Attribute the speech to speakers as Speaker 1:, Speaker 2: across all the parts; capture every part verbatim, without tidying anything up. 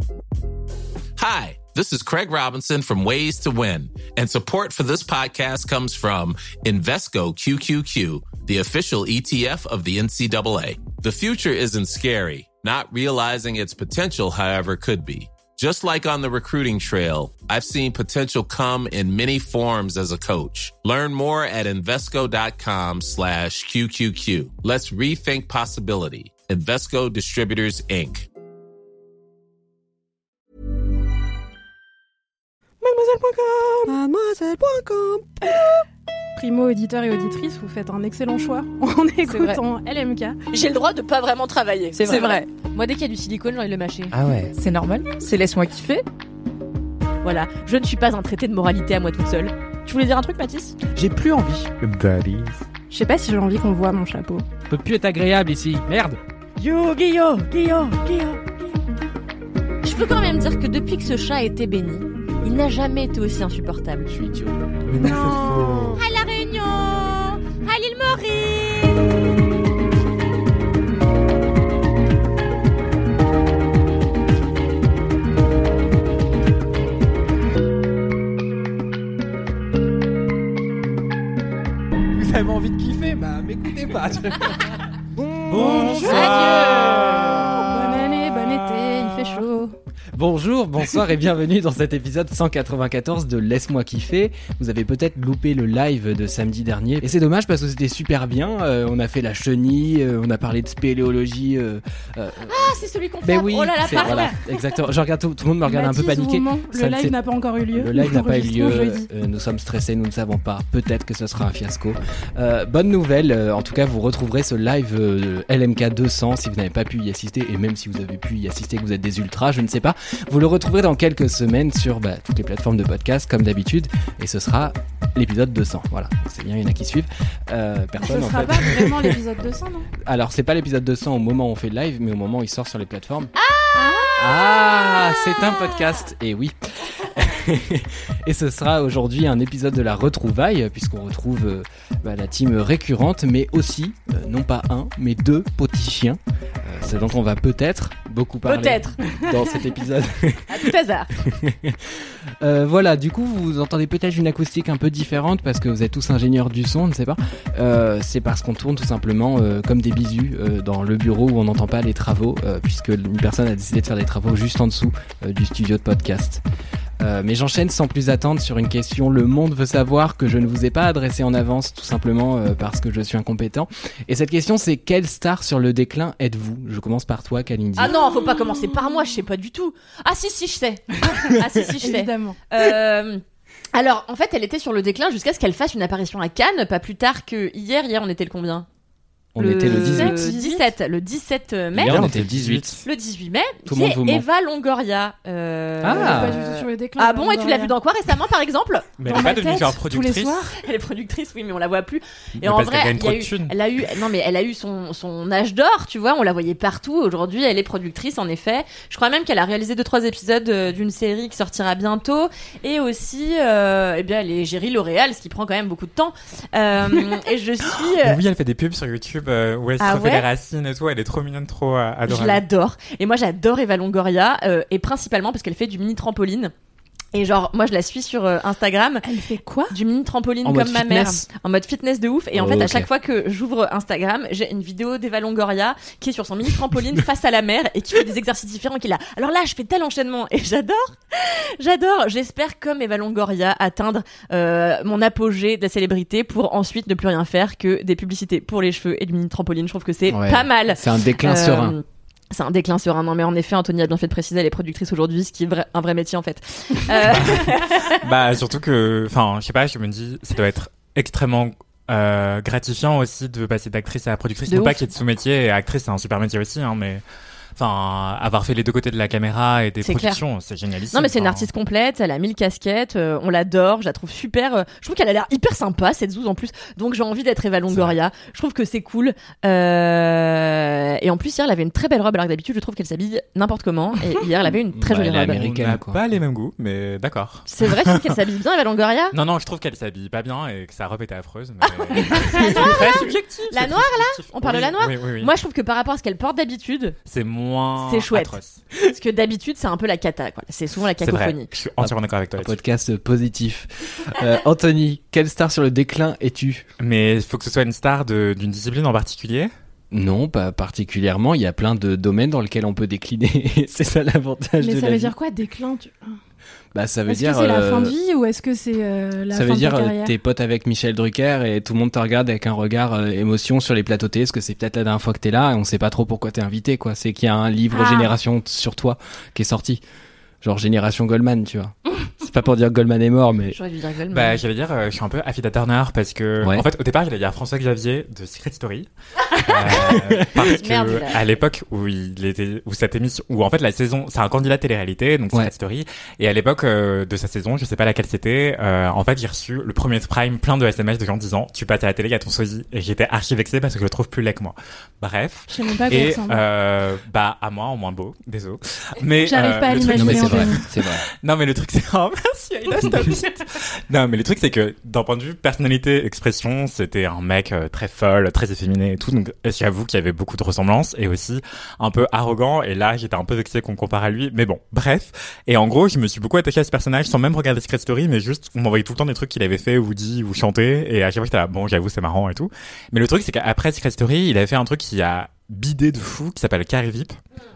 Speaker 1: Hi, this is Craig Robinson from Ways to Win, and support for this podcast comes from Invesco Q Q Q, the official E T F of the N C double A. The future isn't scary. Not realizing its potential, however, could be. Just like on the recruiting trail, I've seen potential come in many forms as a coach. Learn more at Invesco.com slash QQQ. Let's rethink possibility. Invesco Distributors, Incorporated.
Speaker 2: Mademoiselle point com Mademoiselle point com Primo auditeur et auditrice, vous faites un excellent choix en écoutant L M K.
Speaker 3: J'ai le droit de pas vraiment travailler.
Speaker 4: C'est vrai.
Speaker 3: C'est vrai.
Speaker 4: Moi, dès qu'il y a du silicone, j'ai envie de le mâcher.
Speaker 2: Ah ouais, c'est normal. C'est laisse-moi kiffer.
Speaker 4: Voilà, je ne suis pas un traité de moralité à moi toute seule. Tu voulais dire un truc, Mathis ?
Speaker 2: J'ai plus envie.
Speaker 5: Daddy.
Speaker 2: Je sais pas si j'ai envie qu'on voit mon chapeau.
Speaker 5: Ça peut plus être agréable ici, merde.
Speaker 2: Yo, Guillaume, Guillaume, Guillaume.
Speaker 4: Je peux quand même dire que depuis que ce chat a été béni, il n'a jamais été aussi insupportable.
Speaker 5: Je suis idiot.
Speaker 2: Mais non.
Speaker 4: À La Réunion, à l'île Maurice.
Speaker 5: Vous avez envie de kiffer, bah m'écoutez pas.
Speaker 2: Bonjour.
Speaker 4: Adieu.
Speaker 2: Bonne année, bon été, il fait chaud.
Speaker 5: Bonjour, bonsoir et bienvenue dans cet épisode cent quatre-vingt-quatorze de Laisse-moi kiffer. Vous avez peut-être loupé le live de samedi dernier et c'est dommage parce que c'était super bien. Euh, on a fait la chenille, euh, on a parlé de spéléologie. Euh, euh,
Speaker 4: Ah, c'est celui qu'on fait.
Speaker 5: ben oui,
Speaker 4: Oh là là,
Speaker 5: c'est,
Speaker 4: pardon.
Speaker 5: voilà, exactement. Je regarde tout, tout le monde me regarde
Speaker 2: Mathis,
Speaker 5: un peu paniqué.
Speaker 2: moment, le
Speaker 5: Ça,
Speaker 2: live
Speaker 5: c'est-
Speaker 2: n'a pas encore eu lieu.
Speaker 5: Le live n'a pas eu lieu.
Speaker 2: L'enregistrement jeudi.
Speaker 5: Euh, nous sommes stressés, nous ne savons pas. Peut-être que ce sera un fiasco. Euh, bonne nouvelle. euh, en tout cas, vous retrouverez ce live euh, L M K deux cents si vous n'avez pas pu y assister et même si vous avez pu y assister, que vous êtes des ultras, je ne sais pas. Vous le retrouverez dans quelques semaines sur bah, toutes les plateformes de podcast comme d'habitude et ce sera l'épisode deux cents. Voilà, c'est bien, il y en a qui suivent. Euh, personne
Speaker 2: Ce
Speaker 5: en
Speaker 2: sera
Speaker 5: fait.
Speaker 2: pas vraiment l'épisode deux cents, non ?
Speaker 5: Alors, c'est pas l'épisode deux cents au moment où on fait le live, mais au moment où il sort sur les plateformes. Ah, ah c'est un podcast. Et oui. Et ce sera aujourd'hui un épisode de la retrouvaille, puisqu'on retrouve euh, bah, la team récurrente, mais aussi, euh, non pas un, mais deux petits chiens. Euh, c'est dont on va peut-être beaucoup parler
Speaker 4: Peut-être.
Speaker 5: dans cet épisode.
Speaker 4: À tout hasard.
Speaker 5: Euh, voilà, du coup, vous entendez peut-être une acoustique un peu différente parce que vous êtes tous ingénieurs du son, on ne sait pas. Euh, c'est parce qu'on tourne tout simplement euh, comme des bisous euh, dans le bureau où on n'entend pas les travaux, euh, puisque une personne a décidé de faire des travaux juste en dessous euh, du studio de podcast. Euh, mais j'enchaîne sans plus attendre sur une question. Le monde veut savoir que je ne vous ai pas adressée en avance, tout simplement euh, parce que je suis incompétent. Et cette question, c'est quelle star sur le déclin êtes-vous ? Je commence par toi, Kalindi.
Speaker 4: Ah non, faut pas commencer par moi, je sais pas du tout. Ah si, si, je sais. Ah si, si, je sais.
Speaker 2: Évidemment.
Speaker 4: Euh, alors, en fait, elle était sur le déclin jusqu'à ce qu'elle fasse une apparition à Cannes, pas plus tard que hier. Hier, on était le combien ?
Speaker 5: On était le dix-huit.
Speaker 4: dix-sept, le dix-sept mai.
Speaker 5: Hier, on était le dix-huit.
Speaker 4: Le dix-huit mai,
Speaker 5: Tout
Speaker 4: qui
Speaker 5: le monde
Speaker 4: est
Speaker 5: vous ment.
Speaker 4: Eva Longoria. Euh...
Speaker 5: Ah.
Speaker 2: Elle est pas du tout sur le déclin.
Speaker 4: Ah bon, et tu l'as vu dans quoi récemment, par exemple ?
Speaker 6: Mais
Speaker 2: Dans
Speaker 6: elle est
Speaker 2: ma
Speaker 6: pas devenue
Speaker 2: tête,
Speaker 6: genre
Speaker 2: tous les
Speaker 6: productrice.
Speaker 2: soirs.
Speaker 4: Elle est productrice, oui, mais on la voit plus. Et
Speaker 6: Mais
Speaker 4: en
Speaker 6: parce
Speaker 4: vrai,
Speaker 6: qu'elle gagne
Speaker 4: il y
Speaker 6: trop
Speaker 4: a
Speaker 6: de
Speaker 4: eu,
Speaker 6: thunes.
Speaker 4: elle a eu, non mais elle a eu son, son âge d'or, tu vois, on la voyait partout. Aujourd'hui, elle est productrice, en effet. Je crois même qu'elle a réalisé deux trois épisodes euh, d'une série qui sortira bientôt. Et aussi, euh, eh bien, elle est Géry L'Oréal, ce qui prend quand même beaucoup de temps. Euh, et je suis, euh,
Speaker 6: Mais oui, elle fait des pubs sur YouTube euh, où elle se
Speaker 4: Ah
Speaker 6: refait
Speaker 4: ouais
Speaker 6: les racines et tout. Elle est trop mignonne, trop euh,
Speaker 4: je
Speaker 6: adorable.
Speaker 4: l'adore. Et moi, j'adore Eva Longoria, euh, et principalement parce qu'elle fait du mini trampoline. Et genre, moi, je la suis sur euh, Instagram.
Speaker 2: Elle fait quoi ?
Speaker 4: Du mini trampoline
Speaker 5: En
Speaker 4: comme
Speaker 5: mode
Speaker 4: ma
Speaker 5: fitness.
Speaker 4: mère, en mode fitness de ouf. Et en
Speaker 5: Oh,
Speaker 4: fait, à
Speaker 5: ok.
Speaker 4: chaque fois que j'ouvre Instagram, j'ai une vidéo d'Eva Longoria qui est sur son mini trampoline face à la mer et qui fait des exercices différents. Qui est là. Alors là, je fais tel enchaînement et j'adore, j'adore. J'espère comme Eva Longoria atteindre euh, mon apogée de la célébrité pour ensuite ne plus rien faire que des publicités pour les cheveux et du mini trampoline. Je trouve que c'est
Speaker 5: Ouais.
Speaker 4: pas mal.
Speaker 5: C'est un déclin
Speaker 4: Euh,
Speaker 5: serein.
Speaker 4: C'est un déclin serein. Non, mais en effet, Anthony a bien fait de préciser, elle est productrice aujourd'hui, ce qui est vrai- un vrai métier en fait. Euh,
Speaker 6: Bah surtout que, enfin, je sais pas, je me dis, ça doit être extrêmement euh, gratifiant aussi de passer d'actrice à productrice.
Speaker 4: De
Speaker 6: non pas
Speaker 4: ouf.
Speaker 6: qu'il y ait de sous-métier et actrice, c'est un super métier aussi, hein, mais enfin, avoir fait les deux côtés de la caméra et des
Speaker 4: C'est
Speaker 6: productions, c'est génialissime.
Speaker 4: Non mais c'est une
Speaker 6: Enfin,
Speaker 4: artiste complète, elle a mille casquettes, euh, on l'adore, je la trouve super, euh, je trouve qu'elle a l'air hyper sympa cette Zouz en plus, donc j'ai envie d'être Eva Longoria, je trouve que c'est cool, euh... et en plus hier elle avait une très belle robe alors que d'habitude je trouve qu'elle s'habille n'importe comment, et hier elle avait une très
Speaker 5: Bah,
Speaker 4: jolie
Speaker 5: elle est
Speaker 4: robe.
Speaker 5: américaine.
Speaker 6: On n'a
Speaker 5: quoi.
Speaker 6: pas les mêmes goûts, mais d'accord.
Speaker 4: C'est vrai, tu trouves qu'elle s'habille bien Eva Longoria?
Speaker 6: Non, non, je trouve qu'elle s'habille pas bien et que sa robe était affreuse. Mais...
Speaker 4: La noire,
Speaker 6: très subjectif.
Speaker 4: La
Speaker 6: c'est
Speaker 4: noire,
Speaker 6: très subjectif.
Speaker 4: On parle de
Speaker 6: Oui,
Speaker 4: la noire
Speaker 6: oui, oui, oui.
Speaker 4: Moi je trouve que par rapport à ce qu'elle porte d'habitude,
Speaker 6: c'est moins moins
Speaker 4: C'est chouette.
Speaker 6: atroce.
Speaker 4: Parce que d'habitude, c'est un peu la cata, quoi. C'est souvent la
Speaker 6: C'est vrai.
Speaker 4: cacophonie.
Speaker 6: Je suis entièrement d'accord avec toi
Speaker 5: Un
Speaker 6: là-dessus.
Speaker 5: podcast positif. Euh, Anthony, quelle star sur le déclin es-tu?
Speaker 6: Mais il faut que ce soit une star de, d'une discipline en particulier.
Speaker 5: Non, pas particulièrement. Il y a plein de domaines dans lesquels on peut décliner. C'est ça l'avantage
Speaker 2: Mais
Speaker 5: de
Speaker 2: ça
Speaker 5: la
Speaker 2: veut
Speaker 5: vie.
Speaker 2: dire quoi, déclin tu...
Speaker 5: Bah, ça veut
Speaker 2: Est-ce
Speaker 5: dire.
Speaker 2: que c'est la
Speaker 5: euh,
Speaker 2: fin de vie ou est-ce que c'est euh, la
Speaker 5: Ça
Speaker 2: fin
Speaker 5: veut
Speaker 2: de
Speaker 5: dire
Speaker 2: ta
Speaker 5: euh,
Speaker 2: carrière?
Speaker 5: t'es pote avec Michel Drucker et tout le monde te regarde avec un regard euh, émotion sur les plateaux télé, parce que c'est peut-être la dernière fois que t'es là et on sait pas trop pourquoi t'es invité, quoi. C'est qu'il y a un livre
Speaker 2: Ah.
Speaker 5: Génération sur toi qui est sorti. Genre Génération Goldman, tu vois. C'est pas pour dire que Goldman est mort, mais.
Speaker 4: J'aurais dû dire Goldman.
Speaker 6: Bah, j'allais dire, euh, je suis un peu Affida Turner parce que,
Speaker 5: Ouais.
Speaker 6: en fait, au départ, j'allais dire François Xavier de Secret Story. euh, parce que,
Speaker 4: Merde, là.
Speaker 6: à l'époque où il était, où cette émission, où en fait la saison, c'est un candidat télé-réalité, donc Secret
Speaker 5: Ouais.
Speaker 6: Story. Et à l'époque euh, de sa saison, je sais pas laquelle c'était, euh, en fait, j'ai reçu le premier prime plein de S M S de gens disant, tu passes à la télé, il y a ton sosie. Et j'étais archi vexé parce que je le trouve plus laid que moi. Bref.
Speaker 2: Je sais même pas à quoi il
Speaker 6: Et,
Speaker 2: ressemble.
Speaker 6: euh, bah, à moi, en moins beau, désolé. Mais,
Speaker 2: J'arrive
Speaker 6: euh,
Speaker 2: pas à
Speaker 6: le truc,
Speaker 5: Non, mais c'est
Speaker 2: Anthony.
Speaker 5: vrai. C'est vrai.
Speaker 6: non, mais le truc, c'est, oh, merci, Aïda, stop it. Non, mais le truc, c'est que, d'un point de vue personnalité, expression, c'était un mec euh, très folle, très efféminé et tout. Donc, j'avoue qu'il y avait beaucoup de ressemblances et aussi un peu arrogant. Et là, j'étais un peu vexé qu'on compare à lui. Mais bon, bref. Et en gros, je me suis beaucoup attaché à ce personnage sans même regarder Secret Story, mais juste, on m'envoyait tout le temps des trucs qu'il avait fait ou dit ou chanté. Et à chaque fois, j'étais là, bon, j'avoue, c'est marrant et tout. Mais le truc, c'est qu'après Secret Story, il avait fait un truc qui a bidé de fou, qui s'appelle Carré V I P.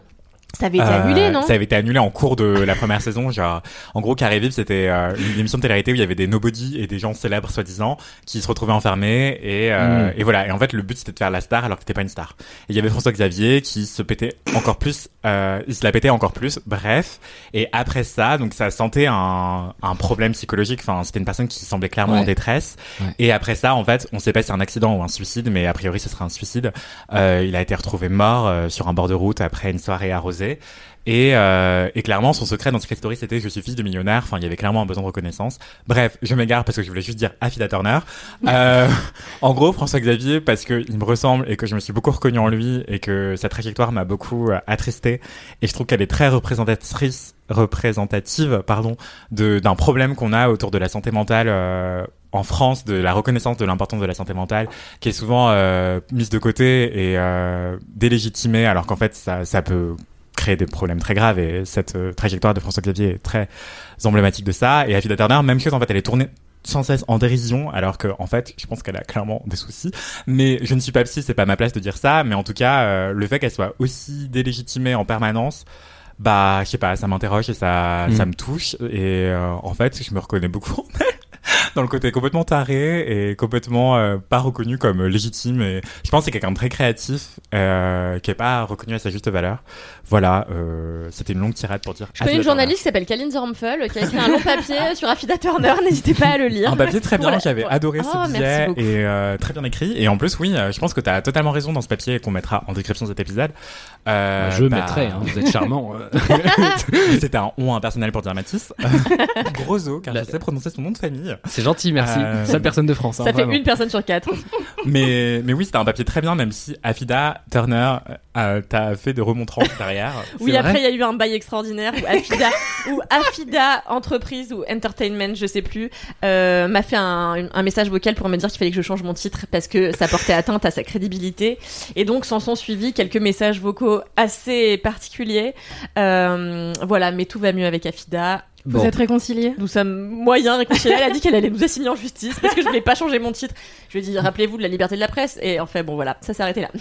Speaker 4: Ça avait été
Speaker 6: Euh,
Speaker 4: annulé, non?
Speaker 6: Ça avait été annulé en cours de la première saison. Genre, en gros, Carré V I P, c'était euh, une émission de télé-réalité où il y avait des nobody et des gens célèbres, soi-disant, qui se retrouvaient enfermés. Et, euh,
Speaker 5: Mm.
Speaker 6: et voilà. Et en fait, le but, c'était de faire la star alors que t'étais pas une star. Et il y avait François Xavier qui se pétait encore plus. Euh, il se la pétait encore plus. Bref. Et après ça, donc ça sentait un, un problème psychologique. Enfin, c'était une personne qui semblait clairement
Speaker 5: Ouais.
Speaker 6: en détresse.
Speaker 5: Ouais.
Speaker 6: Et après ça, en fait, on sait pas si c'est un accident ou un suicide, mais a priori, ce serait un suicide. Euh, il a été retrouvé mort euh, sur un bord de route après une soirée arrosée. Et, euh, et clairement, son secret dans Secret Story, c'était je suis fils de millionnaire. Enfin, il y avait clairement un besoin de reconnaissance. Bref, je m'égare parce que je voulais juste dire Affida Turner. Euh, en gros, François Xavier, parce que il me ressemble et que je me suis beaucoup reconnu en lui et que sa trajectoire m'a beaucoup euh, attristé. Et je trouve qu'elle est très représentatrice, représentative, pardon, de d'un problème qu'on a autour de la santé mentale. Euh, en France, de la reconnaissance de l'importance de la santé mentale, qui est souvent euh, mise de côté et euh, délégitimée, alors qu'en fait, ça, ça peut créer des problèmes très graves. Et cette euh, trajectoire de François Xavier est très emblématique de ça. Et Affida Turner, même chose, en fait, elle est tournée sans cesse en dérision, alors que en fait, je pense qu'elle a clairement des soucis. Mais je ne suis pas psy, c'est pas ma place de dire ça. Mais en tout cas, euh, le fait qu'elle soit aussi délégitimée en permanence, bah, je sais pas, ça m'interroge et ça,
Speaker 5: Mm.
Speaker 6: ça me touche. Et euh, en fait, je me reconnais beaucoup en elle. Dans le côté complètement taré et complètement euh, pas reconnu comme légitime. Et je pense que c'est quelqu'un de très créatif euh, qui est pas reconnu à sa juste valeur. Voilà, euh, c'était une longue tirade pour dire.
Speaker 4: Je connais une journaliste qui s'appelle Kaline Zermfel qui a écrit un long papier sur Affida Turner. N'hésitez pas à le lire.
Speaker 6: Un papier très bien,
Speaker 4: Voilà.
Speaker 6: j'avais
Speaker 4: Voilà.
Speaker 6: adoré
Speaker 4: Oh,
Speaker 6: ce
Speaker 4: merci
Speaker 6: billet
Speaker 4: beaucoup.
Speaker 6: et euh, très bien écrit. Et en plus, oui, euh, je pense que tu as totalement raison dans ce papier qu'on mettra en description de cet épisode. Euh,
Speaker 5: je
Speaker 6: bah,
Speaker 5: mettrai, hein, vous êtes charmant. euh.
Speaker 6: C'était un on impersonnel pour dire Mathis. Gros O, car je sais prononcer son nom de famille.
Speaker 5: C'est gentil, merci.
Speaker 6: Euh,
Speaker 5: Seule personne de France. Hein,
Speaker 4: Ça fait
Speaker 5: vraiment.
Speaker 4: une personne sur quatre.
Speaker 6: Mais, mais oui, c'était un papier très bien, même si Affida Turner, euh, t'as fait de remontrances derrière.
Speaker 4: Oui,
Speaker 5: C'est
Speaker 4: après,
Speaker 5: vrai
Speaker 4: il y a eu un bail extraordinaire où Affida, ou Affida Entreprise ou Entertainment, je sais plus, euh, m'a fait un, un message vocal pour me dire qu'il fallait que je change mon titre parce que ça portait atteinte à sa crédibilité. Et donc, s'en sont suivis quelques messages vocaux assez particuliers. Euh, voilà, mais tout va mieux avec Affida.
Speaker 2: Vous
Speaker 5: Bon.
Speaker 2: êtes réconciliés?
Speaker 4: Nous sommes moyens réconciliés. Elle a dit qu'elle allait nous assigner en justice parce que je voulais pas changer mon titre. Je lui ai dit, rappelez-vous de la liberté de la presse. Et en fait, bon voilà, ça s'est arrêté là.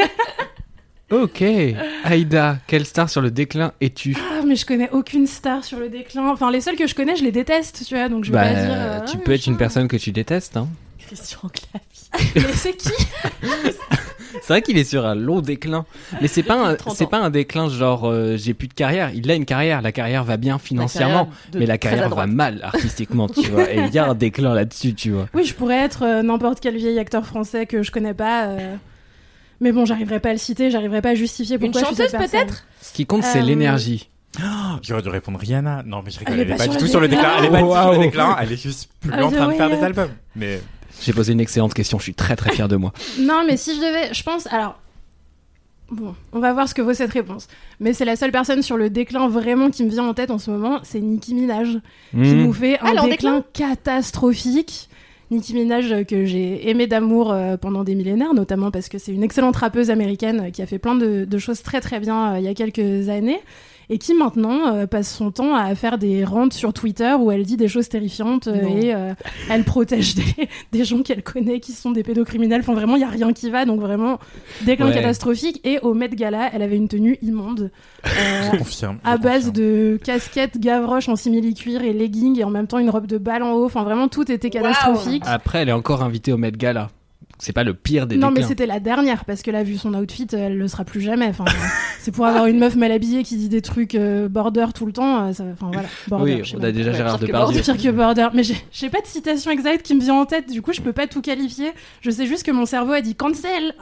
Speaker 5: Ok. Aïda, quelle star sur le déclin es-tu?
Speaker 2: Ah, mais je connais aucune star sur le déclin. Enfin, les seuls que je connais, je les déteste, tu vois, donc je vais
Speaker 5: Bah,
Speaker 2: pas dire. euh,
Speaker 5: tu
Speaker 2: ah,
Speaker 5: peux être une
Speaker 2: machin.
Speaker 5: personne que tu détestes. Hein.
Speaker 4: Christian Clavier.
Speaker 2: Mais c'est qui?
Speaker 5: C'est vrai qu'il est sur un long déclin, mais c'est pas un,
Speaker 4: trente
Speaker 5: c'est
Speaker 4: ans.
Speaker 5: pas un déclin genre euh, j'ai plus de carrière. Il a une carrière, la carrière va bien financièrement,
Speaker 4: de
Speaker 5: mais la
Speaker 4: très à
Speaker 5: carrière va
Speaker 4: droite.
Speaker 5: mal artistiquement, tu vois. Et il y a un déclin là-dessus, tu vois.
Speaker 2: Oui, je pourrais être euh, n'importe quel vieil acteur français que je connais pas. euh, Mais bon, j'arriverai pas à le citer, j'arriverai pas à justifier
Speaker 4: Une
Speaker 2: pourquoi je suis cette
Speaker 4: chanteuse,
Speaker 2: personne.
Speaker 4: peut-être?
Speaker 5: Ce qui compte, c'est
Speaker 2: Euh,
Speaker 5: l'énergie.
Speaker 6: Oh, j'aurais dû répondre Rihanna. Non, mais je rigole.
Speaker 2: Elle est
Speaker 6: Elle est
Speaker 2: pas
Speaker 6: pas
Speaker 2: sur
Speaker 6: du
Speaker 2: le
Speaker 6: tout sur le
Speaker 2: déclin.
Speaker 6: déclin. Elle est pas du tout sur
Speaker 5: Waouh.
Speaker 6: le déclin. Elle est juste plus
Speaker 2: Ah,
Speaker 6: en train de
Speaker 2: oui,
Speaker 6: faire des
Speaker 2: hop.
Speaker 6: albums. Mais
Speaker 5: J'ai posé une excellente question. Je suis très très fier de moi.
Speaker 2: Non, mais si je devais, je pense, alors, bon, on va voir ce que vaut cette réponse. Mais c'est la seule personne sur le déclin vraiment qui me vient en tête en ce moment, c'est Nicki Minaj, qui
Speaker 5: Mmh.
Speaker 2: nous fait
Speaker 4: Elle est
Speaker 2: un
Speaker 4: en
Speaker 2: déclin catastrophique, Nicki Minaj euh, que j'ai aimée d'amour euh, pendant des millénaires, notamment parce que c'est une excellente rappeuse américaine euh, qui a fait plein de, de choses très très bien euh, il y a quelques années. Et qui maintenant euh, passe son temps à faire des rants sur Twitter où elle dit des choses terrifiantes euh, et euh, elle protège des, des gens qu'elle connaît qui sont des pédocriminels. Enfin vraiment, il n'y a rien qui va, donc vraiment déclin ouais. catastrophique. Et au Met Gala, elle avait une tenue immonde. Euh,
Speaker 6: je confirme. Je
Speaker 2: à
Speaker 6: confirme.
Speaker 2: base de casquette Gavroche en simili-cuir et leggings et en même temps une robe de bal en haut. Enfin vraiment, tout était catastrophique.
Speaker 5: Wow. Après, elle est encore invitée au Met Gala. C'est pas le pire des
Speaker 2: Non,
Speaker 5: déclins.
Speaker 2: mais c'était la dernière, parce que là, vu son outfit, elle le sera plus jamais. Enfin, c'est pour avoir une meuf mal habillée qui dit des trucs euh, border tout le temps. Euh, ça, enfin, voilà. Border,
Speaker 5: oui, on a déjà
Speaker 2: ouais,
Speaker 5: Gérard Depardieu.
Speaker 2: Pire que border. Mais j'ai, j'ai pas de citation exacte qui me vient en tête, du coup, je peux pas tout qualifier. Je sais juste que mon cerveau a dit cancel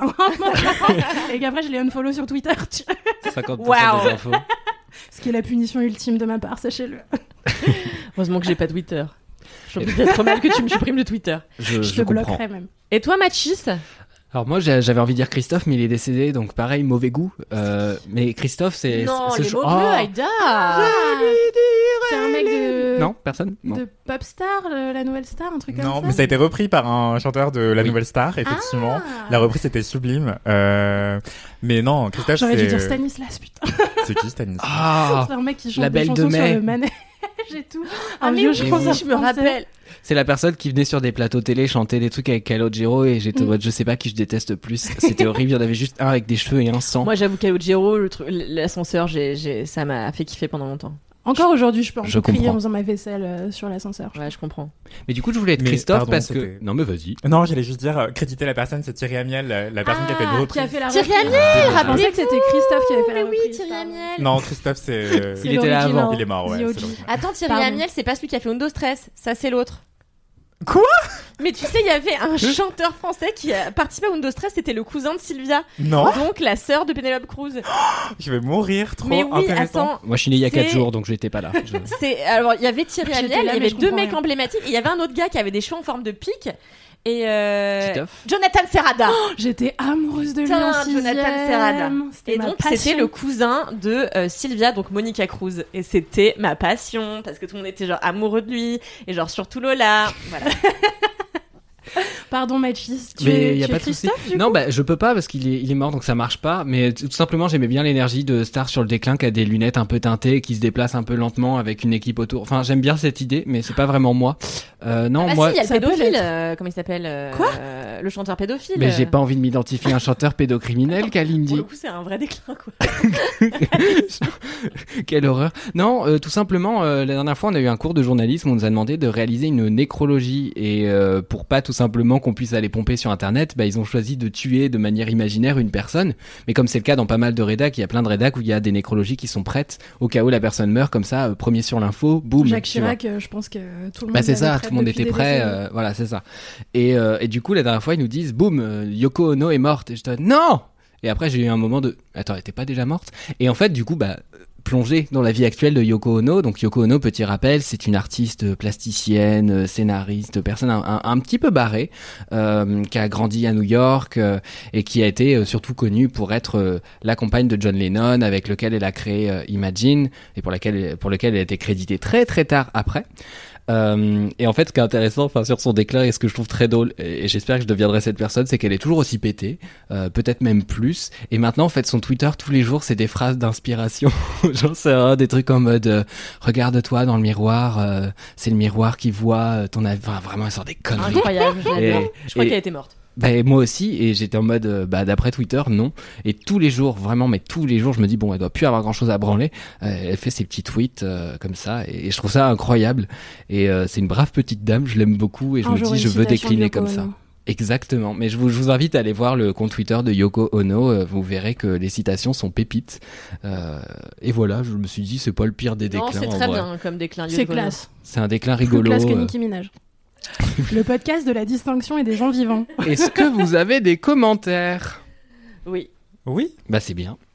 Speaker 2: et qu'après, je l'ai unfollow sur Twitter.
Speaker 5: cinquante pour cent wow. des infos.
Speaker 2: Ce qui est la punition ultime de ma part, sachez-le.
Speaker 4: Heureusement que j'ai pas Twitter. J'ai envie d'être trop mal que tu me supprimes de Twitter.
Speaker 5: Je,
Speaker 2: je,
Speaker 5: je
Speaker 2: te
Speaker 5: comprends.
Speaker 2: bloquerai même.
Speaker 4: Et toi, Mathis ?
Speaker 5: Alors moi j'avais envie de dire Christophe, mais il est décédé, donc pareil, mauvais goût. Euh, mais Christophe, c'est...
Speaker 4: Non,
Speaker 5: c'est,
Speaker 4: les
Speaker 5: c'est
Speaker 4: mots
Speaker 5: oh.
Speaker 4: bleus, Aïda ah,
Speaker 2: c'est un mec de...
Speaker 5: Non, personne non.
Speaker 2: De Popstar, le, la nouvelle star, un truc comme
Speaker 6: non,
Speaker 2: ça.
Speaker 6: Non, mais ça a été repris par un chanteur de La
Speaker 5: oui.
Speaker 6: Nouvelle Star, effectivement.
Speaker 2: Ah.
Speaker 6: La reprise était sublime. Euh... Mais non, Christophe,
Speaker 2: J'aurais
Speaker 6: c'est...
Speaker 2: dû dire Stanislas, putain.
Speaker 6: C'est qui, Stanislas?
Speaker 5: Ah,
Speaker 2: c'est un mec qui chante
Speaker 5: la
Speaker 2: des
Speaker 5: belle
Speaker 2: chansons
Speaker 5: de mai.
Speaker 2: sur le manège et tout.
Speaker 4: Ah
Speaker 2: un
Speaker 4: mais
Speaker 2: vieux
Speaker 4: oui,
Speaker 2: chanteur
Speaker 4: je me rappelle.
Speaker 5: C'est la personne qui venait sur des plateaux télé chanter des trucs avec Calogero et j'étais en
Speaker 2: Mm.
Speaker 5: mode je sais pas qui je déteste plus. C'était horrible, il y en avait juste un avec des cheveux et un sans.
Speaker 4: Moi j'avoue Calogero, le truc, l'ascenseur, j'ai, j'ai, ça m'a fait kiffer pendant longtemps.
Speaker 2: Encore aujourd'hui, je peux en
Speaker 5: Je
Speaker 2: crier
Speaker 5: comprends.
Speaker 2: en faisant ma vaisselle euh, sur l'ascenseur.
Speaker 4: Ouais, je comprends.
Speaker 5: Mais du coup, je voulais être
Speaker 6: Mais,
Speaker 5: Christophe
Speaker 6: pardon,
Speaker 5: parce que...
Speaker 6: c'était-
Speaker 5: Non mais vas-y.
Speaker 6: Non, j'allais juste dire, euh, créditer la personne, c'est Thierry Amiel, la, la personne qui a fait le
Speaker 2: Ah,
Speaker 6: reprise.
Speaker 2: qui a fait la
Speaker 4: Thierry
Speaker 2: reprise.
Speaker 4: Amiel,
Speaker 2: Je pensais que c'était Christophe qui avait fait la
Speaker 4: Mais oui,
Speaker 2: reprise.
Speaker 4: Thierry
Speaker 2: pardon.
Speaker 4: Amiel.
Speaker 6: Non, Christophe, c'est... euh,
Speaker 2: C'est
Speaker 5: Il était là
Speaker 2: l'original.
Speaker 5: avant.
Speaker 6: Il est mort, ouais.
Speaker 2: The O G.
Speaker 6: c'est l'original.
Speaker 4: Attends, Thierry
Speaker 2: Pardon.
Speaker 4: Amiel, c'est pas celui qui a fait Undo Stress, ça c'est l'autre.
Speaker 6: Quoi?
Speaker 4: Mais tu sais, il y avait un chanteur français qui a participé à Undo Stress, c'était le cousin de Sylvia,
Speaker 6: Non,
Speaker 4: donc la sœur de Penelope Cruz.
Speaker 6: je vais mourir, trop
Speaker 4: Mais oui,
Speaker 6: intéressant.
Speaker 4: attends,
Speaker 5: Moi, je suis né il y a
Speaker 4: C'est-
Speaker 5: quatre jours, donc j'étais pas là. Je-
Speaker 4: c'est alors il y avait Thierry
Speaker 2: J'étais
Speaker 4: Amiel,
Speaker 2: là,
Speaker 4: il y
Speaker 2: mais
Speaker 4: avait
Speaker 2: je
Speaker 4: deux
Speaker 2: comprends
Speaker 4: mecs
Speaker 2: rien.
Speaker 4: emblématiques, et il y avait un autre gars qui avait des cheveux en forme de pic. Et euh...
Speaker 5: Titoff.
Speaker 4: Jonathan Serrada.
Speaker 2: J'étais amoureuse de lui
Speaker 4: Putain,
Speaker 2: en sixième.
Speaker 4: Jonathan Serrada.
Speaker 2: C'était
Speaker 4: Et
Speaker 2: ma
Speaker 4: donc
Speaker 2: passion.
Speaker 4: c'était le cousin de euh, Sylvia, donc Monica Cruz. Et c'était ma passion parce que tout le monde était genre amoureux de lui et genre surtout Lola. Voilà.
Speaker 2: Pardon, Mathis. Tu
Speaker 5: Mais
Speaker 2: es,
Speaker 5: il y a
Speaker 2: tu
Speaker 5: pas
Speaker 2: es
Speaker 5: de souci.
Speaker 2: Christophe, du
Speaker 5: Non,
Speaker 2: coup
Speaker 5: bah je peux pas parce qu'il est, il est mort donc ça marche pas. Mais tout simplement j'aimais bien l'énergie de Star sur le déclin qui a des lunettes un peu teintées, qui se déplace un peu lentement avec une équipe autour. Enfin j'aime bien cette idée, mais c'est pas vraiment moi. Euh, non
Speaker 4: Ah bah
Speaker 5: moi.
Speaker 4: si, il y a le
Speaker 2: ça peut
Speaker 4: pédophile.
Speaker 2: l'être.
Speaker 4: euh, comment il s'appelle euh,
Speaker 2: Quoi
Speaker 4: euh, Le chanteur pédophile.
Speaker 5: Mais j'ai pas envie de m'identifier à un chanteur pédocriminel,
Speaker 4: Pour
Speaker 5: Kalindi.
Speaker 4: le coup, c'est un vrai déclin quoi.
Speaker 5: Quelle horreur. Non, euh, tout simplement, euh, la dernière fois, on a eu un cours de journalisme, on nous a demandé de réaliser une nécrologie. Et euh, pour pas tout simplement qu'on puisse aller pomper sur Internet, bah, ils ont choisi de tuer de manière imaginaire une personne. Mais comme c'est le cas dans pas mal de rédacs, il y a plein de rédacs où il y a des nécrologies qui sont prêtes au cas où la personne meurt, comme ça, euh, premier sur l'info, boum.
Speaker 2: Jacques
Speaker 5: tu vois.
Speaker 2: Chirac, euh, je pense que tout le monde
Speaker 5: Bah c'est
Speaker 2: l'avait
Speaker 5: ça,
Speaker 2: prête
Speaker 5: tout le monde
Speaker 2: depuis
Speaker 5: était
Speaker 2: des
Speaker 5: prêt,
Speaker 2: décennies.
Speaker 5: euh, voilà, c'est ça. Et, euh, et du coup, la dernière fois, ils nous disent, boum, euh, Yoko Ono est morte. Et je dis, non! Et après, j'ai eu un moment de, attends, elle était pas déjà morte? Et en fait, du coup, bah, plonger dans la vie actuelle de Yoko Ono. Donc Yoko Ono, petit rappel, c'est une artiste plasticienne, scénariste, personne un, un, un petit peu barrée, euh, qui a grandi à New York euh, et qui a été euh, surtout connue pour être euh, la compagne de John Lennon, avec lequel elle a créé euh, Imagine et pour laquelle pour lequel elle a été créditée très très tard après. Euh, et en fait, ce qui est intéressant, enfin sur son déclin, et ce que je trouve très drôle, et, et j'espère que je deviendrai cette personne, c'est qu'elle est toujours aussi pétée, euh, peut-être même plus. Et maintenant, en fait, son Twitter tous les jours, c'est des phrases d'inspiration. J'en sais rien, des trucs en mode euh, regarde-toi dans le miroir, euh, c'est le miroir qui voit euh, ton avis. Enfin, vraiment, elle sort des conneries.
Speaker 4: Incroyable, j'adore.
Speaker 5: Et-
Speaker 4: Je crois
Speaker 5: et-
Speaker 4: qu'elle était morte.
Speaker 5: Bah, moi aussi, et j'étais en mode, euh, bah, d'après Twitter, non. Et tous les jours, vraiment, mais tous les jours, je me dis, bon, elle doit plus avoir grand chose à branler. Euh, elle fait ses petits tweets, euh, comme ça, et, et je trouve ça incroyable. Et euh, c'est une brave petite dame, je l'aime beaucoup, et je
Speaker 2: Un
Speaker 5: me
Speaker 2: jour,
Speaker 5: dis,
Speaker 2: une
Speaker 5: je veux
Speaker 2: citation de
Speaker 5: décliner
Speaker 2: Yoko
Speaker 5: comme ça.
Speaker 2: Ono.
Speaker 5: Exactement. Mais je vous, je vous invite à aller voir le compte Twitter de Yoko Ono, euh, vous verrez que les citations sont pépites. Euh, et voilà, je me suis dit, c'est pas le pire des
Speaker 4: Non,
Speaker 5: déclins.
Speaker 4: c'est
Speaker 5: en
Speaker 4: très
Speaker 5: vrai.
Speaker 4: bien comme déclin.
Speaker 2: C'est
Speaker 4: Yoko Ono.
Speaker 2: classe.
Speaker 5: C'est un déclin
Speaker 2: Plus
Speaker 5: rigolo.
Speaker 2: classe que
Speaker 5: euh.
Speaker 2: Nicki Minaj. Le podcast de la distinction et des gens vivants.
Speaker 5: Est-ce que vous avez des commentaires?
Speaker 4: Oui.
Speaker 6: Oui.
Speaker 5: Bah, c'est bien.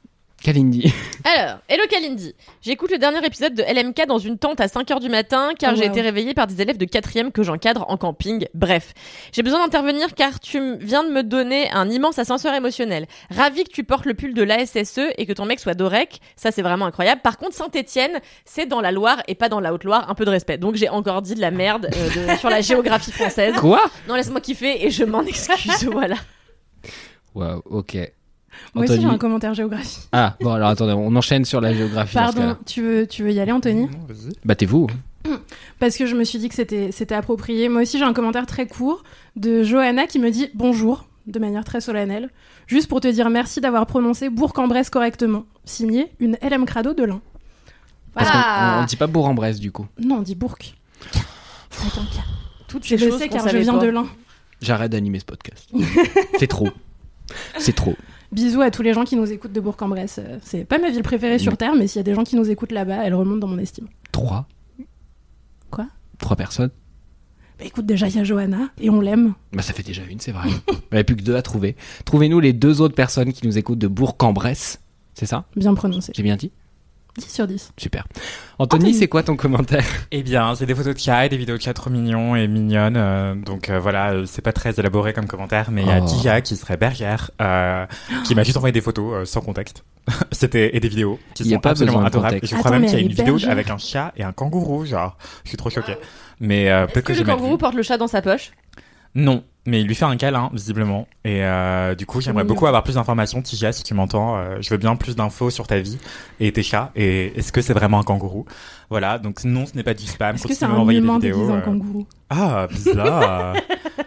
Speaker 5: Kalindi.
Speaker 4: Alors, hello Kalindi. J'écoute le dernier épisode de L M K dans une tente à cinq heures du matin car
Speaker 2: Oh,
Speaker 4: j'ai
Speaker 2: wow.
Speaker 4: été réveillée par des élèves de quatrième que j'encadre en camping. Bref, j'ai besoin d'intervenir car tu m- viens de me donner un immense ascenseur émotionnel. Ravi que tu portes le pull de l'A S S E et que ton mec soit d'Orec. Ça, c'est vraiment incroyable. Par contre, Saint-Étienne, c'est dans la Loire et pas dans la Haute-Loire. Un peu de respect. Donc, j'ai encore dit de la merde euh, de- sur la géographie française.
Speaker 5: Quoi?
Speaker 4: Non, laisse-moi kiffer et je m'en excuse. Voilà.
Speaker 5: Waouh, ok.
Speaker 2: Moi aussi,
Speaker 5: Anthony.
Speaker 2: j'ai un commentaire géographie.
Speaker 5: Ah, bon, alors attendez, on enchaîne sur la géographie. dans ce
Speaker 2: Pardon,
Speaker 5: cas-là.
Speaker 2: tu veux, tu veux y aller, Anthony?
Speaker 6: Non, vas-y.
Speaker 5: Battez-vous.
Speaker 2: Parce que je me suis dit que c'était, c'était approprié. Moi aussi, j'ai un commentaire très court de Johanna qui me dit bonjour, de manière très solennelle, juste pour te dire merci d'avoir prononcé Bourg-en-Bresse correctement. Signé une L M Crado de l'Ain.
Speaker 5: Parce
Speaker 4: Ah.
Speaker 5: qu'on on dit pas Bourg-en-Bresse, du coup.
Speaker 2: Non, on dit Bourg. Avec un K.
Speaker 4: Toutes
Speaker 2: Je
Speaker 4: ces
Speaker 2: le
Speaker 4: choses
Speaker 2: sais
Speaker 4: qu'on
Speaker 2: car je
Speaker 4: savait
Speaker 2: viens
Speaker 4: pas.
Speaker 2: de l'Ain.
Speaker 5: J'arrête d'animer ce podcast. C'est trop. C'est trop.
Speaker 2: Bisous à tous les gens qui nous écoutent de Bourg-en-Bresse. Euh, C'est pas ma ville préférée sur
Speaker 5: Non.
Speaker 2: Terre, mais s'il y a des gens qui nous écoutent là-bas, elle remonte dans mon estime.
Speaker 5: Trois.
Speaker 2: Quoi?
Speaker 5: Trois personnes.
Speaker 2: Bah écoute, déjà, il y a Johanna, et on l'aime.
Speaker 5: Bah, ça fait déjà une, c'est vrai. Il n'y avait plus que deux à trouver. Trouvez-nous les deux autres personnes qui nous écoutent de Bourg-en-Bresse. C'est ça?
Speaker 2: Bien prononcé.
Speaker 5: J'ai bien dit?
Speaker 2: dix sur dix.
Speaker 5: Super. Anthony,
Speaker 2: Anthony.
Speaker 5: c'est quoi ton commentaire?
Speaker 6: Eh bien, c'est des photos de chat et des vidéos de chat trop mignons et mignonnes. euh, donc euh, voilà, euh, c'est pas très élaboré comme commentaire, mais il y a
Speaker 5: Oh.
Speaker 6: Tia qui serait bergère, euh, qui m'a juste envoyé des photos euh, sans contexte. C'était et des vidéos qui
Speaker 5: Il y a
Speaker 6: sont
Speaker 5: pas
Speaker 6: absolument
Speaker 5: besoin de
Speaker 6: adorables. Et
Speaker 5: contexte.
Speaker 6: je crois
Speaker 2: Attends,
Speaker 6: même
Speaker 2: mais
Speaker 6: qu'il y a
Speaker 2: elle
Speaker 6: une
Speaker 2: est
Speaker 6: vidéo
Speaker 2: bergère.
Speaker 6: avec un chat et un kangourou, genre. Je suis trop choquée. Mais euh,
Speaker 4: Est-ce
Speaker 6: peut-être
Speaker 4: que,
Speaker 6: que,
Speaker 4: le
Speaker 6: j'ai mal
Speaker 4: kangourou
Speaker 6: vu.
Speaker 4: porte le chat dans sa poche?
Speaker 6: Non, mais il lui fait un câlin visiblement. Et euh, du coup, j'aimerais
Speaker 2: mignon.
Speaker 6: beaucoup avoir plus d'informations, Tia, si tu m'entends. Euh, je veux bien plus d'infos sur ta vie et tes chats. Et est-ce que c'est vraiment un kangourou? Voilà. Donc non, ce n'est pas du spam.
Speaker 2: Est-ce que c'est
Speaker 6: Continuez à
Speaker 2: un
Speaker 6: m'envoyer des
Speaker 2: humain
Speaker 6: vidéos.
Speaker 2: déguisé en
Speaker 6: euh.
Speaker 2: kangourou?
Speaker 6: Ah, bizarre.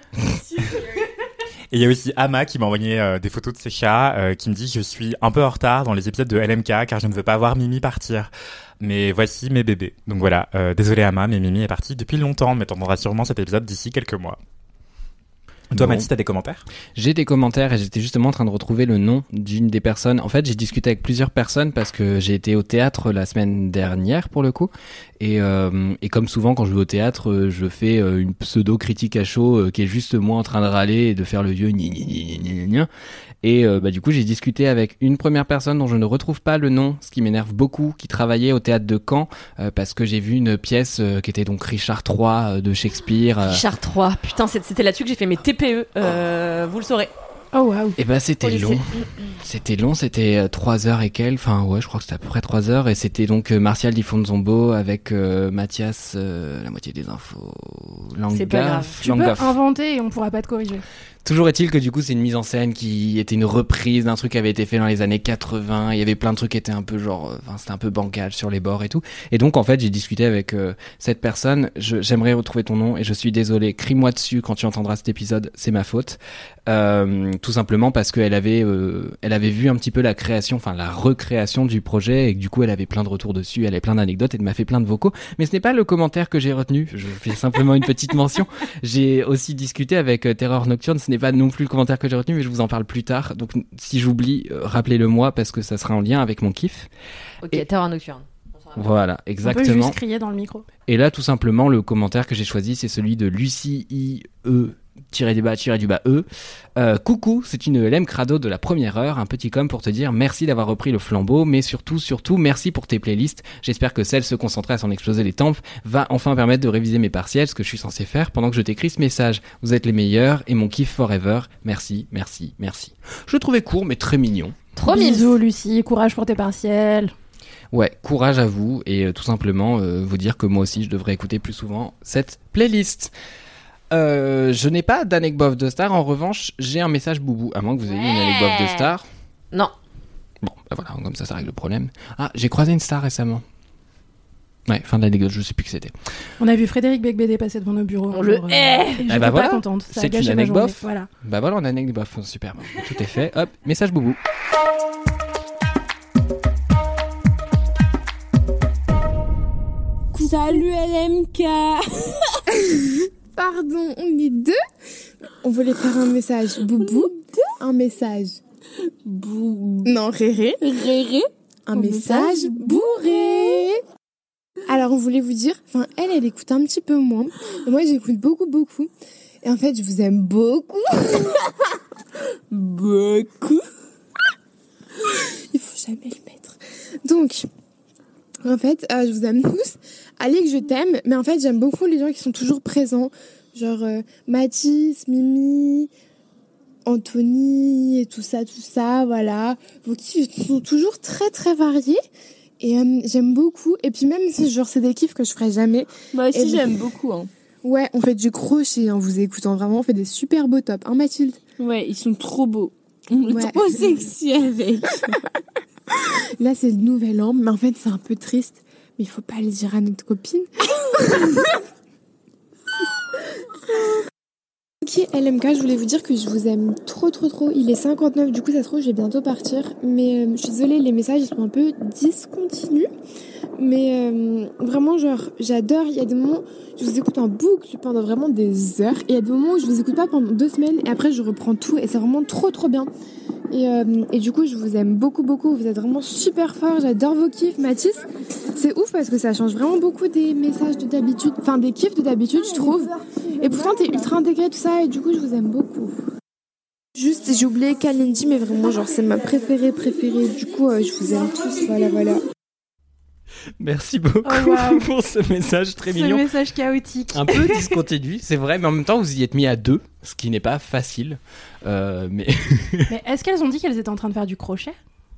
Speaker 6: Et il y a aussi Ama qui m'a envoyé euh, des photos de ses chats, euh, qui me dit je suis un peu en retard dans les épisodes de L M K car je ne veux pas voir Mimi partir. Mais voici mes bébés. Donc voilà, euh, désolé Ama, mais Mimi est partie depuis longtemps, mais t'entendras sûrement cet épisode d'ici quelques mois. Toi,
Speaker 5: Bon.
Speaker 6: Mathis, t'as des commentaires?
Speaker 5: J'ai des commentaires et j'étais justement en train de retrouver le nom d'une des personnes. En fait, j'ai discuté avec plusieurs personnes parce que j'ai été au théâtre la semaine dernière pour le coup. Et, euh, et comme souvent quand je vais au théâtre, euh, je fais euh, une pseudo-critique à chaud euh, qui est juste moi en train de râler et de faire le vieux gni gni gni gni gni gni. Et euh, bah, du coup, j'ai discuté avec une première personne dont je ne retrouve pas le nom, ce qui m'énerve beaucoup, qui travaillait au théâtre de Caen euh, parce que j'ai vu une pièce euh, qui était donc Richard trois euh, de Shakespeare. euh,
Speaker 4: Richard trois. Putain, c'est- c'était là-dessus que j'ai fait mes T P E. Euh, vous le saurez.
Speaker 2: Oh waouh.
Speaker 5: Et bah c'était
Speaker 4: Au lycée.
Speaker 5: long. C'était long, c'était euh, trois heures et quelques, enfin ouais, je crois que c'était à peu près trois heures, et c'était donc euh, Martial Di Fonzombo avec euh, Mathias, euh, la moitié des infos,
Speaker 4: C'est pas grave.
Speaker 5: Langaf,
Speaker 2: Tu peux
Speaker 5: Langaf.
Speaker 2: inventer et on pourra pas te corriger.
Speaker 5: Toujours est-il que du coup c'est une mise en scène qui était une reprise d'un truc qui avait été fait dans les années quatre-vingts, il y avait plein de trucs qui étaient un peu genre, euh, enfin c'était un peu bancal sur les bords et tout, et donc en fait j'ai discuté avec euh, cette personne, je, j'aimerais retrouver ton nom et je suis désolé, crie-moi dessus quand tu entendras cet épisode, c'est ma faute, euh, tout simplement parce qu'elle avait, euh, elle avait vu un petit peu la création, enfin la recréation du projet et que du coup elle avait plein de retours dessus, elle avait plein d'anecdotes et elle m'a fait plein de vocaux, mais ce n'est pas le commentaire que j'ai retenu, je fais simplement une petite mention. J'ai aussi discuté avec euh, Terreur Nocturne, ce n'est pas non plus le commentaire que j'ai retenu, mais je vous en parle plus tard. Donc si j'oublie, euh, rappelez-le moi parce que ça sera en lien avec mon kiff.
Speaker 4: Ok,
Speaker 5: Et-
Speaker 4: Terreur Nocturne. On s'en rappelle.
Speaker 5: Voilà,
Speaker 2: On peut
Speaker 5: exactement.
Speaker 2: juste crier dans le micro.
Speaker 5: Et là, tout simplement, le commentaire que j'ai choisi, c'est celui de Lucie I E tiré du bas, tiré du bas E. Euh, coucou, c'est une L M Crado de la première heure, un petit com pour te dire merci d'avoir repris le flambeau, mais surtout, surtout, merci pour tes playlists. J'espère que celle se concentrer à s'en exploser les tempes va enfin permettre de réviser mes partiels, ce que je suis censé faire pendant que je t'écris ce message. Vous êtes les meilleurs et mon kiff forever. Merci, merci, merci. Je le trouvais court, mais très mignon.
Speaker 4: Trop
Speaker 2: Bisous
Speaker 4: mimes.
Speaker 2: Lucie, courage pour tes partiels.
Speaker 5: Ouais, courage à vous et euh, tout simplement euh, vous dire que moi aussi je devrais écouter plus souvent cette playlist. Euh, je n'ai pas d'anecdote de star, en revanche j'ai un message boubou, à moins que vous ayez une
Speaker 4: Ouais.
Speaker 5: anecdote de star.
Speaker 4: Non.
Speaker 5: Bon, bah voilà, comme ça ça règle le problème. Ah, j'ai croisé une star récemment. Ouais, fin d'anecdote, je sais plus qui c'était.
Speaker 2: On a vu Frédéric Becbédé passer devant nos bureaux.
Speaker 4: On
Speaker 2: un
Speaker 4: le
Speaker 2: jour, euh,
Speaker 4: hait.
Speaker 2: et
Speaker 5: Eh
Speaker 2: j'étais
Speaker 5: bah
Speaker 2: pas
Speaker 5: voilà.
Speaker 2: contente. Ça a
Speaker 5: C'est
Speaker 2: gâché
Speaker 5: une
Speaker 2: ma journée.
Speaker 5: anecdote.
Speaker 2: Voilà.
Speaker 5: Bah voilà, on a une anecdote, super, tout est fait. Hop, message boubou.
Speaker 7: Salut L M K. Pardon, on est deux. On voulait faire un message boubou, un message bou. Non, réré, réré, un message bourré. Alors on voulait vous dire, enfin elle, elle écoute un petit peu moins. Et moi j'écoute beaucoup, beaucoup. Et en fait, je vous aime beaucoup. Beaucoup. Il faut jamais le mettre. Donc, en fait, euh, je vous aime tous. Allez que je t'aime, mais en fait, j'aime beaucoup les gens qui sont toujours présents. Genre euh, Mathis, Mimi, Anthony et tout ça, tout ça, voilà. Vos kiffs sont toujours très très variés. Et euh, j'aime beaucoup. Et puis même si genre c'est des kiffs que je ferai jamais.
Speaker 8: Moi aussi
Speaker 7: et
Speaker 8: j'aime
Speaker 7: ben,
Speaker 8: beaucoup. Hein.
Speaker 7: Ouais, on fait du crochet en vous écoutant. Vraiment, on fait des super beaux tops. Hein Mathilde?
Speaker 8: Ouais, ils sont trop beaux. On est
Speaker 7: Ouais.
Speaker 8: trop sexy avec.
Speaker 7: Là c'est le nouvel an, mais en fait c'est un peu triste. Mais il faut pas le dire à notre copine. Ok, L M K, je voulais vous dire que je vous aime trop trop trop. Il est cinquante-neuf, du coup ça se trouve je vais bientôt partir. Mais euh, je suis désolée, les messages ils sont un peu discontinus. Mais euh, vraiment genre j'adore, il y a des moments je vous écoute en boucle pendant vraiment des heures. Et il y a des moments où je vous écoute pas pendant deux semaines et après je reprends tout et c'est vraiment trop trop bien. Et, euh, et du coup je vous aime beaucoup beaucoup, vous êtes vraiment super forts, j'adore vos kiffs. Mathis, c'est ouf parce que ça change vraiment beaucoup des messages de d'habitude, enfin des kiffs de d'habitude je trouve. Et pourtant t'es ultra intégré tout ça et du coup je vous aime beaucoup. Juste j'ai oublié Kalindi mais vraiment genre c'est ma préférée préférée, du coup euh, je vous aime tous, voilà voilà.
Speaker 5: Merci beaucoup
Speaker 2: Oh, wow.
Speaker 5: pour ce message très
Speaker 2: Ce
Speaker 5: mignon.
Speaker 2: message chaotique.
Speaker 5: Un peu discontinu, c'est vrai, mais en même temps vous y êtes mis à deux, ce qui n'est pas facile. Euh, mais
Speaker 2: Mais est-ce qu'elles ont dit qu'elles étaient en train de faire du crochet?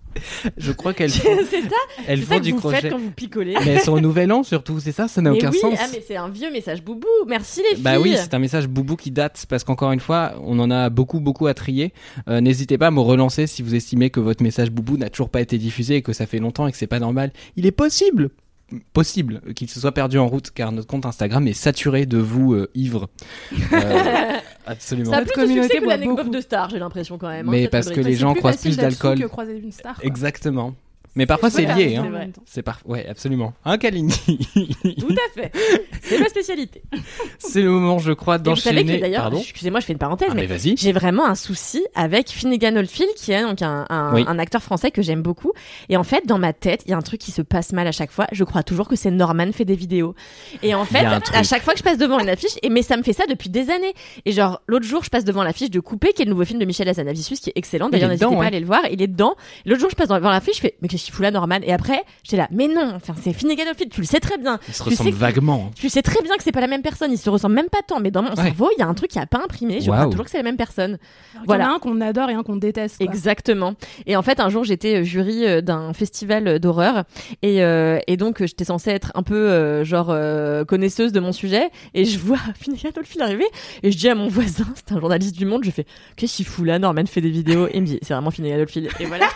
Speaker 5: je crois qu'elles
Speaker 4: c'est
Speaker 5: font,
Speaker 4: ça,
Speaker 5: elles
Speaker 4: c'est
Speaker 5: font
Speaker 4: ça que
Speaker 5: du
Speaker 4: vous
Speaker 5: crochet.
Speaker 4: faites quand vous picolez.
Speaker 5: Mais elles sont au nouvel an surtout, c'est ça, ça n'a
Speaker 4: Mais
Speaker 5: aucun
Speaker 4: oui,
Speaker 5: sens.
Speaker 4: ah mais c'est un vieux message boubou. Merci les filles.
Speaker 5: Bah oui, c'est un message boubou qui date parce qu'encore une fois, on en a beaucoup beaucoup à trier. Euh, n'hésitez pas à me relancer si vous estimez que votre message boubou n'a toujours pas été diffusé et que ça fait longtemps et que c'est pas normal. Il est possible, possible qu'il se soit perdu en route car notre compte Instagram est saturé de vous euh, ivres. Euh, absolument.
Speaker 4: Ça a
Speaker 2: Notre
Speaker 4: plus de
Speaker 2: communauté
Speaker 4: succès que
Speaker 2: boit
Speaker 4: l'anecdote
Speaker 2: beaucoup.
Speaker 4: de star, j'ai l'impression quand même. hein,
Speaker 5: Mais
Speaker 4: cette
Speaker 5: parce que
Speaker 4: rubrique.
Speaker 5: les gens
Speaker 2: C'est
Speaker 5: croisent
Speaker 2: facile
Speaker 5: plus
Speaker 2: d'être sous
Speaker 5: d'alcool.
Speaker 2: que croiser une star. quoi.
Speaker 5: Exactement. Mais parfois c'est
Speaker 2: Voilà,
Speaker 5: lié,
Speaker 2: c'est
Speaker 5: hein.
Speaker 2: vrai.
Speaker 5: C'est par... ouais, absolument. Hein, Kalindi.
Speaker 4: Tout à fait. C'est ma spécialité.
Speaker 5: C'est le moment, je crois,
Speaker 4: Et vous savez
Speaker 5: d'enchaîner.
Speaker 4: que d'ailleurs,
Speaker 5: Pardon.
Speaker 4: excusez-moi, je fais une parenthèse,
Speaker 5: Ah,
Speaker 4: mais
Speaker 5: mais vas-y.
Speaker 4: j'ai vraiment un souci avec Finnegan Oldfield, qui est donc un, un,
Speaker 5: Oui.
Speaker 4: un acteur français que j'aime beaucoup. Et en fait, dans ma tête, il y a un truc qui se passe mal à chaque fois. Je crois toujours que c'est Norman fait des vidéos. Et en
Speaker 5: Il
Speaker 4: fait,
Speaker 5: y a un truc.
Speaker 4: à chaque fois que je passe devant une affiche, et mais ça me fait ça depuis des années. Et genre, l'autre jour, je passe devant l'affiche de Coupé, qui est le nouveau film de Michel Hazanavicius, qui est excellent. D'ailleurs,
Speaker 5: Il est
Speaker 4: n'hésitez
Speaker 5: dedans,
Speaker 4: pas à
Speaker 5: ouais.
Speaker 4: aller le voir. Il est dedans. Et l'autre jour, je passe devant l'affiche, je fais, mais qu'est-ce qu'il fout là, Norman? Et après, j'étais là, mais non, enfin, c'est Finnegan Oldfield, tu le sais très bien.
Speaker 5: Ils se
Speaker 4: Tu
Speaker 5: ressemblent
Speaker 4: sais que-
Speaker 5: vaguement.
Speaker 4: Tu sais très bien que c'est pas la même personne, ils se ressemblent même pas tant, mais dans mon
Speaker 5: Ouais.
Speaker 4: cerveau, il y a un truc qui a pas imprimé, je
Speaker 5: Waouh.
Speaker 4: crois toujours que c'est la même personne.
Speaker 2: Alors,
Speaker 4: Voilà.
Speaker 2: Il y en a un qu'on adore et un qu'on déteste. quoi.
Speaker 4: Exactement. Et en fait, un jour, j'étais euh, jury euh, d'un festival euh, d'horreur et, euh, et donc euh, j'étais censée être un peu euh, genre euh, connaisseuse de mon sujet et je vois Finnegan Oldfield arriver et je dis à mon voisin, c'est un journaliste du Monde, je fais qu'est-ce qu'il fout là, Norman fait des vidéos et il me dit c'est vraiment Finnegan Oldfield et voilà.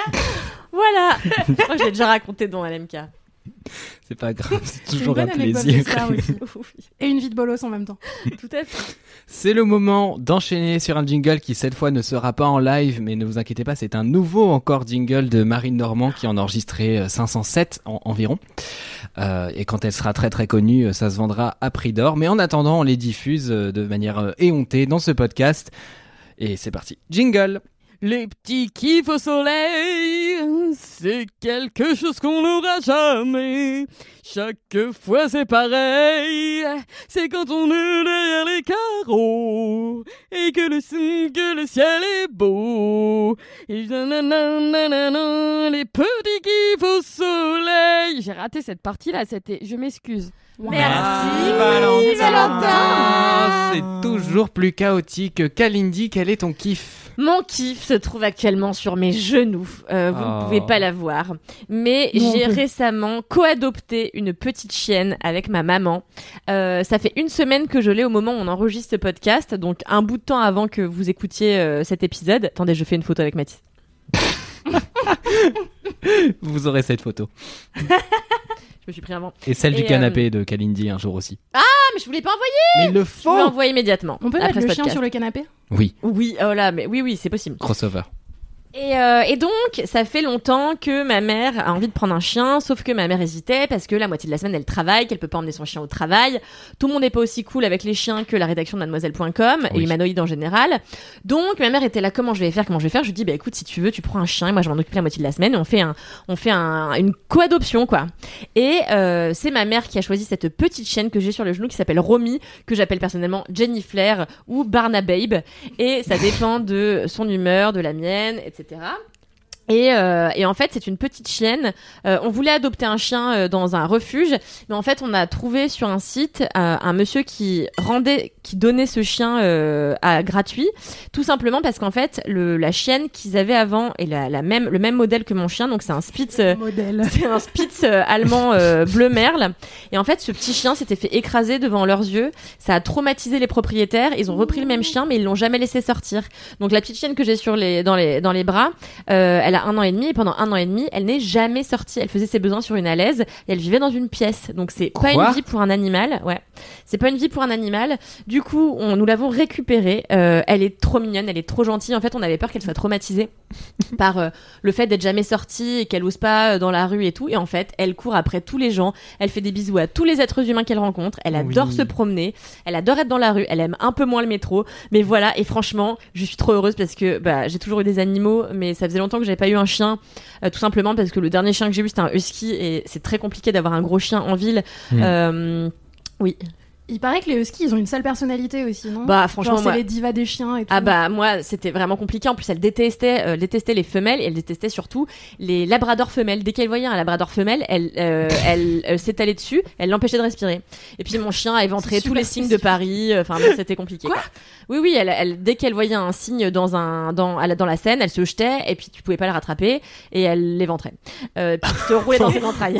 Speaker 4: Voilà. Je crois que je l'ai déjà raconté dans L M K.
Speaker 5: C'est pas grave, c'est
Speaker 2: C'est une
Speaker 5: toujours un
Speaker 2: bonne anecdote
Speaker 5: plaisir.
Speaker 2: de star aussi.
Speaker 4: Oui,
Speaker 2: Et une vie de bolos en même temps.
Speaker 4: tout à fait.
Speaker 5: C'est le moment d'enchaîner sur un jingle qui cette fois ne sera pas en live, mais ne vous inquiétez pas, c'est un nouveau encore jingle de Marine Normand qui en a enregistré euh, cinq cent sept en- environ. Euh, et quand elle sera très très connue, euh, ça se vendra à prix d'or. Mais en attendant, on les diffuse euh, de manière euh, éhontée dans ce podcast. Et c'est parti. Jingle.
Speaker 4: Les petits kiffs au soleil, c'est quelque chose qu'on n'aura jamais. Chaque fois c'est pareil, c'est quand on est derrière les carreaux et que le, que le ciel est beau. Et nanana, les petits kiffs au soleil. J'ai raté cette partie-là, c'était... Je m'excuse. Merci,
Speaker 5: Valentin. C'est toujours plus chaotique. Kalindi, quel est ton kiff?
Speaker 4: Mon kiff se trouve actuellement sur mes genoux. Euh, vous
Speaker 5: Oh.
Speaker 4: ne pouvez pas la voir. Mais
Speaker 2: Non
Speaker 4: j'ai
Speaker 2: plus.
Speaker 4: récemment co-adopté une petite chienne avec ma maman. Euh, ça fait une semaine que je l'ai au moment où on enregistre ce podcast. Donc un bout de temps avant que vous écoutiez euh, cet épisode. Attendez, je fais une photo avec Mathis.
Speaker 5: Vous aurez cette photo.
Speaker 4: Je me suis pris un vent.
Speaker 5: Et celle
Speaker 4: Et,
Speaker 5: du
Speaker 4: euh,
Speaker 5: canapé de Kalindi un jour aussi.
Speaker 4: Ah, mais je voulais pas envoyer.
Speaker 5: Mais il le
Speaker 4: Je
Speaker 5: faut.
Speaker 4: voulais envoyer immédiatement.
Speaker 2: On peut
Speaker 4: après
Speaker 2: mettre
Speaker 4: ce
Speaker 2: le chien
Speaker 4: podcast.
Speaker 2: sur le canapé?
Speaker 5: Oui,
Speaker 4: Oui, oh là, mais oui, oui, c'est possible.
Speaker 5: crossover.
Speaker 4: Et, euh, et donc, ça fait longtemps que ma mère a envie de prendre un chien, sauf que ma mère hésitait parce que la moitié de la semaine, elle travaille, qu'elle peut pas emmener son chien au travail. Tout le monde n'est pas aussi cool avec les chiens que la rédaction de mademoiselle point com et
Speaker 5: Oui.
Speaker 4: humanoïde en général. Donc, ma mère était là, comment je vais faire, comment je vais faire. Je lui dis, bah écoute, si tu veux, tu prends un chien et moi je m'en occupe la moitié de la semaine et on fait un, on fait un, une co-adoption, quoi. Et euh, c'est ma mère qui a choisi cette petite chienne que j'ai sur le genou qui s'appelle Romy, que j'appelle personnellement Jenny Flair ou Barnababe. Et ça dépend de son humeur, de la mienne, et cetera. Et, euh, et en fait, c'est une petite chienne. Euh, on voulait adopter un chien euh, dans un refuge, mais en fait, on a trouvé sur un site euh, un monsieur qui rendait, qui donnait ce chien euh, à gratuit, tout simplement parce qu'en fait, le, la chienne qu'ils avaient avant est la, la même, le même modèle que mon chien. Donc c'est un Spitz, euh, c'est un Spitz euh, allemand euh, bleu merle. Et en fait, ce petit chien s'était fait écraser devant leurs yeux. Ça a traumatisé les propriétaires. Ils ont repris le même chien, mais ils l'ont jamais laissé sortir. Donc la petite chienne que j'ai sur les, dans les, dans les bras, euh, elle a un an et demi et pendant un an et demi, elle n'est jamais sortie. Elle faisait ses besoins sur une alaise et elle vivait dans une pièce. Donc c'est pas
Speaker 5: Quoi
Speaker 4: une vie pour un animal. Ouais, c'est pas une vie pour un animal. Du coup, on, nous l'avons récupérée. Euh, elle est trop mignonne, elle est trop gentille. En fait, on avait peur qu'elle soit traumatisée par euh, le fait d'être jamais sortie et qu'elle ose pas euh, dans la rue et tout. Et en fait, elle court après tous les gens. Elle fait des bisous à tous les êtres humains qu'elle rencontre. Elle adore
Speaker 5: Oui.
Speaker 4: se promener. Elle adore être dans la rue. Elle aime un peu moins le métro. Mais voilà. Et franchement, je suis trop heureuse parce que bah, j'ai toujours eu des animaux, mais ça faisait longtemps que j'avais pas eu un chien. Euh, tout simplement parce que le dernier chien que j'ai eu c'était un husky et c'est très compliqué d'avoir un gros chien en ville.
Speaker 5: Mmh.
Speaker 4: Euh, oui.
Speaker 2: Il paraît que les huskies, ils ont une sale personnalité aussi, non?
Speaker 4: Bah franchement,
Speaker 2: Genre, c'est
Speaker 4: moi...
Speaker 2: les divas des chiens et tout.
Speaker 4: Ah bah moi c'était vraiment compliqué. En plus elle détestait, euh, détestait les femelles et elle détestait surtout les labradors femelles. Dès qu'elle voyait un labrador femelle, elle, euh, elle euh, s'étalait dessus, elle l'empêchait de respirer. Et puis mon chien a éventré tous les signes de Paris. Enfin bon, c'était compliqué. Quoi, quoi. Oui oui, elle, elle, dès qu'elle voyait un signe dans un dans à la, dans la scène, elle se jetait et puis tu pouvais pas la rattraper et elle l'éventrait. Euh, puis se roulait dans ses entrailles.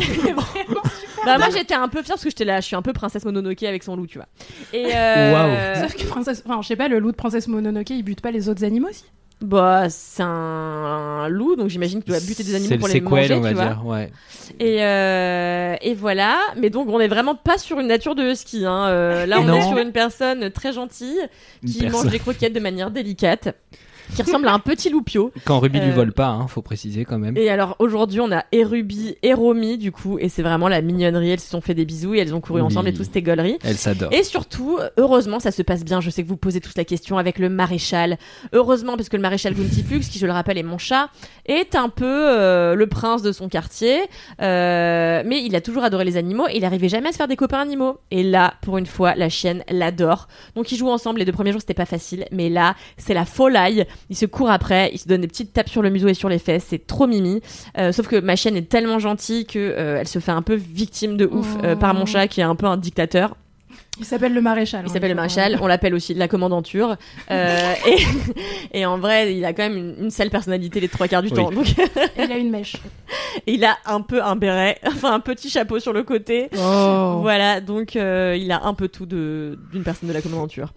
Speaker 4: Bah moi j'étais un peu fière parce que j'étais là, je suis un peu princesse Mononoke avec son loup, tu vois. Et euh...
Speaker 5: Waouh.
Speaker 2: Sauf que princesse, enfin je sais pas, le loup de princesse Mononoke, il bute pas les autres animaux aussi?
Speaker 4: Bah c'est un, un loup, donc j'imagine qu'il doit buter des animaux
Speaker 5: c'est
Speaker 4: pour
Speaker 5: le
Speaker 4: les
Speaker 5: sequel,
Speaker 4: manger,
Speaker 5: on va
Speaker 4: tu vois.
Speaker 5: dire, ouais.
Speaker 4: Et euh... et voilà. Mais donc on est vraiment pas sur une nature de husky. Hein. Euh, là on
Speaker 5: Non.
Speaker 4: est sur une personne très gentille
Speaker 5: Une
Speaker 4: qui
Speaker 5: personne.
Speaker 4: mange des croquettes de manière délicate. Qui ressemble à un petit loupio.
Speaker 5: Quand Ruby lui
Speaker 4: Euh,
Speaker 5: vole pas, hein, faut préciser quand même.
Speaker 4: Et alors aujourd'hui on a et Ruby et Romy du coup et c'est vraiment la mignonnerie. Elles se sont fait des bisous et elles ont couru
Speaker 5: Oui.
Speaker 4: ensemble et tout c'était gaulerie.
Speaker 5: Elle s'adore.
Speaker 4: Et surtout, heureusement, ça se passe bien. Je sais que vous posez tous la question avec le maréchal. Heureusement, parce que le maréchal Guntiflux, qui je le rappelle est mon chat, est un peu euh, le prince de son quartier. Euh, mais il a toujours adoré les animaux et il n'arrivait jamais à se faire des copains animaux. Et là, pour une fois, la chienne l'adore. Donc ils jouent ensemble. Les deux premiers jours, c'était pas facile. Mais là, c'est la folie. Ils se courent après. Ils se donnent des petites tapes sur le museau et sur les fesses. C'est trop mimi. Euh, sauf que ma chienne est tellement gentille que euh, elle se fait un peu victime de ouf euh, par mon chat qui est un peu un dictateur.
Speaker 2: Il s'appelle le maréchal.
Speaker 4: Il
Speaker 2: hein,
Speaker 4: s'appelle le
Speaker 2: faut-
Speaker 4: maréchal, on l'appelle aussi la commandanture. Euh, et, et en vrai, il a quand même une, une sale personnalité les trois quarts du
Speaker 5: Oui.
Speaker 4: temps. Donc,
Speaker 2: Et il a une mèche.
Speaker 4: et il a un peu un béret, enfin un petit chapeau sur le côté.
Speaker 2: Oh.
Speaker 4: Voilà, donc euh, il a un peu tout de, d'une personne de la commandanture.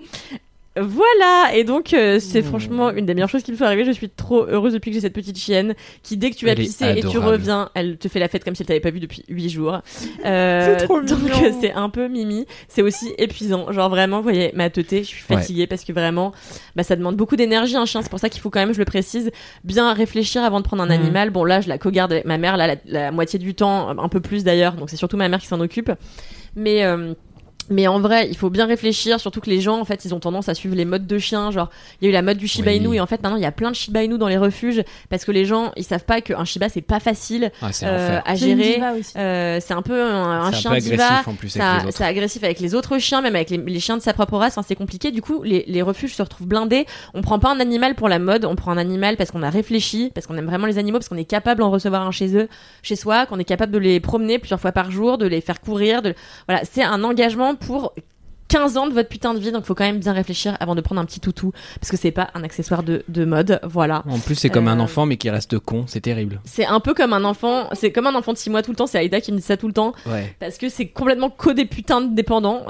Speaker 4: Voilà, et donc euh, c'est
Speaker 5: Mmh.
Speaker 4: franchement une des meilleures choses qui me soit arrivée. Je suis trop heureuse depuis que j'ai cette petite chienne qui, dès que tu vas
Speaker 5: Elle est
Speaker 4: pisser et tu
Speaker 5: adorable.
Speaker 4: reviens, elle te fait la fête comme si elle t'avait pas vu depuis huit jours. Euh,
Speaker 5: C'est trop
Speaker 4: donc
Speaker 5: mignon.
Speaker 4: euh, c'est un peu mimi. C'est aussi épuisant. Genre vraiment, vous voyez, ma teuté, je suis fatiguée parce que vraiment, bah, ça demande beaucoup d'énergie un chien. C'est pour ça qu'il faut quand même, je le précise, bien réfléchir avant de prendre un
Speaker 5: Mmh.
Speaker 4: animal. Bon là, je la co-garde avec ma mère, là, la, la moitié du temps, un peu plus d'ailleurs. Donc c'est surtout ma mère qui s'en occupe. Mais euh, Mais en vrai, il faut bien réfléchir, surtout que les gens, en fait, ils ont tendance à suivre les modes de chiens. Genre, il y a eu la mode du Shiba
Speaker 5: Oui.
Speaker 4: Inu et en fait, maintenant, il y a plein de Shiba Inu dans les refuges parce que les gens, ils savent pas qu'un Shiba, c'est pas facile
Speaker 5: Ah, c'est
Speaker 4: euh,
Speaker 5: l'enfer.
Speaker 4: à
Speaker 2: C'est une
Speaker 4: gérer.
Speaker 2: diva aussi.
Speaker 4: Euh, c'est un peu un, un
Speaker 5: C'est
Speaker 4: chien
Speaker 5: un peu
Speaker 4: diva.
Speaker 5: agressif en plus
Speaker 4: Ça,
Speaker 5: avec les autres.
Speaker 4: c'est agressif avec les autres chiens, même avec les, les chiens de sa propre race. Enfin, c'est compliqué. Du coup, les, les refuges se retrouvent blindés. On prend pas un animal pour la mode, on prend un animal parce qu'on a réfléchi, parce qu'on aime vraiment les animaux, parce qu'on est capable d'en recevoir un chez eux, chez soi, qu'on est capable de les promener plusieurs fois par jour, de les faire courir. De... Voilà, c'est un engagement pour quinze ans de votre putain de vie, donc faut quand même bien réfléchir avant de prendre un petit toutou, parce que c'est pas un accessoire de, de mode, voilà.
Speaker 5: En plus, c'est comme
Speaker 4: Euh,
Speaker 5: un enfant, mais qui reste con, c'est terrible.
Speaker 4: C'est un peu comme un enfant, c'est comme un enfant de six mois tout le temps, c'est Aïda qui me dit ça tout le temps,
Speaker 5: Ouais.
Speaker 4: parce que c'est complètement que des putains de dépendants.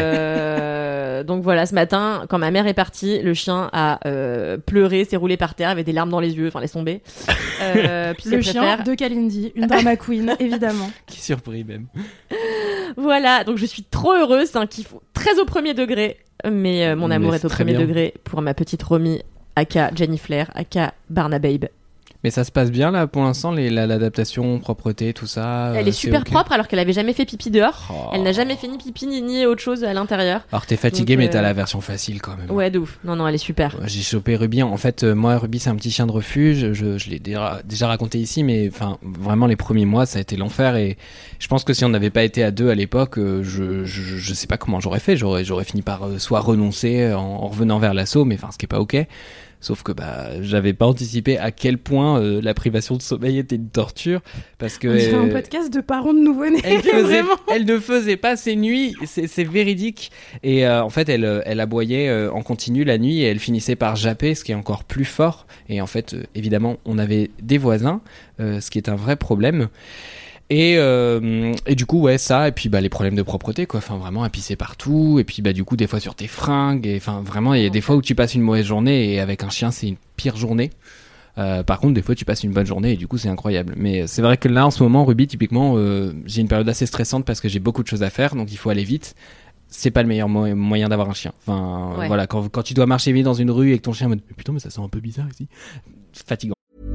Speaker 4: Euh, donc voilà, ce matin, quand ma mère est partie, le chien a euh, pleuré, s'est roulé par terre, avait des larmes dans les yeux, enfin laisse tomber. Euh, puis
Speaker 2: Le
Speaker 4: c'est
Speaker 2: chien
Speaker 4: préfère-
Speaker 2: de Kalindi, une drama queen, évidemment.
Speaker 5: Qui surpris même.
Speaker 4: Voilà, donc je suis trop heureuse, c'est un kiff très au premier degré, mais euh, mon
Speaker 5: Mais
Speaker 4: amour
Speaker 5: c'est
Speaker 4: est au
Speaker 5: très
Speaker 4: premier
Speaker 5: bien.
Speaker 4: degré pour ma petite Romy, aka Jenny Flair, aka Barnababe.
Speaker 5: Mais ça se passe bien là pour l'instant, les- la- l'adaptation, propreté, tout ça.
Speaker 4: Elle
Speaker 5: euh,
Speaker 4: est super
Speaker 5: ok.
Speaker 4: propre alors qu'elle avait jamais fait pipi dehors.
Speaker 5: Oh.
Speaker 4: Elle n'a jamais fait ni pipi ni, ni autre chose à l'intérieur.
Speaker 5: Alors t'es fatigué,
Speaker 4: Donc,
Speaker 5: mais
Speaker 4: euh,
Speaker 5: t'as la version facile quand même.
Speaker 4: Ouais, de ouf. Non, non, elle est super.
Speaker 5: J'ai chopé Ruby. En fait, euh, moi, Ruby, c'est un petit chien de refuge. Je, je l'ai déjà, déjà raconté ici, mais enfin, vraiment, les premiers mois, ça a été l'enfer. Et je pense que si on n'avait pas été à deux à l'époque, euh, je, je, je sais pas comment j'aurais fait. J'aurais, j'aurais fini par euh, soit renoncer en, en revenant vers l'assaut, mais enfin, ce qui est pas ok. Sauf que bah j'avais pas anticipé à quel point euh, la privation de sommeil était une torture parce que
Speaker 2: On dirait
Speaker 5: euh,
Speaker 2: un podcast de parents de nouveau-nés.
Speaker 5: elle, faisait,
Speaker 2: Vraiment.
Speaker 5: elle ne faisait pas ses nuits, c'est, c'est véridique. Et euh, en fait, elle, elle aboyait euh, en continu la nuit et elle finissait par japper, ce qui est encore plus fort. Et en fait, euh, évidemment, on avait des voisins, euh, ce qui est un vrai problème. Et, euh, et du coup, ouais, ça, et puis bah, les problèmes de propreté, quoi. Enfin, vraiment, à pisser partout. Et puis, bah, du coup, des fois sur tes fringues. Et enfin, vraiment, il y a des fois où tu passes une mauvaise journée et avec un chien, c'est une pire journée. Euh, par contre, des fois, tu passes une bonne journée et du coup, c'est incroyable. Mais c'est vrai que là, en ce moment, Ruby, typiquement, euh, j'ai une période assez stressante parce que j'ai beaucoup de choses à faire, donc il faut aller vite. C'est pas le meilleur mo- moyen d'avoir un chien. Enfin,
Speaker 4: Ouais.
Speaker 5: voilà, quand, quand tu dois marcher vite dans une rue et que ton chien me dit, putain, mais ça sent un peu bizarre ici. Fatigant.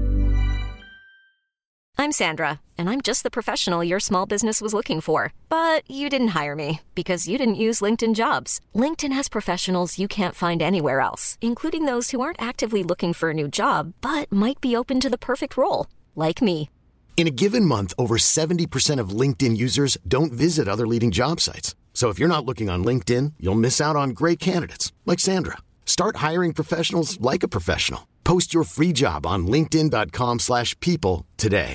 Speaker 9: I'm Sandra, and I'm just the professional your small business was looking for. But you didn't hire me because you didn't use LinkedIn Jobs. LinkedIn has professionals you can't find anywhere else, including those who aren't actively looking for a new job, but might be open to the perfect role, like me.
Speaker 10: In a given month, over seventy percent of LinkedIn users don't visit other leading job sites. So if you're not looking on LinkedIn, you'll miss out on great candidates like Sandra. Start hiring professionals like a professional. Post your free job on linkedin.com slash people today.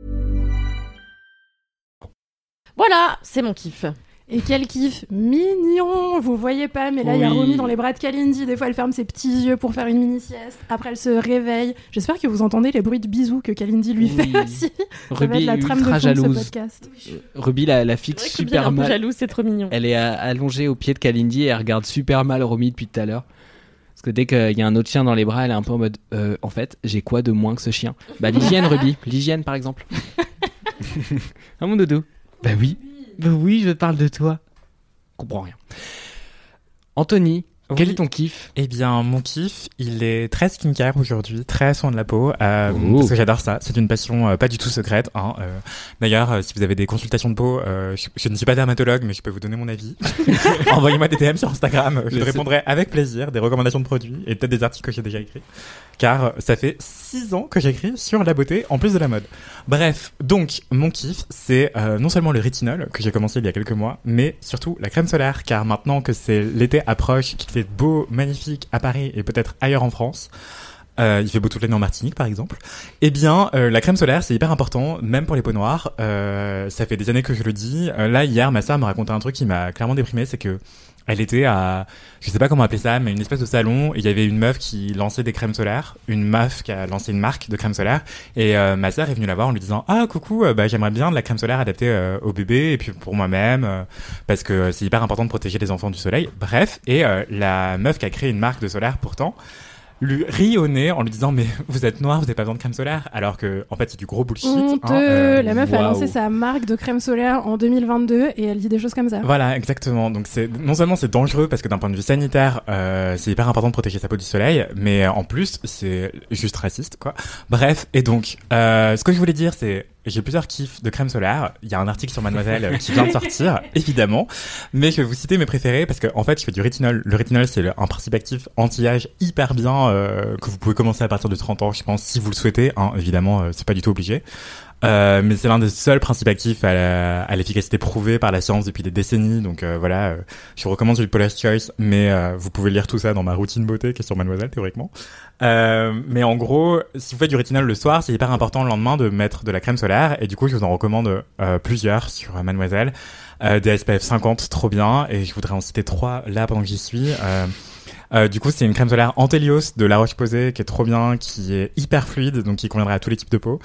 Speaker 4: Voilà, c'est mon kiff.
Speaker 2: Et quel kiff mignon. Vous voyez pas, mais là il y a
Speaker 5: Oui.
Speaker 2: Romy dans les bras de Kalindi. Des fois elle ferme ses petits yeux pour faire une mini sieste. Après elle se réveille. J'espère que vous entendez les bruits de bisous que Kalindi lui
Speaker 5: Oui.
Speaker 2: fait aussi. Ça va
Speaker 5: Ruby
Speaker 2: être la
Speaker 5: est
Speaker 2: trame de fond
Speaker 5: ultra
Speaker 2: de ce
Speaker 5: jalouse.
Speaker 2: podcast.
Speaker 5: Ruby la, la
Speaker 4: C'est
Speaker 5: fixe
Speaker 4: vrai que Ruby, elle est
Speaker 5: super
Speaker 4: un peu
Speaker 5: mal.
Speaker 4: jalouse, c'est trop mignon.
Speaker 5: Elle est euh, allongée au pied de Kalindi et elle regarde super mal Romy depuis tout à l'heure. Parce que dès qu'il y a un autre chien dans les bras, elle est un peu en mode euh, en fait, j'ai quoi de moins que ce chien? Bah l'hygiène, Ruby. L'hygiène, par exemple. Ah mon doudou. Bah oui. Bah oui, je parle de toi. Je comprends rien. Anthony, quel
Speaker 6: Oui.
Speaker 5: est ton kiff?
Speaker 6: Eh bien, mon kiff, il est très skincare aujourd'hui, très soin de la peau, euh,
Speaker 5: Oh.
Speaker 6: parce que j'adore ça. C'est une passion euh, pas du tout secrète. Hein, euh. D'ailleurs, euh, si vous avez des consultations de peau, euh, je, je ne suis pas dermatologue, mais je peux vous donner mon avis. Envoyez-moi des D M sur Instagram, je
Speaker 5: Le-
Speaker 6: répondrai avec plaisir, des recommandations de produits et peut-être des articles que j'ai déjà écrits. Car ça fait six ans que j'écris sur la beauté en plus de la mode. Bref, donc mon kiff, c'est euh, non seulement le rétinol que j'ai commencé il y a quelques mois, mais surtout la crème solaire, car maintenant que c'est l'été approche, qu'il fait beau, magnifique à Paris et peut-être ailleurs en France, euh, il fait beau toute l'année en Martinique par exemple, eh bien euh, la crème solaire c'est hyper important, même pour les peaux noires. Euh, ça fait des années que je le dis. Euh, là hier ma sœur me racontait un truc qui m'a clairement déprimé, c'est que elle était à, je sais pas comment appeler ça, mais une espèce de salon, et il y avait une meuf qui lançait des crèmes solaires, une meuf qui a lancé une marque de crème solaire, et euh, ma sœur est venue la voir en lui disant « Ah, coucou, euh, bah, j'aimerais bien de la crème solaire adaptée euh, au bébé, et puis pour moi-même, euh, parce que c'est hyper important de protéger les enfants du soleil. » Bref, et euh, la meuf qui a créé une marque de solaire, pourtant, lui rit au nez en lui disant « Mais vous êtes noir, vous n'avez pas besoin de crème solaire ?» Alors que, en fait, c'est du gros bullshit.
Speaker 2: Honteux.
Speaker 6: hein, euh,
Speaker 2: La meuf a
Speaker 5: waouh.
Speaker 2: lancé sa marque de crème solaire en deux mille vingt-deux et elle dit des choses comme ça.
Speaker 6: Voilà, exactement. Donc c'est non seulement c'est dangereux parce que d'un point de vue sanitaire, euh, c'est hyper important de protéger sa peau du soleil, mais en plus c'est juste raciste, quoi. Bref, et donc euh, ce que je voulais dire, c'est j'ai plusieurs kiffs de crème solaire. Il y a un article sur Mademoiselle euh, qui vient de sortir, évidemment, mais je vais vous citer mes préférés parce que en fait, je fais du rétinol. Le rétinol, c'est le- un principe actif anti-âge hyper bien euh, que vous pouvez commencer à partir de trente ans, je pense, si vous le souhaitez. Hein, évidemment, euh, c'est pas du tout obligé. Euh, mais c'est l'un des seuls principes actifs à, la- à l'efficacité prouvée par la science depuis des décennies. Donc euh, voilà, euh, je vous recommande du Paula's Choice, mais euh, vous pouvez lire tout ça dans ma routine beauté qui est sur Mademoiselle théoriquement. Euh, mais en gros, si vous faites du rétinol le soir, c'est hyper important le lendemain de mettre de la crème solaire. Et du coup, je vous en recommande euh, plusieurs sur euh, Mademoiselle. Euh, des S P F cinquante, trop bien. Et je voudrais en citer trois là pendant que j'y suis. Euh, Euh, du coup, c'est une crème solaire Antelios de La Roche-Posay qui est trop bien, qui est hyper fluide, donc qui conviendrait à tous les types de peau.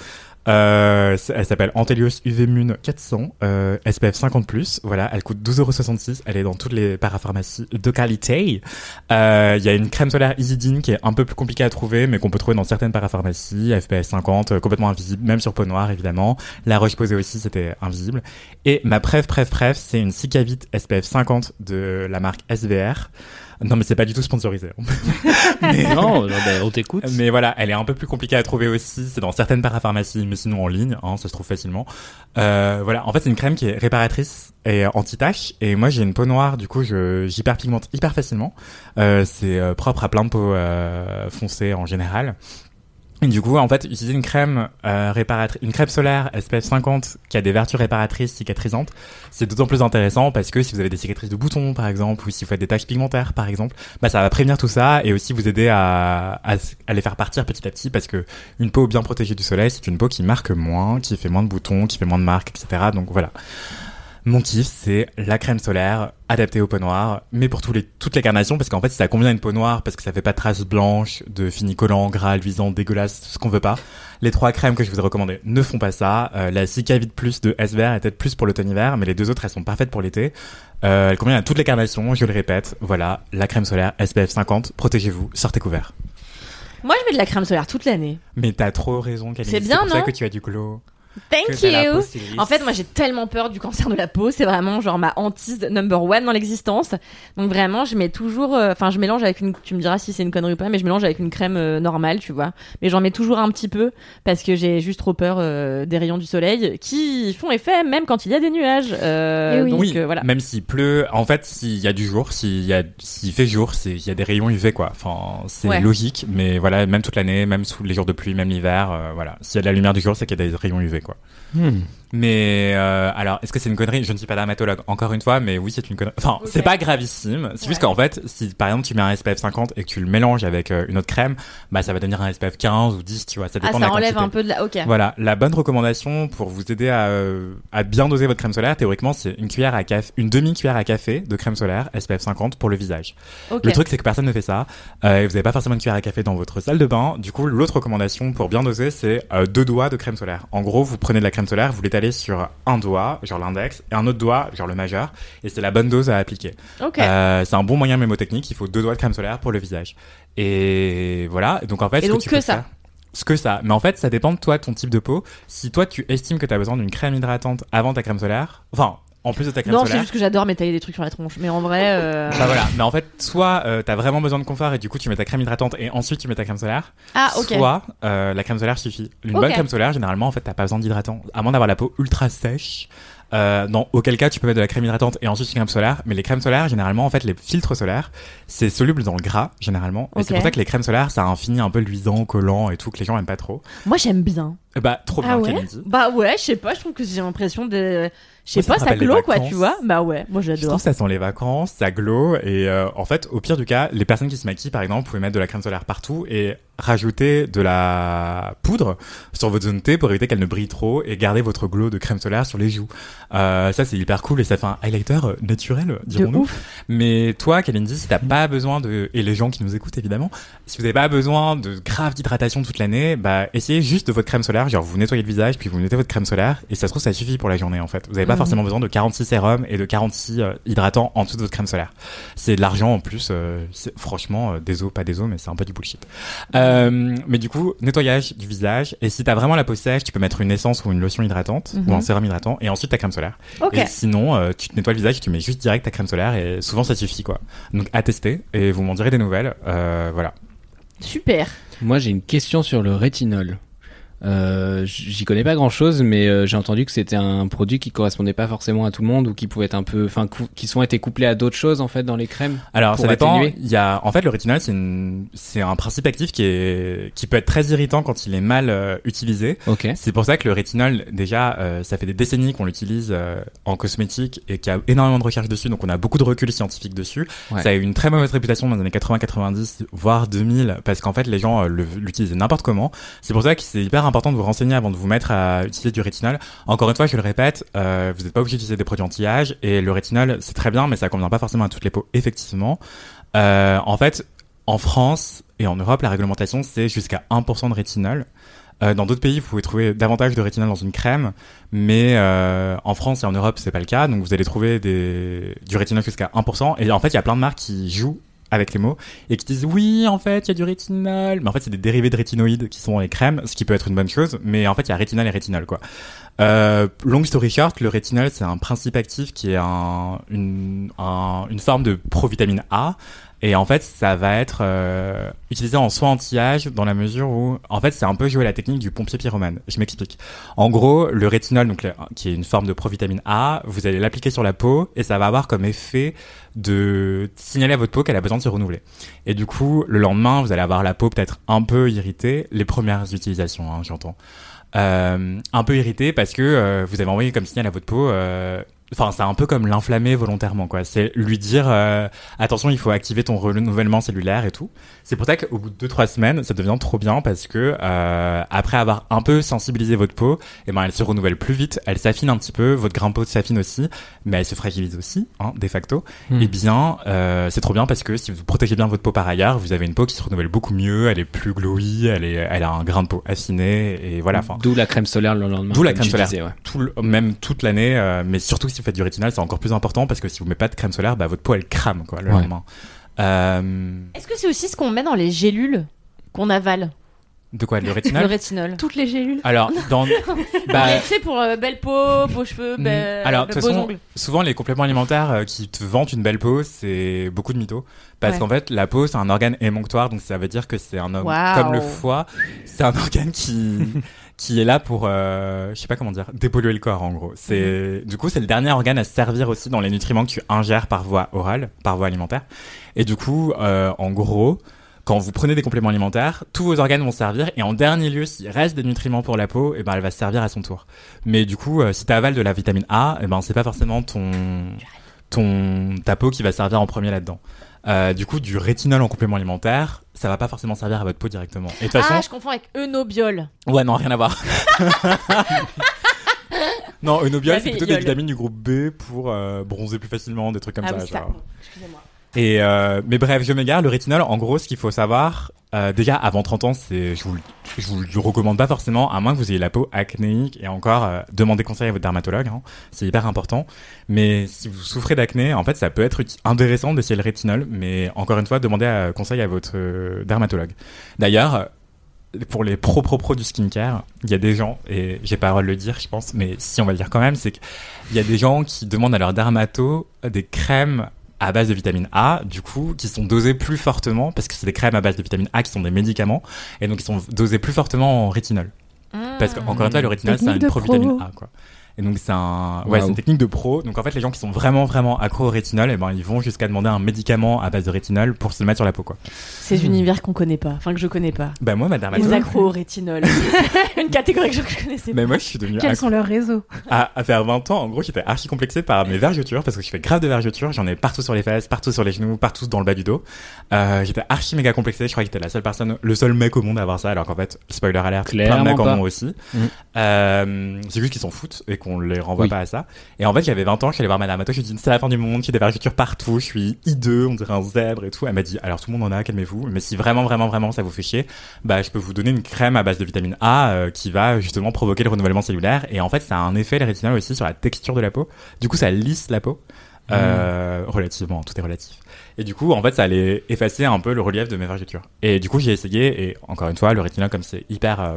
Speaker 6: Euh, elle s'appelle Antelios U V Mune quatre cents, euh, S P F cinquante plus. Voilà, elle coûte douze euros soixante-six. Elle est dans toutes les parapharmacies de qualité. Euh, il y a une crème solaire Isidine qui est un peu plus compliquée à trouver, mais qu'on peut trouver dans certaines parapharmacies. F P S cinquante, euh, complètement invisible, même sur peau noire, évidemment. La Roche-Posay aussi, c'était invisible. Et ma préf, préf, préf, c'est une Cicavite S P F cinquante de la marque S V R. Non, mais c'est pas du tout sponsorisé. mais,
Speaker 5: Non, non ben, on t'écoute.
Speaker 6: mais voilà, elle est un peu plus compliquée à trouver aussi. C'est dans certaines parapharmacies, mais sinon en ligne, hein, ça se trouve facilement. Euh, voilà, en fait, c'est une crème qui est réparatrice et anti-tache. Et moi, j'ai une peau noire, du coup, je j'hyperpigmente hyper facilement. Euh, c'est euh, propre à plein de peaux euh, foncées en général. Et du coup, en fait, utiliser une crème euh, réparatrice, une crème solaire S P F cinquante qui a des vertus réparatrices, cicatrisantes, c'est d'autant plus intéressant parce que si vous avez des cicatrices de boutons, par exemple, ou si vous faites des taches pigmentaires, par exemple, bah ça va prévenir tout ça et aussi vous aider à, à, à les faire partir petit à petit parce que une peau bien protégée du soleil, c'est une peau qui marque moins, qui fait moins de boutons, qui fait moins de marques, et cetera. Donc voilà. Mon kiff, c'est la crème solaire adaptée aux peaux noires, mais pour tous les, toutes les carnations, parce qu'en fait, si ça convient à une peau noire, parce que ça fait pas de traces blanches, de fini collant, gras, luisant, dégueulasse, ce qu'on veut pas, les trois crèmes que je vous ai recommandées ne font pas ça. Euh, la Cicavit Plus de S V R est peut-être plus pour l'automne-hiver, mais les deux autres, elles sont parfaites pour l'été. Euh, elles conviennent à toutes les carnations, je le répète. Voilà, la crème solaire S P F cinquante, protégez-vous, sortez couverts.
Speaker 4: Moi, je mets de la crème solaire toute l'année.
Speaker 6: Mais t'as trop raison, Camille.
Speaker 4: C'est bien,
Speaker 6: c'est pour
Speaker 4: non
Speaker 6: ça que tu as du glow.
Speaker 4: Thank you. En fait, moi, j'ai tellement peur du cancer de la peau. C'est vraiment genre ma hantise number one dans l'existence. Donc vraiment, je mets toujours, enfin, euh, je mélange avec une. Tu me diras si c'est une connerie ou pas, mais je mélange avec une crème euh, normale, tu vois. Mais j'en mets toujours un petit peu parce que j'ai juste trop peur euh, des rayons du soleil qui font effet même quand il y a des nuages. Euh,
Speaker 6: oui,
Speaker 4: donc
Speaker 6: oui.
Speaker 4: Euh, voilà.
Speaker 6: Même s'il pleut, en fait, s'il y a du jour, s'il y a, s'il fait jour, c'est, il y a des rayons U V, quoi. Enfin, c'est ouais. logique, mais voilà, même toute l'année, même sous les jours de pluie, même l'hiver, euh, voilà. S'il y a de la lumière du jour, c'est qu'il y a des rayons U V, quoi. Hmm. Mais euh, alors, est-ce que c'est une connerie ? Je ne suis pas dermatologue, encore une fois, mais oui, c'est une connerie. Enfin, okay. C'est pas gravissime. C'est ouais. juste qu'en fait, si par exemple tu mets un S P F cinquante et que tu le mélanges avec euh, une autre crème, bah ça va devenir un S P F quinze ou dix, tu vois. Ça dépend
Speaker 4: ah,
Speaker 6: de la
Speaker 4: ça enlève
Speaker 6: quantité.
Speaker 4: un peu de la. Ok.
Speaker 6: Voilà, la bonne recommandation pour vous aider à euh, à bien doser votre crème solaire, théoriquement, c'est une cuillère à café, une demi cuillère à café de crème solaire S P F cinquante pour le visage. Okay. Le truc, c'est que personne ne fait ça. Euh, vous n'avez pas forcément une cuillère à café dans votre salle de bain. Du coup, l'autre recommandation pour bien doser, c'est euh, deux doigts de crème solaire. En gros, vous prenez de la crème solaire, vous l'étalez sur un doigt, genre l'index, et un autre doigt, genre le majeur, et c'est la bonne dose à appliquer.
Speaker 4: Okay.
Speaker 6: Euh, c'est un bon moyen mémotechnique, il faut deux doigts de crème solaire pour le visage. Et voilà, donc en fait,
Speaker 4: et
Speaker 6: ce
Speaker 4: donc
Speaker 6: que, tu
Speaker 4: que
Speaker 6: peux
Speaker 4: ça
Speaker 6: faire, ce que ça. Mais en fait, ça dépend de toi, ton type de peau. Si toi, tu estimes que tu as besoin d'une crème hydratante avant ta crème solaire, enfin, en plus de ta crème
Speaker 4: non,
Speaker 6: solaire.
Speaker 4: Non, c'est juste que j'adore m'étaler des trucs sur la tronche. Mais en vrai. Euh...
Speaker 6: Bah voilà. Mais en fait, soit euh, t'as vraiment besoin de confort et du coup tu mets ta crème hydratante et ensuite tu mets ta crème solaire.
Speaker 4: Ah, ok.
Speaker 6: Soit euh, la crème solaire suffit. Une
Speaker 4: okay.
Speaker 6: bonne crème solaire, généralement, en fait, t'as pas besoin d'hydratant. À moins d'avoir la peau ultra sèche. Euh, dans auquel cas tu peux mettre de la crème hydratante et ensuite une crème solaire, mais les crèmes solaires généralement en fait les filtres solaires c'est soluble dans le gras généralement et okay. c'est pour ça que les crèmes solaires ça a un fini un peu luisant, collant et tout que les gens aiment pas trop.
Speaker 4: Moi j'aime bien.
Speaker 6: Bah trop bien.
Speaker 4: Ah ouais
Speaker 6: Kalindi.
Speaker 4: Bah ouais, je sais pas, je trouve que j'ai l'impression de je sais pas, ça glow quoi, tu vois. Bah ouais, moi j'adore.
Speaker 6: Je trouve que ça sent les vacances, ça glow et euh, en fait au pire du cas, les personnes qui se maquillent par exemple, vous pouvez mettre de la crème solaire partout et rajouter de la poudre sur votre zone T pour éviter qu'elle ne brille trop et garder votre glow de crème solaire sur les joues. Euh, ça c'est hyper cool et ça fait un highlighter naturel, dirons-nous. Mais toi, Kalindi, si t'as pas besoin de, et les gens qui nous écoutent évidemment, si vous avez pas besoin de grave d'hydratation toute l'année, bah essayez juste de votre crème solaire, genre vous nettoyez le visage puis vous mettez votre crème solaire et ça se trouve ça suffit pour la journée en fait. Vous avez pas mmh. forcément besoin de quarante-six sérums et de quarante-six euh, hydratants en dessous de votre crème solaire. C'est de l'argent en plus, euh, c'est, franchement, euh, des os, pas des os, mais c'est un peu du bullshit. Euh, mais du coup, nettoyage du visage et si t'as vraiment la peau sèche, tu peux mettre une essence ou une lotion hydratante mmh. ou un sérum hydratant et ensuite ta crème solaire.
Speaker 4: Okay.
Speaker 6: Et sinon, euh, tu te nettoies le visage et tu mets juste direct ta crème solaire et souvent ça suffit quoi. Donc à tester et vous m'en direz des nouvelles. Euh, voilà.
Speaker 4: Super.
Speaker 5: Moi j'ai une question sur le rétinol. Euh, j'y connais pas grand chose, mais euh, j'ai entendu que c'était un produit qui correspondait pas forcément à tout le monde ou qui pouvait être un peu, enfin, cou- qui sont été couplés à d'autres choses en fait dans les crèmes.
Speaker 6: Alors ça dépend.
Speaker 5: Atténuer.
Speaker 6: Il y a, en fait, le rétinol c'est une, c'est un principe actif qui est, qui peut être très irritant quand il est mal euh, utilisé.
Speaker 5: Ok.
Speaker 6: C'est pour ça que le rétinol, déjà, euh, ça fait des décennies qu'on l'utilise euh, en cosmétique et qu'il y a énormément de recherches dessus, donc on a beaucoup de recul scientifique dessus. Ouais. Ça a eu une très mauvaise réputation dans les années quatre-vingts quatre-vingt-dix, voire deux mille, parce qu'en fait les gens euh, le, l'utilisaient n'importe comment. C'est pour ça que c'est hyper important de vous renseigner avant de vous mettre à utiliser du rétinol. Encore une fois, je le répète, euh, vous n'êtes pas obligé d'utiliser des produits anti-âge et le rétinol, c'est très bien, mais ça convient pas forcément à toutes les peaux, effectivement. Euh, en fait, en France et en Europe, la réglementation, c'est jusqu'à un pour cent de rétinol. Euh, dans d'autres pays, vous pouvez trouver davantage de rétinol dans une crème, mais euh, en France et en Europe, c'est pas le cas. Donc, vous allez trouver des, du rétinol jusqu'à un pour cent. Et en fait, il y a plein de marques qui jouent avec les mots et qui disent oui en fait il y a du rétinol mais en fait c'est des dérivés de rétinoïdes qui sont dans les crèmes, ce qui peut être une bonne chose, mais en fait il y a rétinol et rétinol quoi. Euh, long story short, le rétinol, c'est un principe actif qui est un, une, un, une forme de provitamine A. Et en fait, ça va être euh, utilisé en soin anti-âge dans la mesure où, en fait, c'est un peu jouer la technique du pompier pyromane. Je m'explique. En gros, le rétinol, donc le, qui est une forme de provitamine A, vous allez l'appliquer sur la peau et ça va avoir comme effet de signaler à votre peau qu'elle a besoin de se renouveler. Et du coup, le lendemain, vous allez avoir la peau peut-être un peu irritée. Les premières utilisations, hein, j'entends. Euh, un peu irritée parce que euh, vous avez envoyé comme signal à votre peau... Euh, Enfin, c'est un peu comme l'inflammer volontairement, quoi. C'est lui dire euh, attention, il faut activer ton renouvellement cellulaire et tout. C'est pour ça qu'au bout de deux trois semaines, ça devient trop bien parce que euh, après avoir un peu sensibilisé votre peau, eh ben elle se renouvelle plus vite, elle s'affine un petit peu, votre grain de peau s'affine aussi, mais elle se fragilise aussi, hein, de facto. Mmh. Et bien, euh, c'est trop bien parce que si vous protégez bien votre peau par ailleurs, vous avez une peau qui se renouvelle beaucoup mieux, elle est plus glowy, elle est, elle a un grain de peau affiné et voilà. Enfin.
Speaker 5: D'où la crème solaire le lendemain.
Speaker 6: D'où la crème solaire,
Speaker 5: disais, ouais.
Speaker 6: tout le, même toute l'année, euh, mais surtout si vous faites du rétinol, c'est encore plus important parce que si vous mettez pas de crème solaire, bah votre peau elle crame quoi le ouais. lendemain. Euh...
Speaker 4: Est-ce que c'est aussi ce qu'on met dans les gélules qu'on avale?
Speaker 6: De quoi, le rétinol?
Speaker 4: Le rétinol.
Speaker 2: Toutes les gélules.
Speaker 6: Alors, dans.
Speaker 4: bah... Tu sais, pour euh, belle peau, beaux cheveux, be...
Speaker 6: Alors, de
Speaker 4: beaux
Speaker 6: façon,
Speaker 4: ongles.
Speaker 6: Souvent, les compléments alimentaires euh, qui te vantent une belle peau, c'est beaucoup de mythos. Parce ouais. qu'en fait, la peau, c'est un organe émonctoire, donc ça veut dire que c'est un homme wow. comme le foie. C'est un organe qui. qui est là pour, euh, je sais pas comment dire, dépolluer le corps en gros. C'est, mmh. Du coup, c'est le dernier organe à se servir aussi dans les nutriments que tu ingères par voie orale, par voie alimentaire. Et du coup, euh, en gros, quand vous prenez des compléments alimentaires, tous vos organes vont servir. Et en dernier lieu, s'il reste des nutriments pour la peau, et ben elle va se servir à son tour. Mais du coup, euh, si t'avales de la vitamine A, et ben c'est pas forcément ton, ton, ta peau qui va servir en premier là-dedans. Euh, du coup, du rétinol en complément alimentaire, ça va pas forcément servir à votre peau directement. Et de toute façon,
Speaker 4: ah, je confonds avec Eunobiol.
Speaker 6: Ouais, non, rien à voir. Non, Eunobiol, c'est plutôt des vitamines du groupe B pour euh, bronzer plus facilement, des trucs comme ah, ça. Oui, ça. Genre. Excusez-moi. Et euh, mais bref, je m'égare. Le rétinol, en gros, ce qu'il faut savoir, euh, déjà avant trente ans, c'est, je vous, je vous le recommande pas forcément, à moins que vous ayez la peau acnéique et encore euh, demandez conseil à votre dermatologue. Hein, c'est hyper important. Mais si vous souffrez d'acné, en fait, ça peut être intéressant d'essayer le rétinol, mais encore une fois, demandez à, conseil à votre euh, dermatologue. D'ailleurs, pour les pro pro pro du skincare, il y a des gens, et j'ai pas le droit de le dire, je pense, mais si on va le dire quand même, c'est qu'il y a des gens qui demandent à leur dermato des crèmes à base de vitamine A, du coup, qui sont dosées plus fortement, parce que c'est des crèmes à base de vitamine A qui sont des médicaments, et donc ils sont dosés plus fortement en rétinol. Mmh. Parce qu'encore une fois, le rétinol, c'est une provitamine A, quoi. Et donc c'est un, ouais, wow. c'est une technique de pro. Donc en fait, les gens qui sont vraiment vraiment accros au rétinol, eh ben ils vont jusqu'à demander un médicament à base de rétinol pour se le mettre sur la peau, quoi.
Speaker 4: C'est mmh. univers qu'on connaît pas, enfin que je connais pas.
Speaker 6: Bah moi, ma dermatologue.
Speaker 4: Les accros au rétinol, une catégorie que je connaissais pas.
Speaker 6: Mais moi, je suis devenu.
Speaker 2: Quels
Speaker 6: accro...
Speaker 2: sont leurs réseaux?
Speaker 6: À, à faire vingt ans, en gros, j'étais archi complexé par mes vergetures parce que je fais grave de vergetures. J'en ai partout sur les fesses, partout sur les genoux, partout dans le bas du dos. Euh, j'étais archi méga complexé. Je crois que j'étais la seule personne, le seul mec au monde à avoir ça, alors qu'en fait, spoiler alert, plein de mecs en ont aussi. Mmh. Euh, c'est juste qu'ils s'en foutent et qu'on les renvoie oui. pas à ça. Et en fait, j'avais vingt ans, je suis allé voir ma dermato, je lui ai dit c'est la fin du monde, j'ai des vergetures partout, je suis hideux, on dirait un zèbre et tout. Elle m'a dit alors tout le monde en a, calmez-vous, mais si vraiment vraiment vraiment ça vous fait chier, bah je peux vous donner une crème à base de vitamine A euh, qui va justement provoquer le renouvellement cellulaire. Et en fait, ça a un effet, le rétinol aussi, sur la texture de la peau. Du coup, ça lisse la peau. Euh, mmh. Relativement, tout est relatif. Et du coup, en fait, ça allait effacer un peu le relief de mes vergetures. Et du coup, j'ai essayé, et encore une fois, le rétinol, comme c'est hyper euh,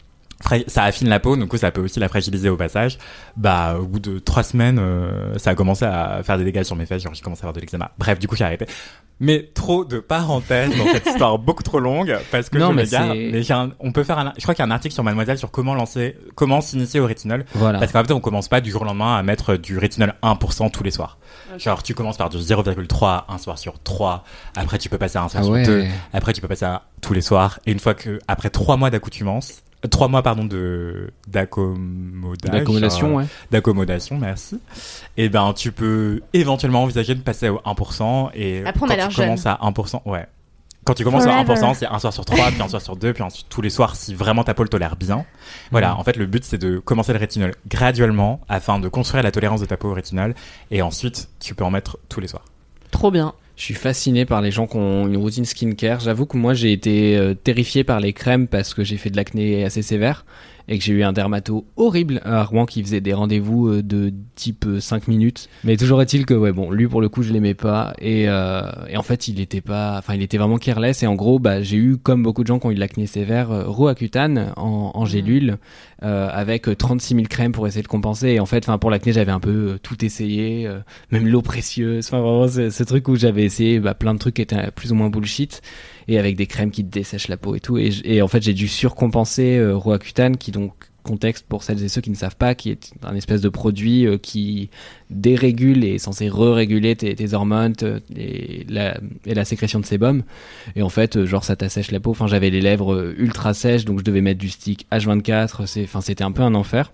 Speaker 6: ça affine la peau, donc ça peut aussi la fragiliser au passage. Bah, au bout de trois semaines, euh, ça a commencé à faire des dégâts sur mes fesses, genre j'ai commencé à avoir de l'eczéma. Bref, du coup, j'ai arrêté. Mais trop de parenthèses dans cette histoire beaucoup trop longue, parce que non, je mais m'égare. Mais j'ai un, on peut faire un, je crois qu'il y a un article sur Mademoiselle sur comment lancer, comment s'initier au rétinol. Voilà. Parce qu'en fait, on commence pas du jour au lendemain à mettre du rétinol un pour cent tous les soirs. Okay. Genre, tu commences par du zéro virgule trois un soir sur trois. Après, tu peux passer à un soir ah sur ouais. deux. Après, tu peux passer à tous les soirs. Et une fois que, après trois mois d'accoutumance, Trois mois, pardon, de d'accommodation.
Speaker 5: D'accommodation, ouais.
Speaker 6: D'accommodation, merci. Et ben, tu peux éventuellement envisager de passer au un pour cent et
Speaker 4: après, on
Speaker 6: quand
Speaker 4: a l'air
Speaker 6: tu commences
Speaker 4: jeune.
Speaker 6: à un pour cent, ouais. Quand tu commences Forever. à un pour cent, c'est un soir sur trois, puis un soir sur deux, puis ensuite tous les soirs si vraiment ta peau le tolère bien. Voilà. Mmh. En fait, le but, c'est de commencer le rétinol graduellement afin de construire la tolérance de ta peau au rétinol et ensuite, tu peux en mettre tous les soirs.
Speaker 4: Trop bien.
Speaker 5: Je suis fasciné par les gens qui ont une routine skincare. J'avoue que moi, j'ai été euh, terrifié par les crèmes parce que j'ai fait de l'acné assez sévère et que j'ai eu un dermato horrible à Rouen qui faisait des rendez-vous euh, de type euh, cinq minutes. Mais toujours est-il que, ouais, bon, lui, pour le coup, je l'aimais pas. Et, euh, et en fait, il était pas, enfin, il était vraiment careless. Et en gros, bah, j'ai eu, comme beaucoup de gens qui ont eu de l'acné sévère, euh, Roaccutane en, en gélule, euh, avec trente-six mille crèmes pour essayer de compenser. Et en fait, enfin, pour l'acné, j'avais un peu euh, tout essayé, euh, même l'eau précieuse. Enfin, vraiment, c'est ce truc où j'avais essayé, bah, plein de trucs qui étaient plus ou moins bullshit. Et avec des crèmes qui dessèchent la peau et tout. Et, et en fait, j'ai dû surcompenser euh, Roaccutane, qui donc, contexte pour celles et ceux qui ne savent pas, qui est un espèce de produit euh, qui dérégule et est censé re-réguler tes, tes hormones et la, et la sécrétion de sébum. Et en fait, euh, genre, ça t'assèche la peau. Enfin, j'avais les lèvres euh, ultra sèches, donc je devais mettre du stick H vingt-quatre. C'est, enfin, c'était un peu un enfer.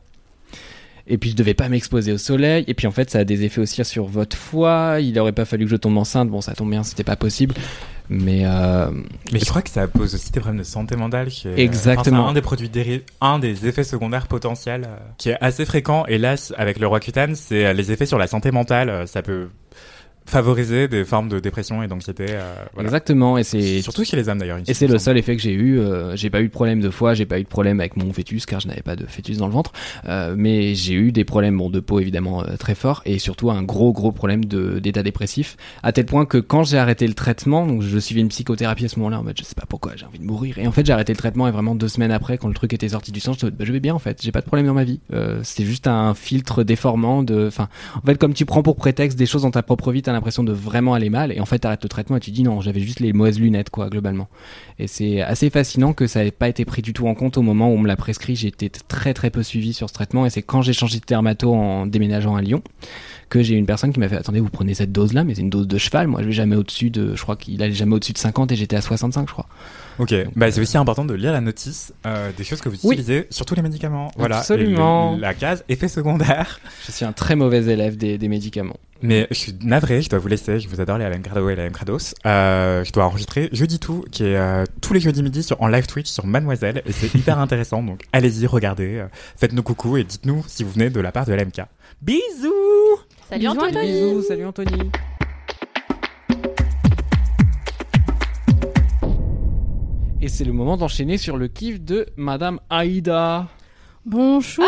Speaker 5: Et puis je devais pas m'exposer au soleil. Et puis en fait, ça a des effets aussi sur votre foie. Il aurait pas fallu que je tombe enceinte. Bon, ça tombe bien, c'était pas possible. Mais euh...
Speaker 6: mais je crois que ça pose aussi des problèmes de santé mentale. Qui est,
Speaker 5: exactement.
Speaker 6: Enfin, c'est un des produits déri- un des effets secondaires potentiels euh, qui est assez fréquent. Et là, avec le Roaccutane, c'est euh, les effets sur la santé mentale. Euh, ça peut favoriser des formes de dépression et d'anxiété. Euh, voilà.
Speaker 5: Exactement, et c'est
Speaker 6: surtout chez les hommes d'ailleurs.
Speaker 5: Et c'est le seul effet que j'ai eu. Euh, j'ai pas eu de problème de foie, j'ai pas eu de problème avec mon fœtus car je n'avais pas de fœtus dans le ventre. Euh, mais j'ai eu des problèmes bon, de peau évidemment euh, très forts et surtout un gros gros problème de d'état dépressif. À tel point que quand j'ai arrêté le traitement, donc je suivais une psychothérapie à ce moment-là en mode je sais pas pourquoi j'ai envie de mourir. Et en fait j'ai arrêté le traitement et vraiment deux semaines après quand le truc était sorti du sang, je, bah, je vais bien en fait. J'ai pas de problème dans ma vie. Euh, c'était juste un filtre déformant de. Enfin, en fait comme tu prends pour prétexte des choses dans ta propre vie, t'as l'impression de vraiment aller mal et en fait t'arrêtes le traitement et tu dis non, j'avais juste les mauvaises lunettes quoi globalement. Et c'est assez fascinant que ça n'ait pas été pris du tout en compte au moment où on me l'a prescrit. J'ai été très très peu suivi sur ce traitement et c'est quand j'ai changé de dermato en déménageant à Lyon que j'ai une personne qui m'a fait attendez, vous prenez cette dose là mais c'est une dose de cheval, moi je vais jamais au-dessus de, je crois qu'il allait jamais au-dessus de cinquante et j'étais à soixante-cinq je crois.
Speaker 6: Ok, bah c'est aussi important de lire la notice euh, des choses que vous
Speaker 5: oui.
Speaker 6: utilisez, surtout les médicaments. Voilà.
Speaker 5: Absolument.
Speaker 6: Et le, la case effet secondaire.
Speaker 5: Je suis un très mauvais élève des, des médicaments.
Speaker 6: Mais je suis navré, je dois vous laisser, je vous adore les A M Crado et les A M Crados. Euh, je dois enregistrer Jeudi Tout, qui est euh, tous les jeudis midi sur, en live Twitch sur Mademoiselle, et c'est hyper intéressant, donc allez-y, regardez, euh, faites-nous coucou et dites-nous si vous venez de la part de l'A M K. Bisous.
Speaker 4: Salut
Speaker 5: Bisous,
Speaker 4: Anthony.
Speaker 5: Bisous, salut Anthony. Et c'est le moment d'enchaîner sur le kiff de Madame Aïda.
Speaker 2: Bonjour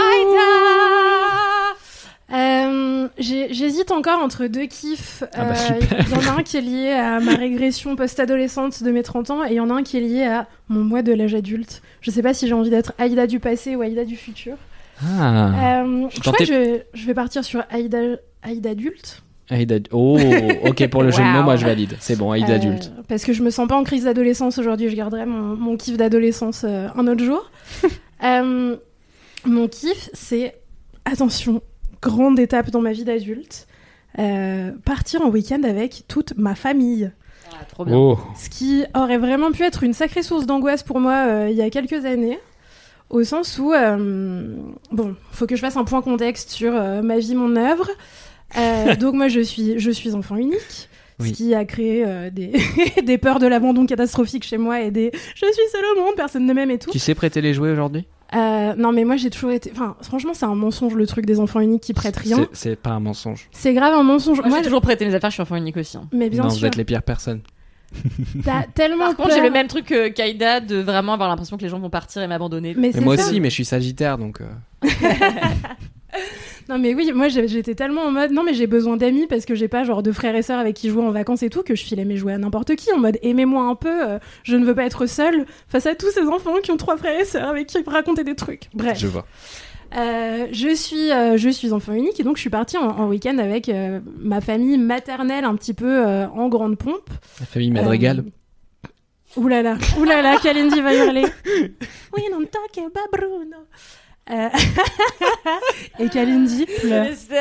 Speaker 4: Aïda.
Speaker 2: euh, j'ai, J'hésite encore entre deux kiffs.
Speaker 5: Ah bah
Speaker 2: euh,
Speaker 5: super.
Speaker 2: il y en a un qui est lié à ma régression post-adolescente de mes trente ans et il y en a un qui est lié à mon mois de l'âge adulte. Je sais pas si j'ai envie d'être Aïda du passé ou Aïda du futur.
Speaker 5: Ah.
Speaker 2: Euh, je crois que je vais, je vais partir sur Aïda, Aïda adulte.
Speaker 5: Aïda... Oh, ok, pour le jeu de mots,
Speaker 4: Wow.
Speaker 5: moi je valide. C'est bon, Aïda
Speaker 2: Euh,
Speaker 5: adulte.
Speaker 2: Parce que je me sens pas en crise d'adolescence aujourd'hui, je garderai mon, mon kiff d'adolescence euh, un autre jour. euh, mon kiff, c'est, attention, grande étape dans ma vie d'adulte, euh, partir en week-end avec toute ma famille.
Speaker 4: Ah, trop bien.
Speaker 5: Oh.
Speaker 2: Ce qui aurait vraiment pu être une sacrée source d'angoisse pour moi euh, il y a quelques années. Au sens où, euh, bon, faut que je fasse un point contexte sur euh, ma vie, mon œuvre. Euh, donc moi, je suis, je suis enfant unique,
Speaker 5: oui.
Speaker 2: Ce qui a créé euh, des, des peurs de l'abandon catastrophique chez moi et des « je suis seule au monde, personne ne m'aime » et tout.
Speaker 5: Tu sais prêter les jouets aujourd'hui ?
Speaker 2: euh, Non, mais moi, j'ai toujours été... Enfin, franchement, c'est un mensonge, le truc des enfants uniques qui prêtent rien.
Speaker 5: C'est, c'est pas un mensonge.
Speaker 2: C'est grave un mensonge.
Speaker 4: Moi,
Speaker 2: moi
Speaker 4: j'ai toujours prêté mes affaires, je suis enfant unique aussi. Hein.
Speaker 2: Mais bien
Speaker 5: non,
Speaker 2: sûr.
Speaker 5: vous êtes les pires personnes.
Speaker 2: T'as tellement
Speaker 4: Par contre,
Speaker 2: peur.
Speaker 4: j'ai le même truc que Kaïda de vraiment avoir l'impression que les gens vont partir et m'abandonner.
Speaker 2: Mais,
Speaker 5: Mais
Speaker 2: c'est
Speaker 5: moi
Speaker 2: ça.
Speaker 5: aussi, mais je suis sagittaire, donc... Euh...
Speaker 2: Non mais oui, moi j'ai- j'étais tellement en mode non mais j'ai besoin d'amis parce que j'ai pas genre de frères et sœurs avec qui jouer en vacances et tout que je filais mes jouets à n'importe qui en mode aimez-moi un peu, euh, je ne veux pas être seule face à tous ces enfants qui ont trois frères et sœurs avec qui raconter des trucs. Bref.
Speaker 5: Je vois.
Speaker 2: Euh, je suis euh, je suis enfant unique et donc je suis partie en, en week-end avec euh, ma famille maternelle un petit peu euh, en grande pompe.
Speaker 5: La famille Madrigal.
Speaker 2: Euh... Ouh là là, ouh là là, Kalindi va hurler. We don't talk about Bruno. Euh... et Kalindi pleure.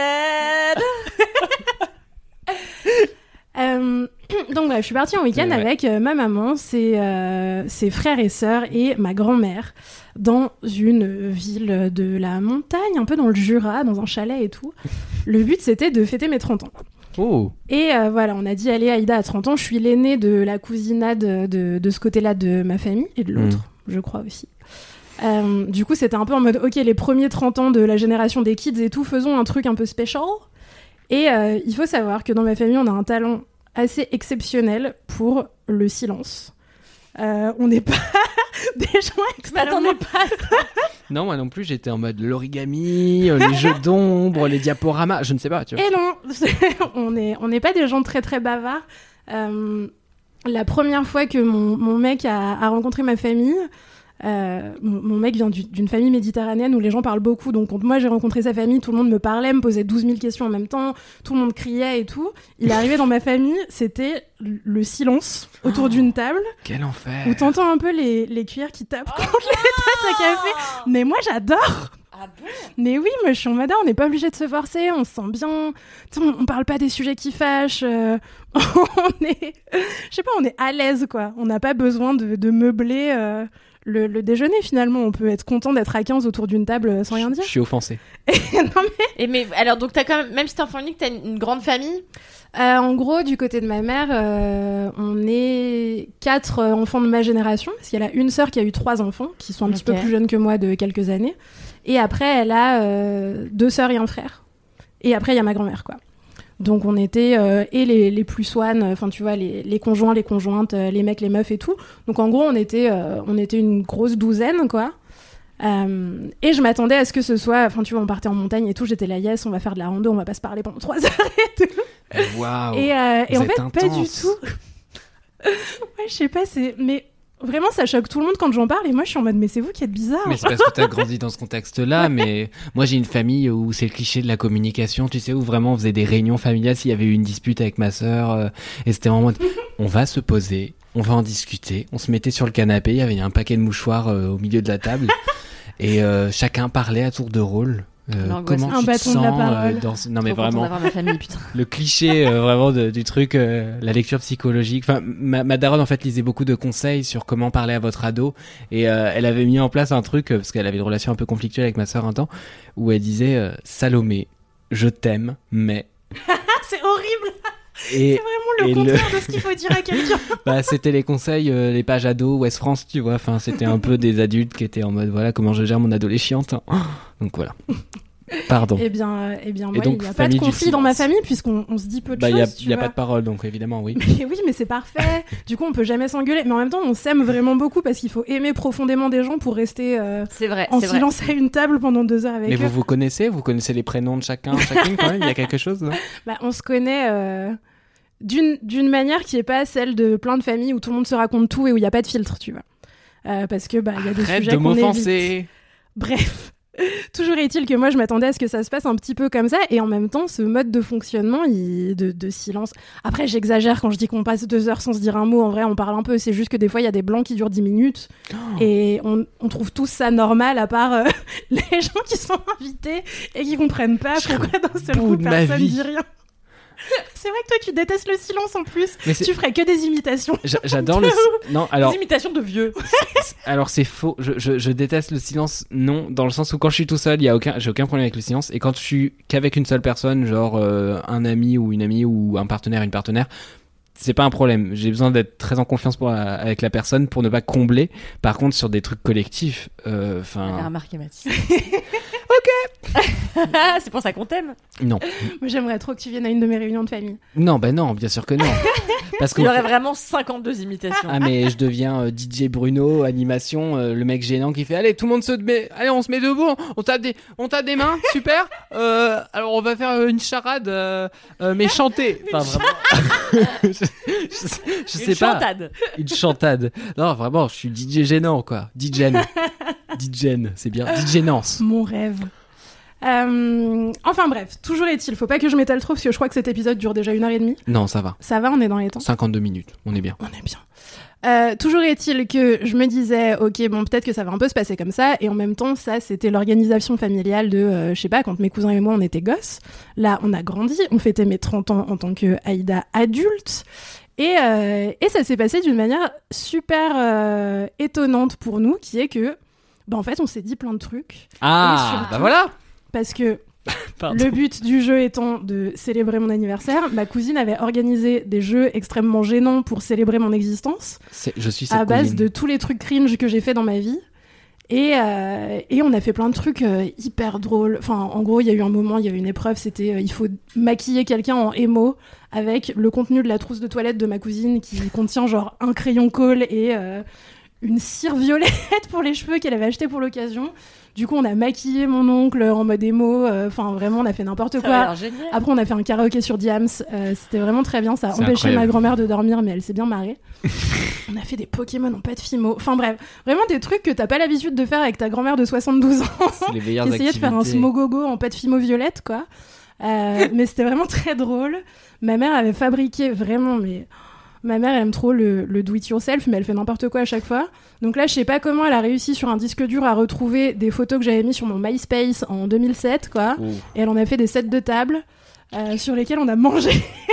Speaker 2: euh, donc voilà, je suis partie en week-end
Speaker 5: Ouais.
Speaker 2: avec euh, ma maman, ses, euh, ses frères et sœurs et ma grand-mère dans une ville de la montagne, un peu dans le Jura, dans un chalet et tout. Le but, c'était de fêter mes trente ans.
Speaker 5: Oh.
Speaker 2: Et euh, voilà, on a dit, allez, Aïda, à trente ans, je suis l'aînée de la cousinade de, de, de ce côté-là de ma famille, et de l'autre, mmh. je crois aussi. Euh, du coup, c'était un peu en mode, ok, les premiers trente ans de la génération des kids et tout, faisons un truc un peu special. Et euh, il faut savoir que dans ma famille, on a un talent assez exceptionnel pour le silence. Euh, on n'est pas des gens extrêmement...
Speaker 4: Je m'attendais pas à ça.
Speaker 5: Non, moi non plus, j'étais en mode l'origami, euh, les jeux d'ombre, les diaporamas, je ne sais pas, tu vois.
Speaker 2: Et non, on n'est on n'est pas des gens très très bavards. Euh, la première fois que mon, mon mec a, a rencontré ma famille, euh, mon, mon mec vient du, d'une famille méditerranéenne où les gens parlent beaucoup, donc quand moi j'ai rencontré sa famille, tout le monde me parlait, me posait douze mille questions en même temps, tout le monde criait et tout. Il est arrivé dans ma famille, c'était le silence autour oh, d'une table.
Speaker 5: Quel enfer.
Speaker 2: Où t'entends un peu les, les cuillères qui tapent oh contre les tasses à café. Mais moi j'adore.
Speaker 4: Ah bon ?
Speaker 2: Mais oui, moi je suis en mode, on n'est pas obligé de se forcer, on se sent bien, on, on parle pas des sujets qui fâchent, euh, on est, je sais pas, on est à l'aise quoi, on n'a pas besoin de, de meubler euh, le, le déjeuner finalement, on peut être content d'être à quinze autour d'une table sans rien dire.
Speaker 5: Je suis offensée.
Speaker 2: non, mais...
Speaker 4: Et mais alors donc t'as quand même, même si t'es enfant unique, t'as une, une grande famille ?
Speaker 2: Euh, en gros, du côté de ma mère, euh, on est quatre euh, enfants de ma génération, parce qu'elle a une sœur qui a eu trois enfants, qui sont un okay. petit peu plus jeunes que moi de quelques années. Et après, elle a euh, deux sœurs et un frère. Et après, il y a ma grand-mère, quoi. Donc, on était euh, et les, les plus swan, enfin, tu vois, les, les conjoints, les conjointes, euh, les mecs, les meufs et tout. Donc, en gros, on était, euh, on était une grosse douzaine, quoi. Euh, et je m'attendais à ce que ce soit... Enfin, tu vois, on partait en montagne et tout. J'étais là, yes, on va faire de la rando, on va pas se parler pendant trois heures et tout.
Speaker 5: Waouh.
Speaker 2: Et, euh, et en fait,
Speaker 5: intense.
Speaker 2: pas du tout. Ouais, je sais pas, c'est... Mais... Vraiment, ça choque tout le monde quand j'en parle et moi je suis en mode mais c'est vous qui êtes bizarre.
Speaker 5: Mais c'est parce que t'as grandi dans ce contexte-là. Mais moi j'ai une famille où c'est le cliché de la communication, tu sais, où vraiment on faisait des réunions familiales s'il y avait eu une dispute avec ma sœur euh, et c'était vraiment on va se poser, on va en discuter. On se mettait sur le canapé, il y avait un paquet de mouchoirs euh, au milieu de la table et euh, chacun parlait à tour de rôle. Euh,
Speaker 2: non,
Speaker 5: comment
Speaker 2: un
Speaker 5: tu
Speaker 2: bâton
Speaker 5: te sens
Speaker 2: de la parole.
Speaker 5: euh, dans... Non mais
Speaker 4: Trop
Speaker 5: vraiment
Speaker 4: ma famille, putain.
Speaker 5: le cliché euh, vraiment de, du truc, euh, la lecture psychologique. Enfin, ma, ma daronne en fait lisait beaucoup de conseils sur comment parler à votre ado et euh, elle avait mis en place un truc euh, parce qu'elle avait une relation un peu conflictuelle avec ma sœur un temps où elle disait euh, Salomé, je t'aime, mais
Speaker 2: c'est horrible.
Speaker 5: Et,
Speaker 2: c'est vraiment le contraire le... de ce qu'il faut dire à quelqu'un.
Speaker 5: Bah, c'était les conseils, euh, les pages ados, Ouest France, tu vois. Enfin, c'était un peu des adultes qui étaient en mode voilà comment je gère mon adolescente. Donc voilà. Pardon.
Speaker 2: Eh bien, euh, eh bien moi,
Speaker 5: donc,
Speaker 2: il n'y a pas de conflit dans ma famille puisqu'on on se dit peu de
Speaker 5: bah,
Speaker 2: choses.
Speaker 5: Il n'y a, a pas de parole, donc évidemment, oui.
Speaker 2: Mais oui, mais c'est parfait. Du coup, on peut jamais s'engueuler. Mais en même temps, on s'aime vraiment beaucoup parce qu'il faut aimer profondément des gens pour rester euh,
Speaker 4: c'est vrai,
Speaker 2: en
Speaker 4: c'est
Speaker 2: silence
Speaker 4: vrai.
Speaker 2: à une table pendant deux heures avec
Speaker 5: mais
Speaker 2: eux.
Speaker 5: Mais vous vous connaissez Vous connaissez les prénoms de chacun, chacune quand même. Il y a quelque chose, non?
Speaker 2: Bah, on se connaît euh, d'une, d'une manière qui n'est pas celle de plein de familles où tout le monde se raconte tout et où il n'y a pas de filtre, tu vois. Euh, parce que bah, y a des
Speaker 5: Arrête
Speaker 2: sujets
Speaker 5: de
Speaker 2: qu'on
Speaker 5: m'offenser.
Speaker 2: évite. Bref. Toujours est-il que moi je m'attendais à ce que ça se passe un petit peu comme ça et en même temps ce mode de fonctionnement il... de, de silence. Après j'exagère quand je dis qu'on passe deux heures sans se dire un mot, en vrai on parle un peu, c'est juste que des fois il y a des blancs qui durent dix minutes oh. et on, on trouve tous ça normal à part euh, les gens qui sont invités et qui comprennent pas
Speaker 5: je
Speaker 2: pourquoi d'un seul coup personne dit rien. C'est vrai que toi tu détestes le silence en plus. Mais tu ferais que des imitations.
Speaker 5: J'a- j'adore le si- non alors
Speaker 4: des imitations de vieux.
Speaker 5: Alors c'est faux. Je, je, je déteste le silence. Non, dans le sens où quand je suis tout seul, il y a aucun j'ai aucun problème avec le silence. Et quand je suis qu'avec une seule personne, genre euh, un ami ou une amie ou un partenaire, une partenaire, c'est pas un problème. J'ai besoin d'être très en confiance pour, euh, avec la personne pour ne pas combler. Par contre, sur des trucs collectifs, enfin.
Speaker 4: Euh, remarqué Mathis.
Speaker 2: Ok.
Speaker 4: C'est pour ça qu'on t'aime.
Speaker 5: Non.
Speaker 2: Moi, j'aimerais trop que tu viennes à une de mes réunions de famille.
Speaker 5: Non, bah non, bien sûr que non.
Speaker 4: Parce qu'il y aurait vraiment cinquante-deux imitations.
Speaker 5: Ah mais je deviens euh, D J Bruno, animation, euh, le mec gênant qui fait allez tout le monde se met, allez on se met debout, on tape des, on tape des mains, super. Euh, alors on va faire une charade, euh, euh, mais chanter. Enfin vraiment. je, je, je sais
Speaker 4: une
Speaker 5: pas.
Speaker 4: Chantade.
Speaker 5: Une chantade. Non vraiment, je suis D J gênant quoi. D J. D J, c'est bien. D J Nance.
Speaker 2: Mon rêve. Euh, enfin bref, toujours est-il, faut pas que je m'étale trop parce que je crois que cet épisode dure déjà une heure et demie.
Speaker 5: Non, ça va.
Speaker 2: Ça va, on est dans les temps.
Speaker 5: cinquante-deux minutes, on est bien.
Speaker 2: On est bien. Euh, toujours est-il que je me disais, ok, bon, peut-être que ça va un peu se passer comme ça, et en même temps, ça, c'était l'organisation familiale de, euh, je sais pas, quand mes cousins et moi, on était gosses. Là, on a grandi, on fêtait mes trente ans en tant que Aïda adulte, et, euh, et ça s'est passé d'une manière super euh, étonnante pour nous, qui est que, bah, en fait, on s'est dit plein de trucs.
Speaker 5: Ah,
Speaker 2: surtout,
Speaker 5: bah voilà.
Speaker 2: Parce que le but du jeu étant de célébrer mon anniversaire, ma cousine avait organisé des jeux extrêmement gênants pour célébrer mon existence.
Speaker 5: C'est, je suis cette
Speaker 2: à base
Speaker 5: cousine.
Speaker 2: de tous les trucs cringe que j'ai fait dans ma vie. Et, euh, et on a fait plein de trucs euh, hyper drôles. Enfin, en gros, il y a eu un moment, il y avait une épreuve, c'était euh, il faut maquiller quelqu'un en émo avec le contenu de la trousse de toilette de ma cousine qui contient genre un crayon colle et euh, une cire violette pour les cheveux qu'elle avait acheté pour l'occasion. Du coup, on a maquillé mon oncle en mode émo. Enfin, euh, vraiment, on a fait n'importe
Speaker 4: ça
Speaker 2: quoi.
Speaker 4: a l'air génial.
Speaker 2: Après, on a fait un karaoké sur Diams. Euh, c'était vraiment très bien. Ça a
Speaker 5: C'est
Speaker 2: empêché
Speaker 5: incroyable.
Speaker 2: ma grand-mère de dormir, mais elle s'est bien marrée. On a fait des Pokémon en pâte fimo. Enfin bref, vraiment des trucs que t'as pas l'habitude de faire avec ta grand-mère de soixante-douze ans.
Speaker 5: C'est les meilleures
Speaker 2: Essayer de faire un
Speaker 5: activités.
Speaker 2: smogogo en pâte fimo violette, quoi. Euh, mais c'était vraiment très drôle. Ma mère avait fabriqué vraiment, mais ma mère elle aime trop le, le do it yourself, mais elle fait n'importe quoi à chaque fois. Donc là, je sais pas comment elle a réussi sur un disque dur à retrouver des photos que j'avais mis sur mon MySpace en deux mille sept, quoi.
Speaker 5: Ouh.
Speaker 2: Et elle en a fait des sets de table euh, sur lesquels on a mangé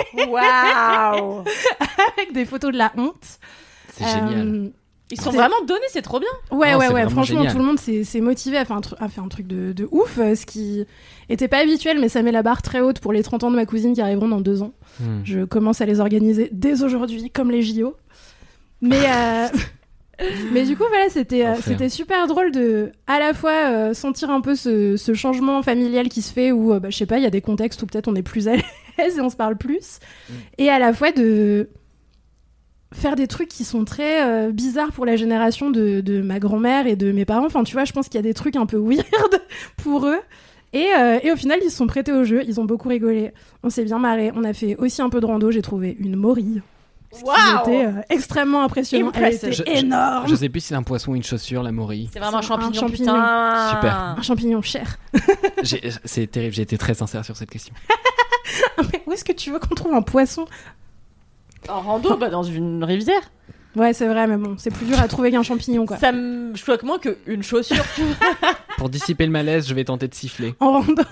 Speaker 4: Waouh.
Speaker 2: avec des photos de la honte.
Speaker 5: C'est génial.
Speaker 2: Euh,
Speaker 4: Ils sont
Speaker 2: C'est-
Speaker 4: vraiment donnés, c'est trop bien.
Speaker 2: Ouais,
Speaker 5: Non,
Speaker 2: ouais,
Speaker 5: c'est
Speaker 2: ouais.
Speaker 5: vraiment
Speaker 2: Franchement,
Speaker 5: génial.
Speaker 2: tout le monde s'est s'est motivé à faire un, tru- à faire un truc de, de ouf, euh, ce qui était pas habituel, mais ça met la barre très haute pour les trente ans de ma cousine qui arriveront dans deux ans.
Speaker 5: Hmm.
Speaker 2: Je commence à les organiser dès aujourd'hui, comme les J O. Mais, euh, mais du coup, voilà, c'était euh,
Speaker 5: Enfer.
Speaker 2: c'était super drôle de, à la fois, euh, sentir un peu ce, ce changement familial qui se fait où, euh, bah, je sais pas, il y a des contextes où peut-être on est plus à l'aise et on se parle plus.
Speaker 5: Mm.
Speaker 2: Et à la fois de faire des trucs qui sont très euh, bizarres pour la génération de, de ma grand-mère et de mes parents. Enfin, tu vois, je pense qu'il y a des trucs un peu weird pour eux. Et, euh, et au final, ils se sont prêtés au jeu, ils ont beaucoup rigolé. On s'est bien marré. On a fait aussi un peu de rando. J'ai trouvé une morille. Ce qui
Speaker 4: Waouh.
Speaker 2: était euh, extrêmement impressionnant. Elle
Speaker 4: Impressive.
Speaker 2: était
Speaker 5: Je- je-
Speaker 2: énorme.
Speaker 5: Je sais plus si c'est un poisson ou une chaussure, la morille.
Speaker 4: C'est vraiment un
Speaker 2: C'est un
Speaker 4: champignon,
Speaker 2: champignon.
Speaker 4: putain.
Speaker 5: Super.
Speaker 2: Un champignon cher.
Speaker 5: J'ai- C'est terrible, j'ai été très sincère sur cette question.
Speaker 2: Mais où est-ce que tu veux qu'on trouve un poisson?
Speaker 4: En rando, bah, dans une rivière.
Speaker 2: Ouais, c'est vrai, mais bon, c'est plus dur à trouver qu'un champignon, quoi.
Speaker 4: Ça me choque moins qu'une chaussure. tu vois.
Speaker 5: Pour dissiper le malaise, je vais tenter de siffler.
Speaker 2: En rando.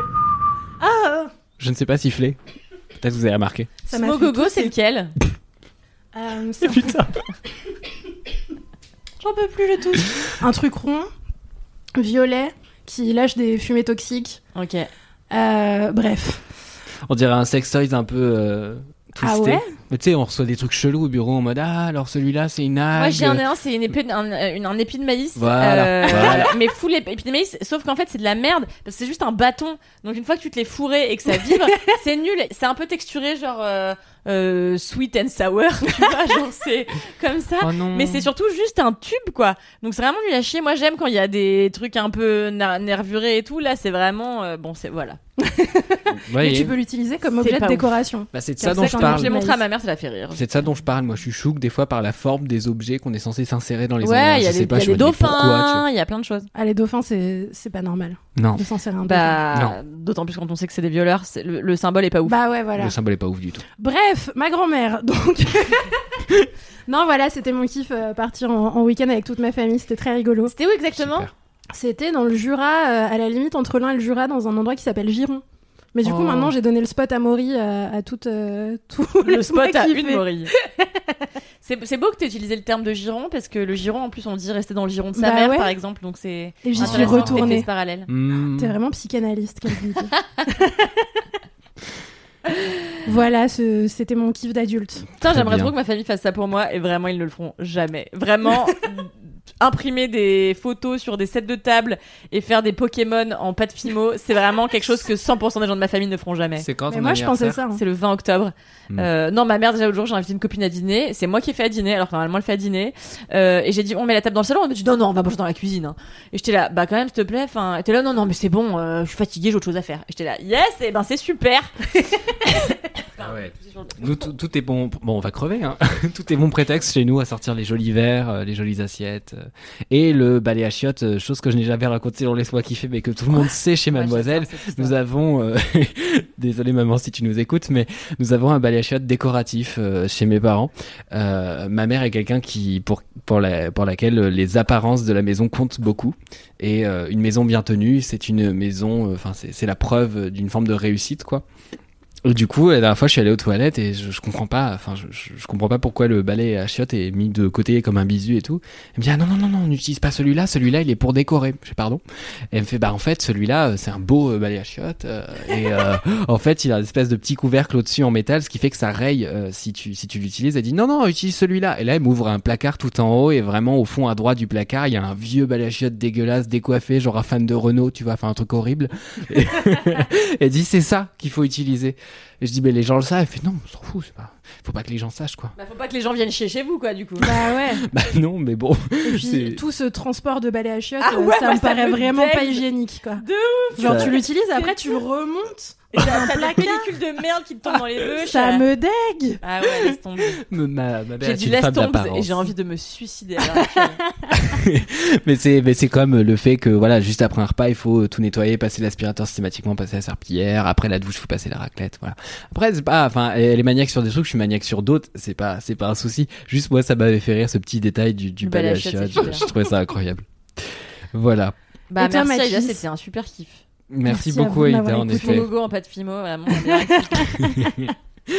Speaker 2: Ah,
Speaker 5: Je ne sais pas siffler. Peut-être que vous avez remarqué.
Speaker 2: ça m'a fait
Speaker 4: Smogogo,
Speaker 2: tousser.
Speaker 4: c'est lequel?
Speaker 2: Euh, c'est un-
Speaker 5: Putain.
Speaker 2: J'en peux plus, je touche. Un truc rond, violet, qui lâche des fumées toxiques.
Speaker 4: Ok.
Speaker 2: Euh, bref.
Speaker 5: On dirait un sextoys un peu euh, twisté.
Speaker 2: Ah ouais?
Speaker 5: Mais tu sais, on reçoit des trucs chelous au bureau en mode ah alors celui-là c'est une algue.
Speaker 4: Moi, j'ai un, un c'est une épée, de- un, une- un épi de maïs.
Speaker 5: Voilà,
Speaker 4: euh,
Speaker 5: voilà.
Speaker 4: Mais full ép- épi de maïs, sauf qu'en fait, c'est de la merde. Parce que c'est juste un bâton. Donc, une fois que tu te l'es fourré et que ça vibre, c'est nul. C'est un peu texturé, genre euh, euh, sweet and sour. Tu vois, genre, c'est comme ça.
Speaker 5: Oh non.
Speaker 4: Mais c'est surtout juste un tube, quoi. Donc, c'est vraiment nul à chier. Moi, j'aime quand il y a des trucs un peu na- nervurés et tout. Là, c'est vraiment. euh, bon, c'est. Voilà.
Speaker 5: Ouais,
Speaker 2: Mais tu
Speaker 5: et-
Speaker 2: peux l'utiliser comme
Speaker 4: C'est
Speaker 2: objet de
Speaker 4: pas ouf.
Speaker 2: décoration.
Speaker 5: bah, c'est de
Speaker 2: Car
Speaker 5: ça dont
Speaker 2: ça,
Speaker 5: je
Speaker 2: quand
Speaker 5: parle.
Speaker 4: Je l'ai
Speaker 2: Maïs.
Speaker 4: montré à ma mère, ça l'a fait rire.
Speaker 5: C'est de ça dont je parle. Moi, je suis chouk des fois par la forme des objets qu'on est censé s'insérer dans les
Speaker 4: Ouais,
Speaker 5: endroits.
Speaker 4: il y a
Speaker 5: Je
Speaker 4: des,
Speaker 5: sais pas,
Speaker 4: il y a
Speaker 5: je
Speaker 4: des
Speaker 5: me dis, pourquoi,
Speaker 4: dauphins, il y a plein de choses.
Speaker 2: Ah, les dauphins, c'est c'est pas normal
Speaker 5: tu- Non,
Speaker 2: de s'en servir un dauphin.
Speaker 4: Bah, d'autant plus quand on sait que c'est des violeurs, c'est- le, le symbole est pas ouf.
Speaker 2: Bah ouais, voilà.
Speaker 5: le symbole est pas ouf du tout.
Speaker 2: Bref, ma grand-mère, donc... non, voilà, c'était mon kiff, euh, partir en, en week-end avec toute ma famille, c'était très rigolo.
Speaker 4: C'était où exactement?
Speaker 5: Super.
Speaker 2: C'était dans le Jura, euh, à la limite entre l'Ain et le Jura, dans un endroit qui s'appelle Giron. Mais du coup,
Speaker 5: Oh.
Speaker 2: maintenant, j'ai donné le spot à Maury à, à toute, euh, tous
Speaker 4: Le
Speaker 2: les
Speaker 4: spot
Speaker 2: mois
Speaker 4: à
Speaker 2: qu'il
Speaker 4: une
Speaker 2: fait.
Speaker 4: morille. C'est c'est beau que tu aies utilisé le terme de giron parce que le giron en plus on dit rester dans le giron de sa
Speaker 2: Bah
Speaker 4: mère
Speaker 2: ouais.
Speaker 4: par exemple donc c'est
Speaker 2: Et j'y suis
Speaker 4: intéressant que t'aies
Speaker 2: retournée.
Speaker 4: fait ce parallèle.
Speaker 5: Hmm.
Speaker 2: T'es vraiment psychanalyste, quelle idée. Voilà, ce- c'était mon kiff d'adulte.
Speaker 4: Putain,
Speaker 5: Très
Speaker 4: j'aimerais
Speaker 5: bien.
Speaker 4: trop que ma famille fasse ça pour moi et vraiment ils ne le feront jamais. Vraiment imprimer des photos sur des sets de table et faire des Pokémon en pâte fimo, c'est vraiment quelque chose que cent pour cent des gens de ma famille ne feront jamais.
Speaker 5: C'est quand
Speaker 2: Mais
Speaker 5: ton
Speaker 2: moi, je pensais
Speaker 5: anniversaire
Speaker 2: ça. hein.
Speaker 4: C'est le vingt octobre.
Speaker 5: Mm.
Speaker 4: Euh, non, ma mère, déjà, l'autre jour, j'ai invité une copine à dîner. C'est moi qui ai fait à dîner, alors que normalement, elle fait à dîner. Euh, et j'ai dit, on met la table dans le salon. Elle me dit, non, non, on va manger dans la cuisine. hein. Et j'étais là, bah, quand même, s'il te plaît. Enfin, elle était là, non, non, mais c'est bon, euh, je suis fatiguée, j'ai autre chose à faire. Et j'étais là, yes, et ben, c'est super.
Speaker 5: Ah ouais. Nous, tout, tout est bon. Bon, on va crever. Hein. Tout est bon prétexte chez nous à sortir les jolis verres, euh, les jolies assiettes euh, et le balai à chiottes, euh, chose que je n'ai jamais racontée dans Laisse-moi kiffer, mais que tout le monde sait chez Mademoiselle. Nous avons, euh, désolé maman si tu nous écoutes, mais nous avons un balai à chiottes décoratif euh, chez mes parents. Euh, ma mère est quelqu'un qui, pour pour la pour laquelle les apparences de la maison comptent beaucoup. Et euh, une maison bien tenue, c'est une maison, enfin euh, c'est c'est la preuve d'une forme de réussite quoi. Et du coup, la dernière fois, je suis allé aux toilettes et je, je comprends pas, enfin, je, je, je comprends pas pourquoi le balai à chiottes est mis de côté comme un bisu et tout. Elle me dit, ah non, non, non, non, on n'utilise pas celui-là, celui-là, il est pour décorer. Je fais, pardon. Et elle me fait, bah, en fait, celui-là, c'est un beau balai à chiottes, euh, et, euh, en fait, il a une espèce de petit couvercle au-dessus en métal, ce qui fait que ça raye, euh, si tu, si tu l'utilises. Elle dit, non, non, utilise celui-là. Et là, elle m'ouvre un placard tout en haut et vraiment, au fond, à droite du placard, il y a un vieux balai à chiottes dégueulasse, décoiffé, genre un fan de Renault, tu vois, enfin, un truc horrible. Et elle dit, c'est ça qu'il faut utiliser. Et je dis, mais les gens le savent. Elle fait, non, on s'en fout, c'est pas... faut pas que les gens sachent, quoi.
Speaker 4: Bah, faut pas que les gens viennent chier chez vous, quoi, du coup.
Speaker 2: Bah ouais.
Speaker 5: Bah non, mais bon.
Speaker 2: Et puis,
Speaker 5: c'est...
Speaker 2: tout ce transport de balai à chiottes,
Speaker 4: Ah ouais,
Speaker 2: ça
Speaker 4: moi,
Speaker 2: me
Speaker 4: ça
Speaker 2: paraît
Speaker 4: me
Speaker 2: vraiment
Speaker 4: dégue.
Speaker 2: pas hygiénique, quoi.
Speaker 4: De ouf.
Speaker 2: Genre,
Speaker 5: Ça-
Speaker 2: tu l'utilises, après, tu le remontes.
Speaker 4: Et t'as
Speaker 2: un
Speaker 4: t'as de la
Speaker 2: placard.
Speaker 4: pellicule de merde qui te tombe dans les bouches.
Speaker 2: Ça me dégue.
Speaker 4: Ah ouais, laisse tomber.
Speaker 5: Ma, ma mère
Speaker 4: J'ai
Speaker 5: est
Speaker 4: dit
Speaker 5: une
Speaker 4: laisse
Speaker 5: femme
Speaker 4: tomber
Speaker 5: d'apparence.
Speaker 4: et j'ai envie de me suicider. à l'heure actuelle.
Speaker 5: mais c'est mais c'est comme le fait que voilà, juste après un repas il faut tout nettoyer, passer l'aspirateur systématiquement, passer la serpillière, après la douche il faut passer la raclette, voilà. Après c'est pas, enfin elle est maniaque sur des trucs, je suis maniaque sur d'autres, c'est pas c'est pas un souci. Juste moi ça m'avait fait rire ce petit détail du du
Speaker 4: Le
Speaker 5: balai à
Speaker 4: balai à chiottes,
Speaker 5: chiottes,
Speaker 4: c'est
Speaker 5: je,
Speaker 4: super.
Speaker 5: je trouvais ça incroyable. Voilà.
Speaker 4: Bah
Speaker 2: Et toi,
Speaker 4: merci Aïda,
Speaker 2: Mathis
Speaker 4: c'était un super kiff.
Speaker 5: Merci,
Speaker 2: Merci à
Speaker 5: beaucoup
Speaker 2: vous de
Speaker 5: Aïda,
Speaker 2: m'avoir
Speaker 5: en
Speaker 2: écouté.
Speaker 4: Mon
Speaker 5: effet.
Speaker 4: logo en pas de fimo, vraiment. on est là.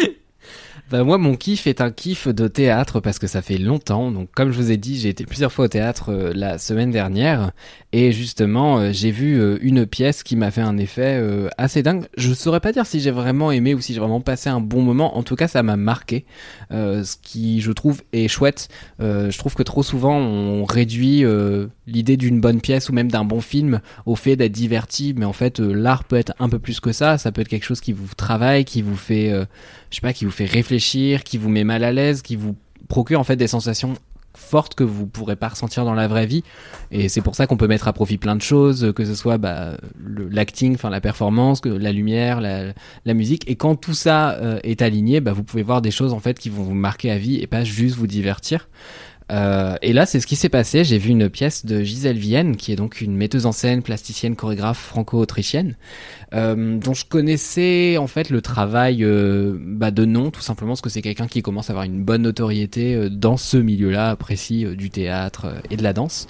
Speaker 5: Bah moi mon kiff est un kiff de théâtre parce que ça fait longtemps. Donc comme je vous ai dit, j'ai été plusieurs fois au théâtre euh, la semaine dernière et justement euh, j'ai vu euh, une pièce qui m'a fait un effet euh, assez dingue. Je saurais pas dire si j'ai vraiment aimé ou si j'ai vraiment passé un bon moment. En tout cas, ça m'a marqué. Euh, ce qui je trouve est chouette. Euh, je trouve que trop souvent on réduit euh, l'idée d'une bonne pièce ou même d'un bon film au fait d'être diverti, mais en fait euh, l'art peut être un peu plus que ça. Ça peut être quelque chose qui vous travaille, qui vous fait euh, je sais pas, qui vous fait réfléchir, qui vous met mal à l'aise, qui vous procure en fait des sensations fortes que vous pourrez pas ressentir dans la vraie vie. Et c'est pour ça qu'on peut mettre à profit plein de choses, que ce soit bah, le, l'acting, enfin la performance, que, la lumière, la, la musique. Et quand tout ça euh, est aligné, bah, vous pouvez voir des choses en fait qui vont vous marquer à vie et pas juste vous divertir. Euh, et là, c'est ce qui s'est passé. J'ai vu une pièce de Gisèle Vienne, qui est donc une metteuse en scène, plasticienne, chorégraphe franco-autrichienne, euh, dont je connaissais en fait le travail euh, bah, de nom, tout simplement parce que c'est quelqu'un qui commence à avoir une bonne notoriété euh, dans ce milieu-là précis euh, du théâtre euh, et de la danse.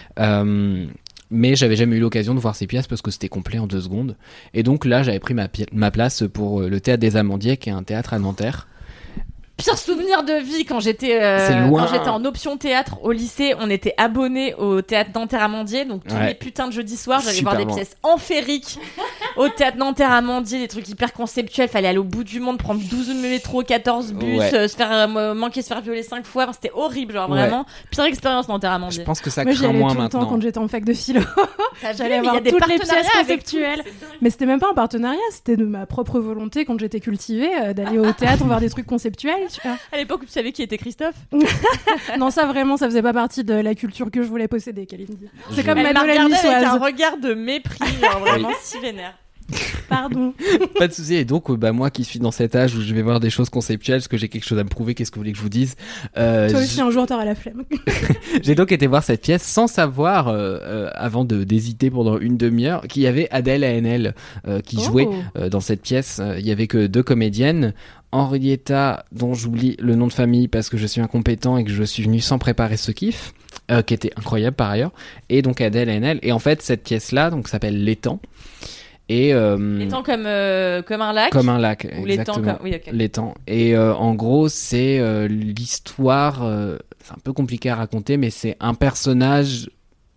Speaker 5: Euh, mais j'avais jamais eu l'occasion de voir ses pièces parce que c'était complet en deux secondes. Et donc là, j'avais pris ma, pi- ma place pour euh, le Théâtre des Amandiers, qui est un théâtre à Nanterre.
Speaker 4: Pire souvenir de vie quand j'étais euh,
Speaker 5: C'est loin.
Speaker 4: quand j'étais en option théâtre au lycée, on était abonnés au théâtre Nanterre-Amandier, donc tous
Speaker 5: Ouais.
Speaker 4: les putains de jeudi soir, j'allais
Speaker 5: Super
Speaker 4: voir des
Speaker 5: loin.
Speaker 4: pièces en féerique au théâtre Nanterre-Amandier, des trucs hyper conceptuels, fallait aller au bout du monde, prendre douze métros, quatorze bus,
Speaker 5: Ouais.
Speaker 4: euh, se faire euh, manquer, se faire violer cinq fois, enfin, c'était horrible, genre
Speaker 5: Ouais.
Speaker 4: vraiment pire expérience
Speaker 5: Je
Speaker 4: Nanterre-Amandier.
Speaker 5: pense que ça
Speaker 2: Moi, j'y
Speaker 5: craint
Speaker 2: allais
Speaker 5: moins
Speaker 2: tout le temps
Speaker 5: maintenant.
Speaker 2: quand j'étais en fac de philo.
Speaker 4: T'as vu,
Speaker 2: J'allais
Speaker 4: mais il y a
Speaker 2: voir
Speaker 4: des
Speaker 2: toutes les pièces
Speaker 4: partenariats avec
Speaker 2: conceptuelles.
Speaker 4: tout, c'est dingue.
Speaker 2: Mais c'était même pas un partenariat, c'était de ma propre volonté quand j'étais cultivée euh, d'aller au théâtre voir des trucs conceptuels, tu vois.
Speaker 4: À l'époque où tu savais qui était Christophe.
Speaker 2: Non, ça vraiment, ça faisait pas partie de la culture que je voulais posséder, Kalindi. C'est
Speaker 5: Je-
Speaker 2: comme
Speaker 4: Elle m'a
Speaker 2: Manon la
Speaker 4: regardé avec un
Speaker 2: niçoise.
Speaker 4: regard de mépris, genre vraiment si vénère.
Speaker 2: Pardon.
Speaker 5: Pas de souci. Et donc, euh, bah, moi qui suis dans cet âge où je vais voir des choses conceptuelles, parce que j'ai quelque chose à me prouver, qu'est-ce que vous voulez que je vous dise euh,
Speaker 2: Toi
Speaker 5: j-
Speaker 2: aussi, un jour, t'auras la flemme.
Speaker 5: J'ai donc été voir cette pièce sans savoir, euh, euh, avant de d'hésiter pendant une demi-heure, qu'il y avait Adèle Haenel euh, qui
Speaker 2: Oh.
Speaker 5: jouait euh, dans cette pièce. Euh, Il y avait que deux comédiennes. Henrietta, dont j'oublie le nom de famille parce que je suis incompétent et que je suis venu sans préparer ce kiff, euh, qui était incroyable par ailleurs, et donc Adèle Haenel. Et en fait, cette pièce-là, donc s'appelle L'étang. Et euh,
Speaker 4: L'étang comme euh, comme un lac.
Speaker 5: comme un lac,
Speaker 4: Ou l'étang
Speaker 5: exactement.
Speaker 4: comme oui ok.
Speaker 5: L'étang. Et euh, en gros, c'est euh, l'histoire. euh, c'est un peu compliqué à raconter, mais c'est un personnage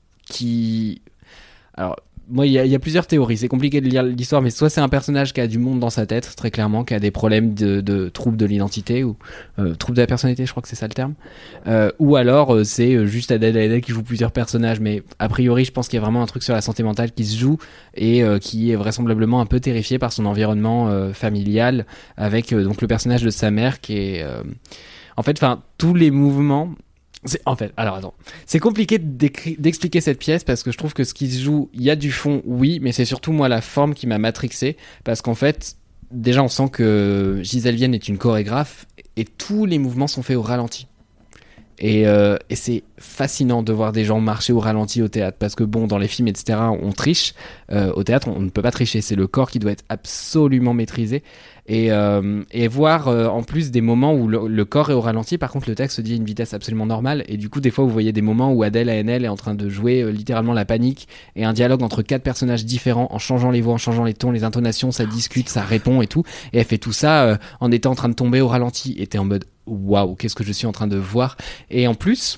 Speaker 5: qui. Alors, moi, il y, a- il y a plusieurs théories. C'est compliqué de lire l'histoire, mais soit c'est un personnage qui a du monde dans sa tête, très clairement, qui a des problèmes de, de troubles de l'identité ou euh, troubles de la personnalité, je crois que c'est ça le terme. Euh, ou alors euh, c'est euh, juste Adèle Haenel qui joue plusieurs personnages, mais a priori, je pense qu'il y a vraiment un truc sur la santé mentale qui se joue et euh, qui est vraisemblablement un peu terrifié par son environnement euh, familial, avec euh, donc le personnage de sa mère qui est, euh, en fait, enfin tous les mouvements. C'est, en fait, alors attends, c'est compliqué d'écri- d'expliquer cette pièce parce que je trouve que ce qui se joue, il y a du fond, oui, mais c'est surtout moi la forme qui m'a matrixé parce qu'en fait, déjà on sent que Gisèle Vienne est une chorégraphe et tous les mouvements sont faits au ralenti. Et, euh, et c'est fascinant de voir des gens marcher au ralenti au théâtre parce que bon, dans les films, et cetera, on triche. Euh, au théâtre, on ne peut pas tricher. C'est le corps qui doit être absolument maîtrisé. Et, euh, et voir euh, en plus des moments où le, le corps est au ralenti, par contre le texte se dit à une vitesse absolument normale, et du coup des fois vous voyez des moments où Adèle A N L est en train de jouer euh, littéralement la panique, et un dialogue entre quatre personnages différents, en changeant les voix, en changeant les tons, les intonations, ça discute, ça répond et tout, et elle fait tout ça euh, en étant en train de tomber au ralenti, et t'es en mode waouh, qu'est-ce que je suis en train de voir. Et en plus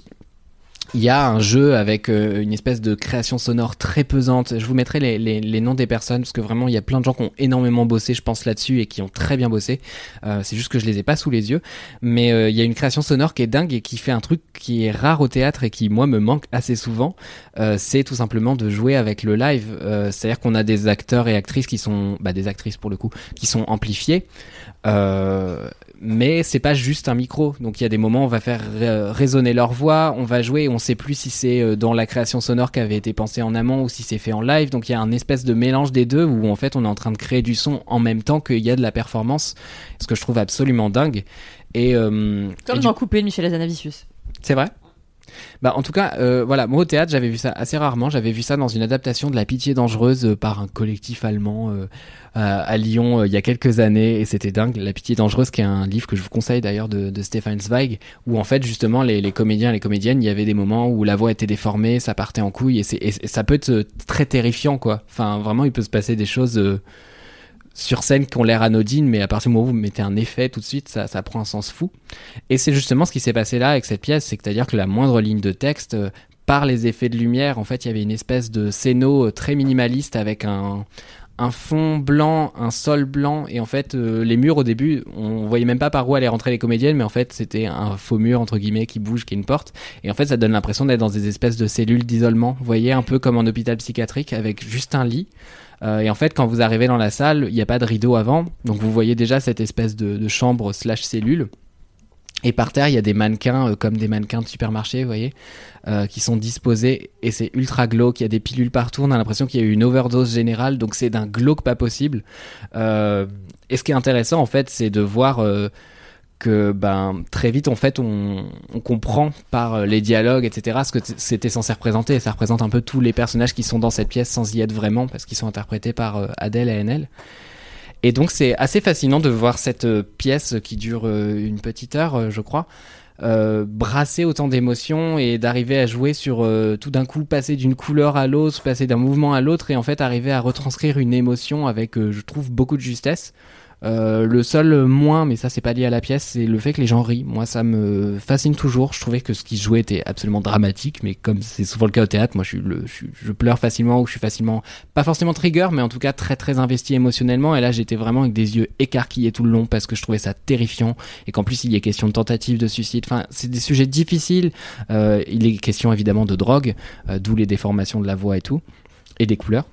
Speaker 5: il y a un jeu avec euh, une espèce de création sonore très pesante. Je vous mettrai les, les, les noms des personnes parce que vraiment il y a plein de gens qui ont énormément bossé, je pense, là-dessus et qui ont très bien bossé. Euh, c'est juste que je les ai pas sous les yeux. Mais euh, il y a une création sonore qui est dingue et qui fait un truc qui est rare au théâtre et qui, moi, me manque assez souvent. Euh, c'est tout simplement de jouer avec le live. Euh, c'est-à-dire qu'on a des acteurs et actrices qui sont... Bah, des actrices pour le coup, qui sont amplifiés. Euh... Mais c'est pas juste un micro, donc il y a des moments où on va faire ré- résonner leur voix, on va jouer, on sait plus si c'est dans la création sonore qui avait été pensée en amont ou si c'est fait en live, donc il y a un espèce de mélange des deux où en fait on est en train de créer du son en même temps qu'il y a de la performance, ce que je trouve absolument dingue. Et, euh,
Speaker 4: Comme
Speaker 5: et
Speaker 4: dans
Speaker 5: du...
Speaker 4: Coupé de Michel Hazanavicius.
Speaker 5: C'est vrai ? Bah en tout cas, euh, voilà, moi au théâtre j'avais vu ça assez rarement. J'avais vu ça dans une adaptation de La Pitié dangereuse euh, par un collectif allemand euh, à, à Lyon euh, il y a quelques années, et c'était dingue. La Pitié dangereuse, qui est un livre que je vous conseille d'ailleurs de, de Stefan Zweig, où en fait justement les, les comédiens et les comédiennes, il y avait des moments où la voix était déformée, ça partait en couille, et, c'est, et, et ça peut être très terrifiant quoi. Enfin vraiment, il peut se passer des choses euh, sur scène qui ont l'air anodines, mais à partir du moment où vous mettez un effet tout de suite, ça, ça prend un sens fou. Et c'est justement ce qui s'est passé là avec cette pièce, c'est-à-dire que la moindre ligne de texte, euh, par les effets de lumière, en fait, il y avait une espèce de scéno très minimaliste avec un, un fond blanc, un sol blanc, et en fait, euh, les murs au début, on voyait même pas par où allaient rentrer les comédiennes, mais en fait, c'était un faux mur, entre guillemets, qui bouge, qui est une porte, et en fait, ça donne l'impression d'être dans des espèces de cellules d'isolement, vous voyez, un peu comme en hôpital psychiatrique, avec juste un lit. Euh, et en fait, quand vous arrivez dans la salle, il n'y a pas de rideau avant, donc vous voyez déjà cette espèce de, de chambre slash cellule. Et par terre, il y a des mannequins, euh, comme des mannequins de supermarché, vous voyez, euh, qui sont disposés, et c'est ultra glauque, il y a des pilules partout, on a l'impression qu'il y a eu une overdose générale, donc c'est d'un glauque pas possible. Euh, et ce qui est intéressant, en fait, c'est de voir... Euh, que ben très vite en fait on, on comprend par les dialogues etc ce que t- c'était censé représenter, et ça représente un peu tous les personnages qui sont dans cette pièce sans y être vraiment, parce qu'ils sont interprétés par euh, Adèle A N L. Et donc c'est assez fascinant de voir cette euh, pièce qui dure euh, une petite heure euh, je crois, euh, brasser autant d'émotions et d'arriver à jouer sur euh, tout d'un coup passer d'une couleur à l'autre, passer d'un mouvement à l'autre, et en fait arriver à retranscrire une émotion avec euh, je trouve beaucoup de justesse. Euh, le seul moins, mais ça c'est pas lié à la pièce, c'est le fait que les gens rient. Moi ça me fascine toujours. Je trouvais que ce qui se jouait était absolument dramatique, mais comme c'est souvent le cas au théâtre, moi je, suis le, je, suis, je pleure facilement, ou je suis facilement, pas forcément trigger, mais en tout cas très très investi émotionnellement. Et là j'étais vraiment avec des yeux écarquillés tout le long parce que je trouvais ça terrifiant, et qu'en plus il y a question de tentative de suicide. Enfin c'est des sujets difficiles. Euh, il est question évidemment de drogue, euh, d'où les déformations de la voix et tout, et des couleurs.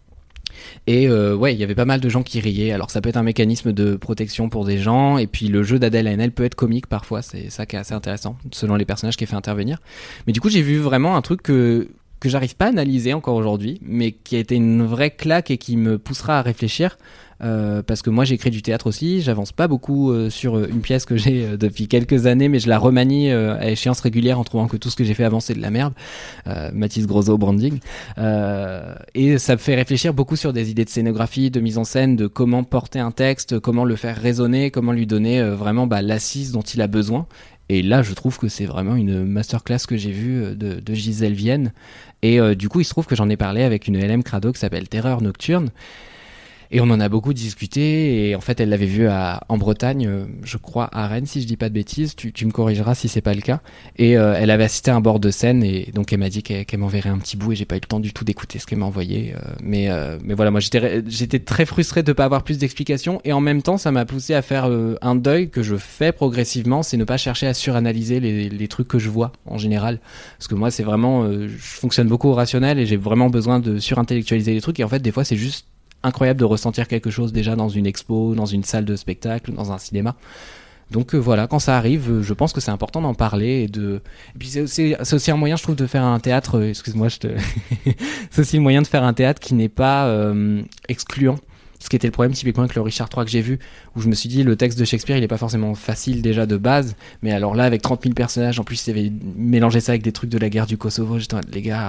Speaker 5: Et euh, ouais, il y avait pas mal de gens qui riaient. Alors ça peut être un mécanisme de protection pour des gens, et puis le jeu d'Adèle A N L peut être comique parfois, c'est ça qui est assez intéressant selon les personnages qui est fait intervenir. Mais du coup j'ai vu vraiment un truc que que j'arrive pas à analyser encore aujourd'hui, mais qui a été une vraie claque et qui me poussera à réfléchir. Euh, parce que moi j'écris du théâtre aussi, j'avance pas beaucoup euh, sur une pièce que j'ai euh, depuis quelques années, mais je la remanie euh, à échéance régulière en trouvant que tout ce que j'ai fait avant c'est de la merde. euh, Mathis Grosot branding, euh, et ça me fait réfléchir beaucoup sur des idées de scénographie, de mise en scène, de comment porter un texte, comment le faire résonner, comment lui donner euh, vraiment bah, l'assise dont il a besoin. Et là je trouve que c'est vraiment une masterclass que j'ai vue de, de Gisèle Vienne, et euh, du coup il se trouve que j'en ai parlé avec une L M Crado qui s'appelle Terreur Nocturne. Et on en a beaucoup discuté, et en fait elle l'avait vu à, en Bretagne, euh, je crois à Rennes si je dis pas de bêtises, tu, tu me corrigeras si c'est pas le cas. Et euh, elle avait assisté à un bord de scène, et donc elle m'a dit qu'elle, qu'elle m'enverrait un petit bout, et j'ai pas eu le temps du tout d'écouter ce qu'elle m'a envoyé. Euh, mais, euh, mais voilà, moi j'étais, j'étais très frustré de pas avoir plus d'explications, et en même temps ça m'a poussé à faire euh, un deuil que je fais progressivement, c'est ne pas chercher à suranalyser les, les trucs que je vois en général. Parce que moi c'est vraiment, euh, je fonctionne beaucoup au rationnel, et j'ai vraiment besoin de surintellectualiser les trucs, et en fait des fois c'est juste incroyable de ressentir quelque chose déjà dans une expo, dans une salle de spectacle, dans un cinéma. Donc euh, voilà, quand ça arrive, euh, je pense que c'est important d'en parler, et de. Et puis c'est aussi, c'est aussi un moyen, je trouve, de faire un théâtre. Euh, excuse-moi, je te. C'est aussi le moyen de faire un théâtre qui n'est pas euh, excluant. Ce qui était le problème typiquement avec le Richard trois que j'ai vu, où je me suis dit le texte de Shakespeare il est pas forcément facile déjà de base, mais alors là avec trente mille personnages, en plus il avait mélangé ça avec des trucs de la guerre du Kosovo, j'étais les gars.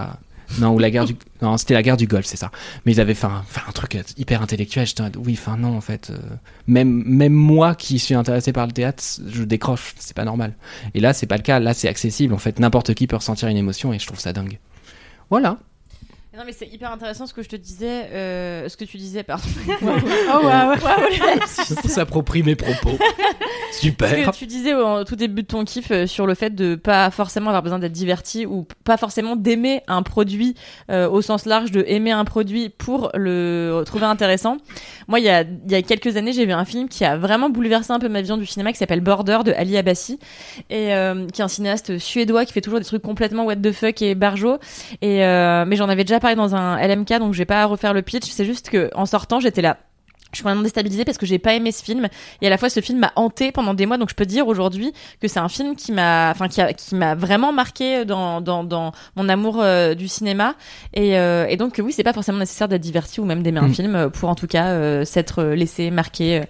Speaker 5: Non, ou la guerre du... non, c'était la guerre du Golfe, c'est ça. Mais ils avaient fait un, fait un truc hyper intellectuel. J'étais en mode, oui, enfin non, en fait, euh, même même moi qui suis intéressé par le théâtre, je décroche. C'est pas normal. Et là, c'est pas le cas. Là, c'est accessible. En fait, n'importe qui peut ressentir une émotion, et je trouve ça dingue. Voilà.
Speaker 4: Non mais c'est hyper intéressant ce que je te disais, euh, ce que tu disais, pardon.
Speaker 2: Oh ouais, ouais.
Speaker 5: On s'approprie mes propos. Super.
Speaker 4: Ce que tu disais au tout début de ton kiff euh, sur le fait de pas forcément avoir besoin d'être diverti ou pas forcément d'aimer un produit euh, au sens large, de aimer un produit pour le trouver intéressant. Moi, il y a, il y a quelques années, j'ai vu un film qui a vraiment bouleversé un peu ma vision du cinéma, qui s'appelle Border de Ali Abbasi, et euh, qui est un cinéaste suédois qui fait toujours des trucs complètement what the fuck et barjo. Et euh, mais j'en avais déjà parlé dans un L M K, donc je vais pas refaire le pitch. C'est juste que en sortant, j'étais là. Je suis complètement déstabilisée parce que j'ai pas aimé ce film, et à la fois ce film m'a hantée pendant des mois, donc je peux dire aujourd'hui que c'est un film qui m'a, enfin qui, a, qui m'a vraiment marqué dans dans dans mon amour euh, du cinéma, et euh, et donc oui, c'est pas forcément nécessaire d'être diverti ou même d'aimer mmh. un film pour en tout cas euh, s'être laissé marquer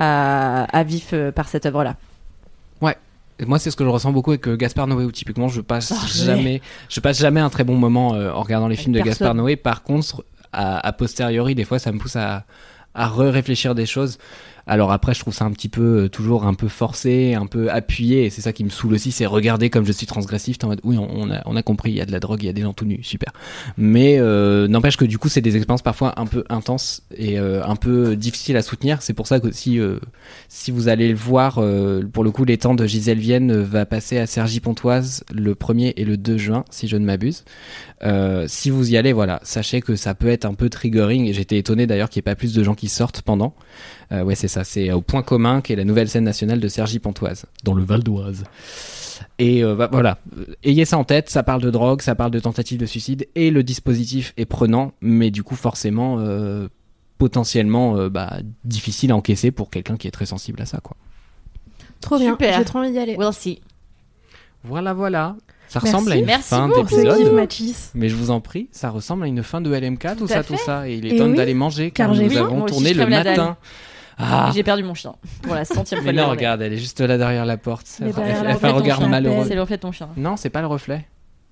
Speaker 4: à à vif euh, par cette œuvre-là.
Speaker 5: Ouais. Moi, c'est ce que je ressens beaucoup avec Gaspard Noé, où typiquement je passe oh, jamais, je passe jamais un très bon moment euh, en regardant les films de Gaspard Noé. Par contre, à, à posteriori, des fois, ça me pousse à à re-réfléchir des choses. Alors après, je trouve ça un petit peu, euh, toujours un peu forcé, un peu appuyé, et c'est ça qui me saoule aussi, c'est regarder comme je suis transgressif, t'es en mode, oui, on, on, a, on a compris, il y a de la drogue, il y a des gens tout nus, super. Mais euh, n'empêche que du coup, c'est des expériences parfois un peu intenses et euh, un peu difficiles à soutenir. C'est pour ça que si, euh, si vous allez le voir, euh, pour le coup, Les Temps de Gisèle Vienne va passer à Cergy-Pontoise le premier et le deux juin, si je ne m'abuse. Euh, si vous y allez, voilà, sachez que ça peut être un peu triggering, et j'étais étonné d'ailleurs qu'il n'y ait pas plus de gens qui sortent pendant. Euh, ouais, c'est ça, c'est au Point Commun, qui est la nouvelle scène nationale de Cergy-Pontoise, dans le Val d'Oise. Et euh, bah, voilà, ayez ça en tête, ça parle de drogue, ça parle de tentative de suicide, et le dispositif est prenant, mais du coup forcément euh, potentiellement euh, bah, difficile à encaisser pour quelqu'un qui est très sensible à ça, quoi.
Speaker 2: Trop bien,
Speaker 4: super.
Speaker 2: J'ai trop envie d'y aller.
Speaker 4: We'll see.
Speaker 5: Voilà, voilà. Ça
Speaker 2: Merci.
Speaker 5: ressemble à une
Speaker 4: Merci
Speaker 5: fin
Speaker 2: pour
Speaker 5: d'épisode.
Speaker 2: ce kiff, Mathis.
Speaker 5: Mais je vous en prie, ça ressemble à une fin de L M K, tout,
Speaker 4: Tout
Speaker 5: ça,
Speaker 4: à
Speaker 5: tout
Speaker 4: fait.
Speaker 5: ça. Et il est
Speaker 2: Et
Speaker 5: temps
Speaker 2: oui,
Speaker 5: d'aller manger, car,
Speaker 2: car j'ai
Speaker 5: nous
Speaker 2: faim.
Speaker 5: avons
Speaker 4: Moi aussi,
Speaker 5: tourné
Speaker 4: je
Speaker 5: le
Speaker 4: crève la dalle.
Speaker 5: matin. Ah.
Speaker 4: J'ai perdu mon chien pour la centième fois.
Speaker 5: Mais
Speaker 4: de la
Speaker 5: non,
Speaker 4: journée.
Speaker 5: regarde, elle est juste là derrière la porte.
Speaker 2: Mais
Speaker 5: Elle,
Speaker 2: derrière
Speaker 5: elle-
Speaker 2: la
Speaker 5: elle fait un
Speaker 2: porte,
Speaker 5: regard
Speaker 2: on
Speaker 5: malheureux.
Speaker 4: C'est le reflet de ton chien.
Speaker 5: Non, c'est pas le reflet.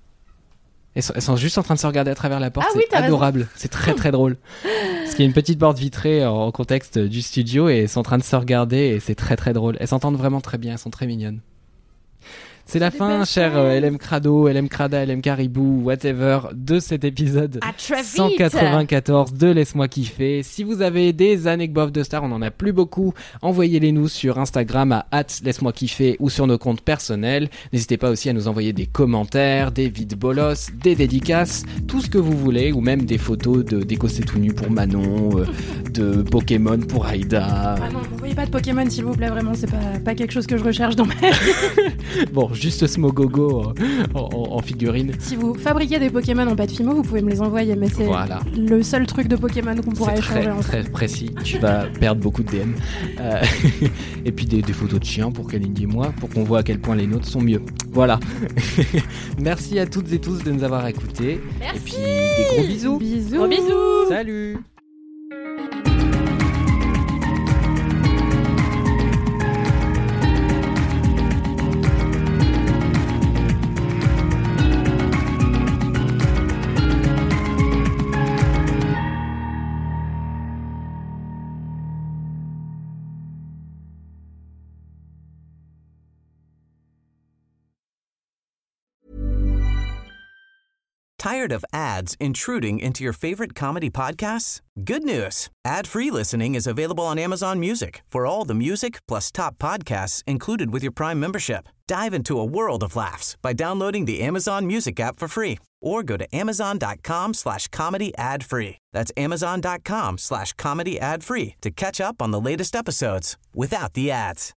Speaker 5: Elles sont, elles sont juste en train de se regarder à travers la porte.
Speaker 4: Ah oui,
Speaker 5: c'est
Speaker 4: t'as raison.
Speaker 5: adorable. C'est très très drôle. Parce qu'il y a une petite porte vitrée en, en contexte du studio, et elles sont en train de se regarder, et c'est très très drôle. Elles s'entendent vraiment très bien. Elles sont très mignonnes. C'est la
Speaker 2: des
Speaker 5: fin,
Speaker 2: belles
Speaker 5: cher euh, L M Crado, L M Crada, L M Caribou, whatever, de cet épisode
Speaker 4: À très vite.
Speaker 5: cent quatre-vingt-quatorze de Laisse-moi kiffer. Si vous avez des anecdotes de stars, on en a plus beaucoup, envoyez-les nous sur Instagram à arobase laisse-moi kiffer ou sur nos comptes personnels. N'hésitez pas aussi à nous envoyer des commentaires, des vides bolos, des dédicaces, tout ce que vous voulez, ou même des photos de d'Écossais tout nu pour Manon, euh, de Pokémon pour Aïda.
Speaker 2: Ah non, n'envoyez pas de Pokémon s'il vous plaît, vraiment, c'est pas, pas quelque chose que je recherche dans ma vie.
Speaker 5: Bon, juste Smogogo en, en, en figurine.
Speaker 2: Si vous fabriquez des Pokémon en pâte Fimo, vous pouvez me les envoyer, mais c'est
Speaker 5: Voilà.
Speaker 2: le seul truc de Pokémon qu'on pourra
Speaker 5: C'est
Speaker 2: échanger
Speaker 5: très,
Speaker 2: ensemble.
Speaker 5: très précis. Tu vas perdre beaucoup de D M. Euh, et puis des, des photos de chiens pour Kalindi et moi, pour qu'on voit à quel point les nôtres sont mieux. Voilà. Merci à toutes et tous de nous avoir écoutés.
Speaker 4: Merci.
Speaker 5: Et puis des gros bisous.
Speaker 2: Bisous.
Speaker 4: Gros bisous.
Speaker 5: Salut.
Speaker 11: Tired of ads intruding into your favorite comedy podcasts? Good news. Ad-free listening is available on Amazon Music for all the music plus top podcasts included with your Prime membership. Dive into a world of laughs by downloading the Amazon Music app for free or go to amazon.com slash comedy ad free. That's amazon.com slash comedy ad free to catch up on the latest episodes without the ads.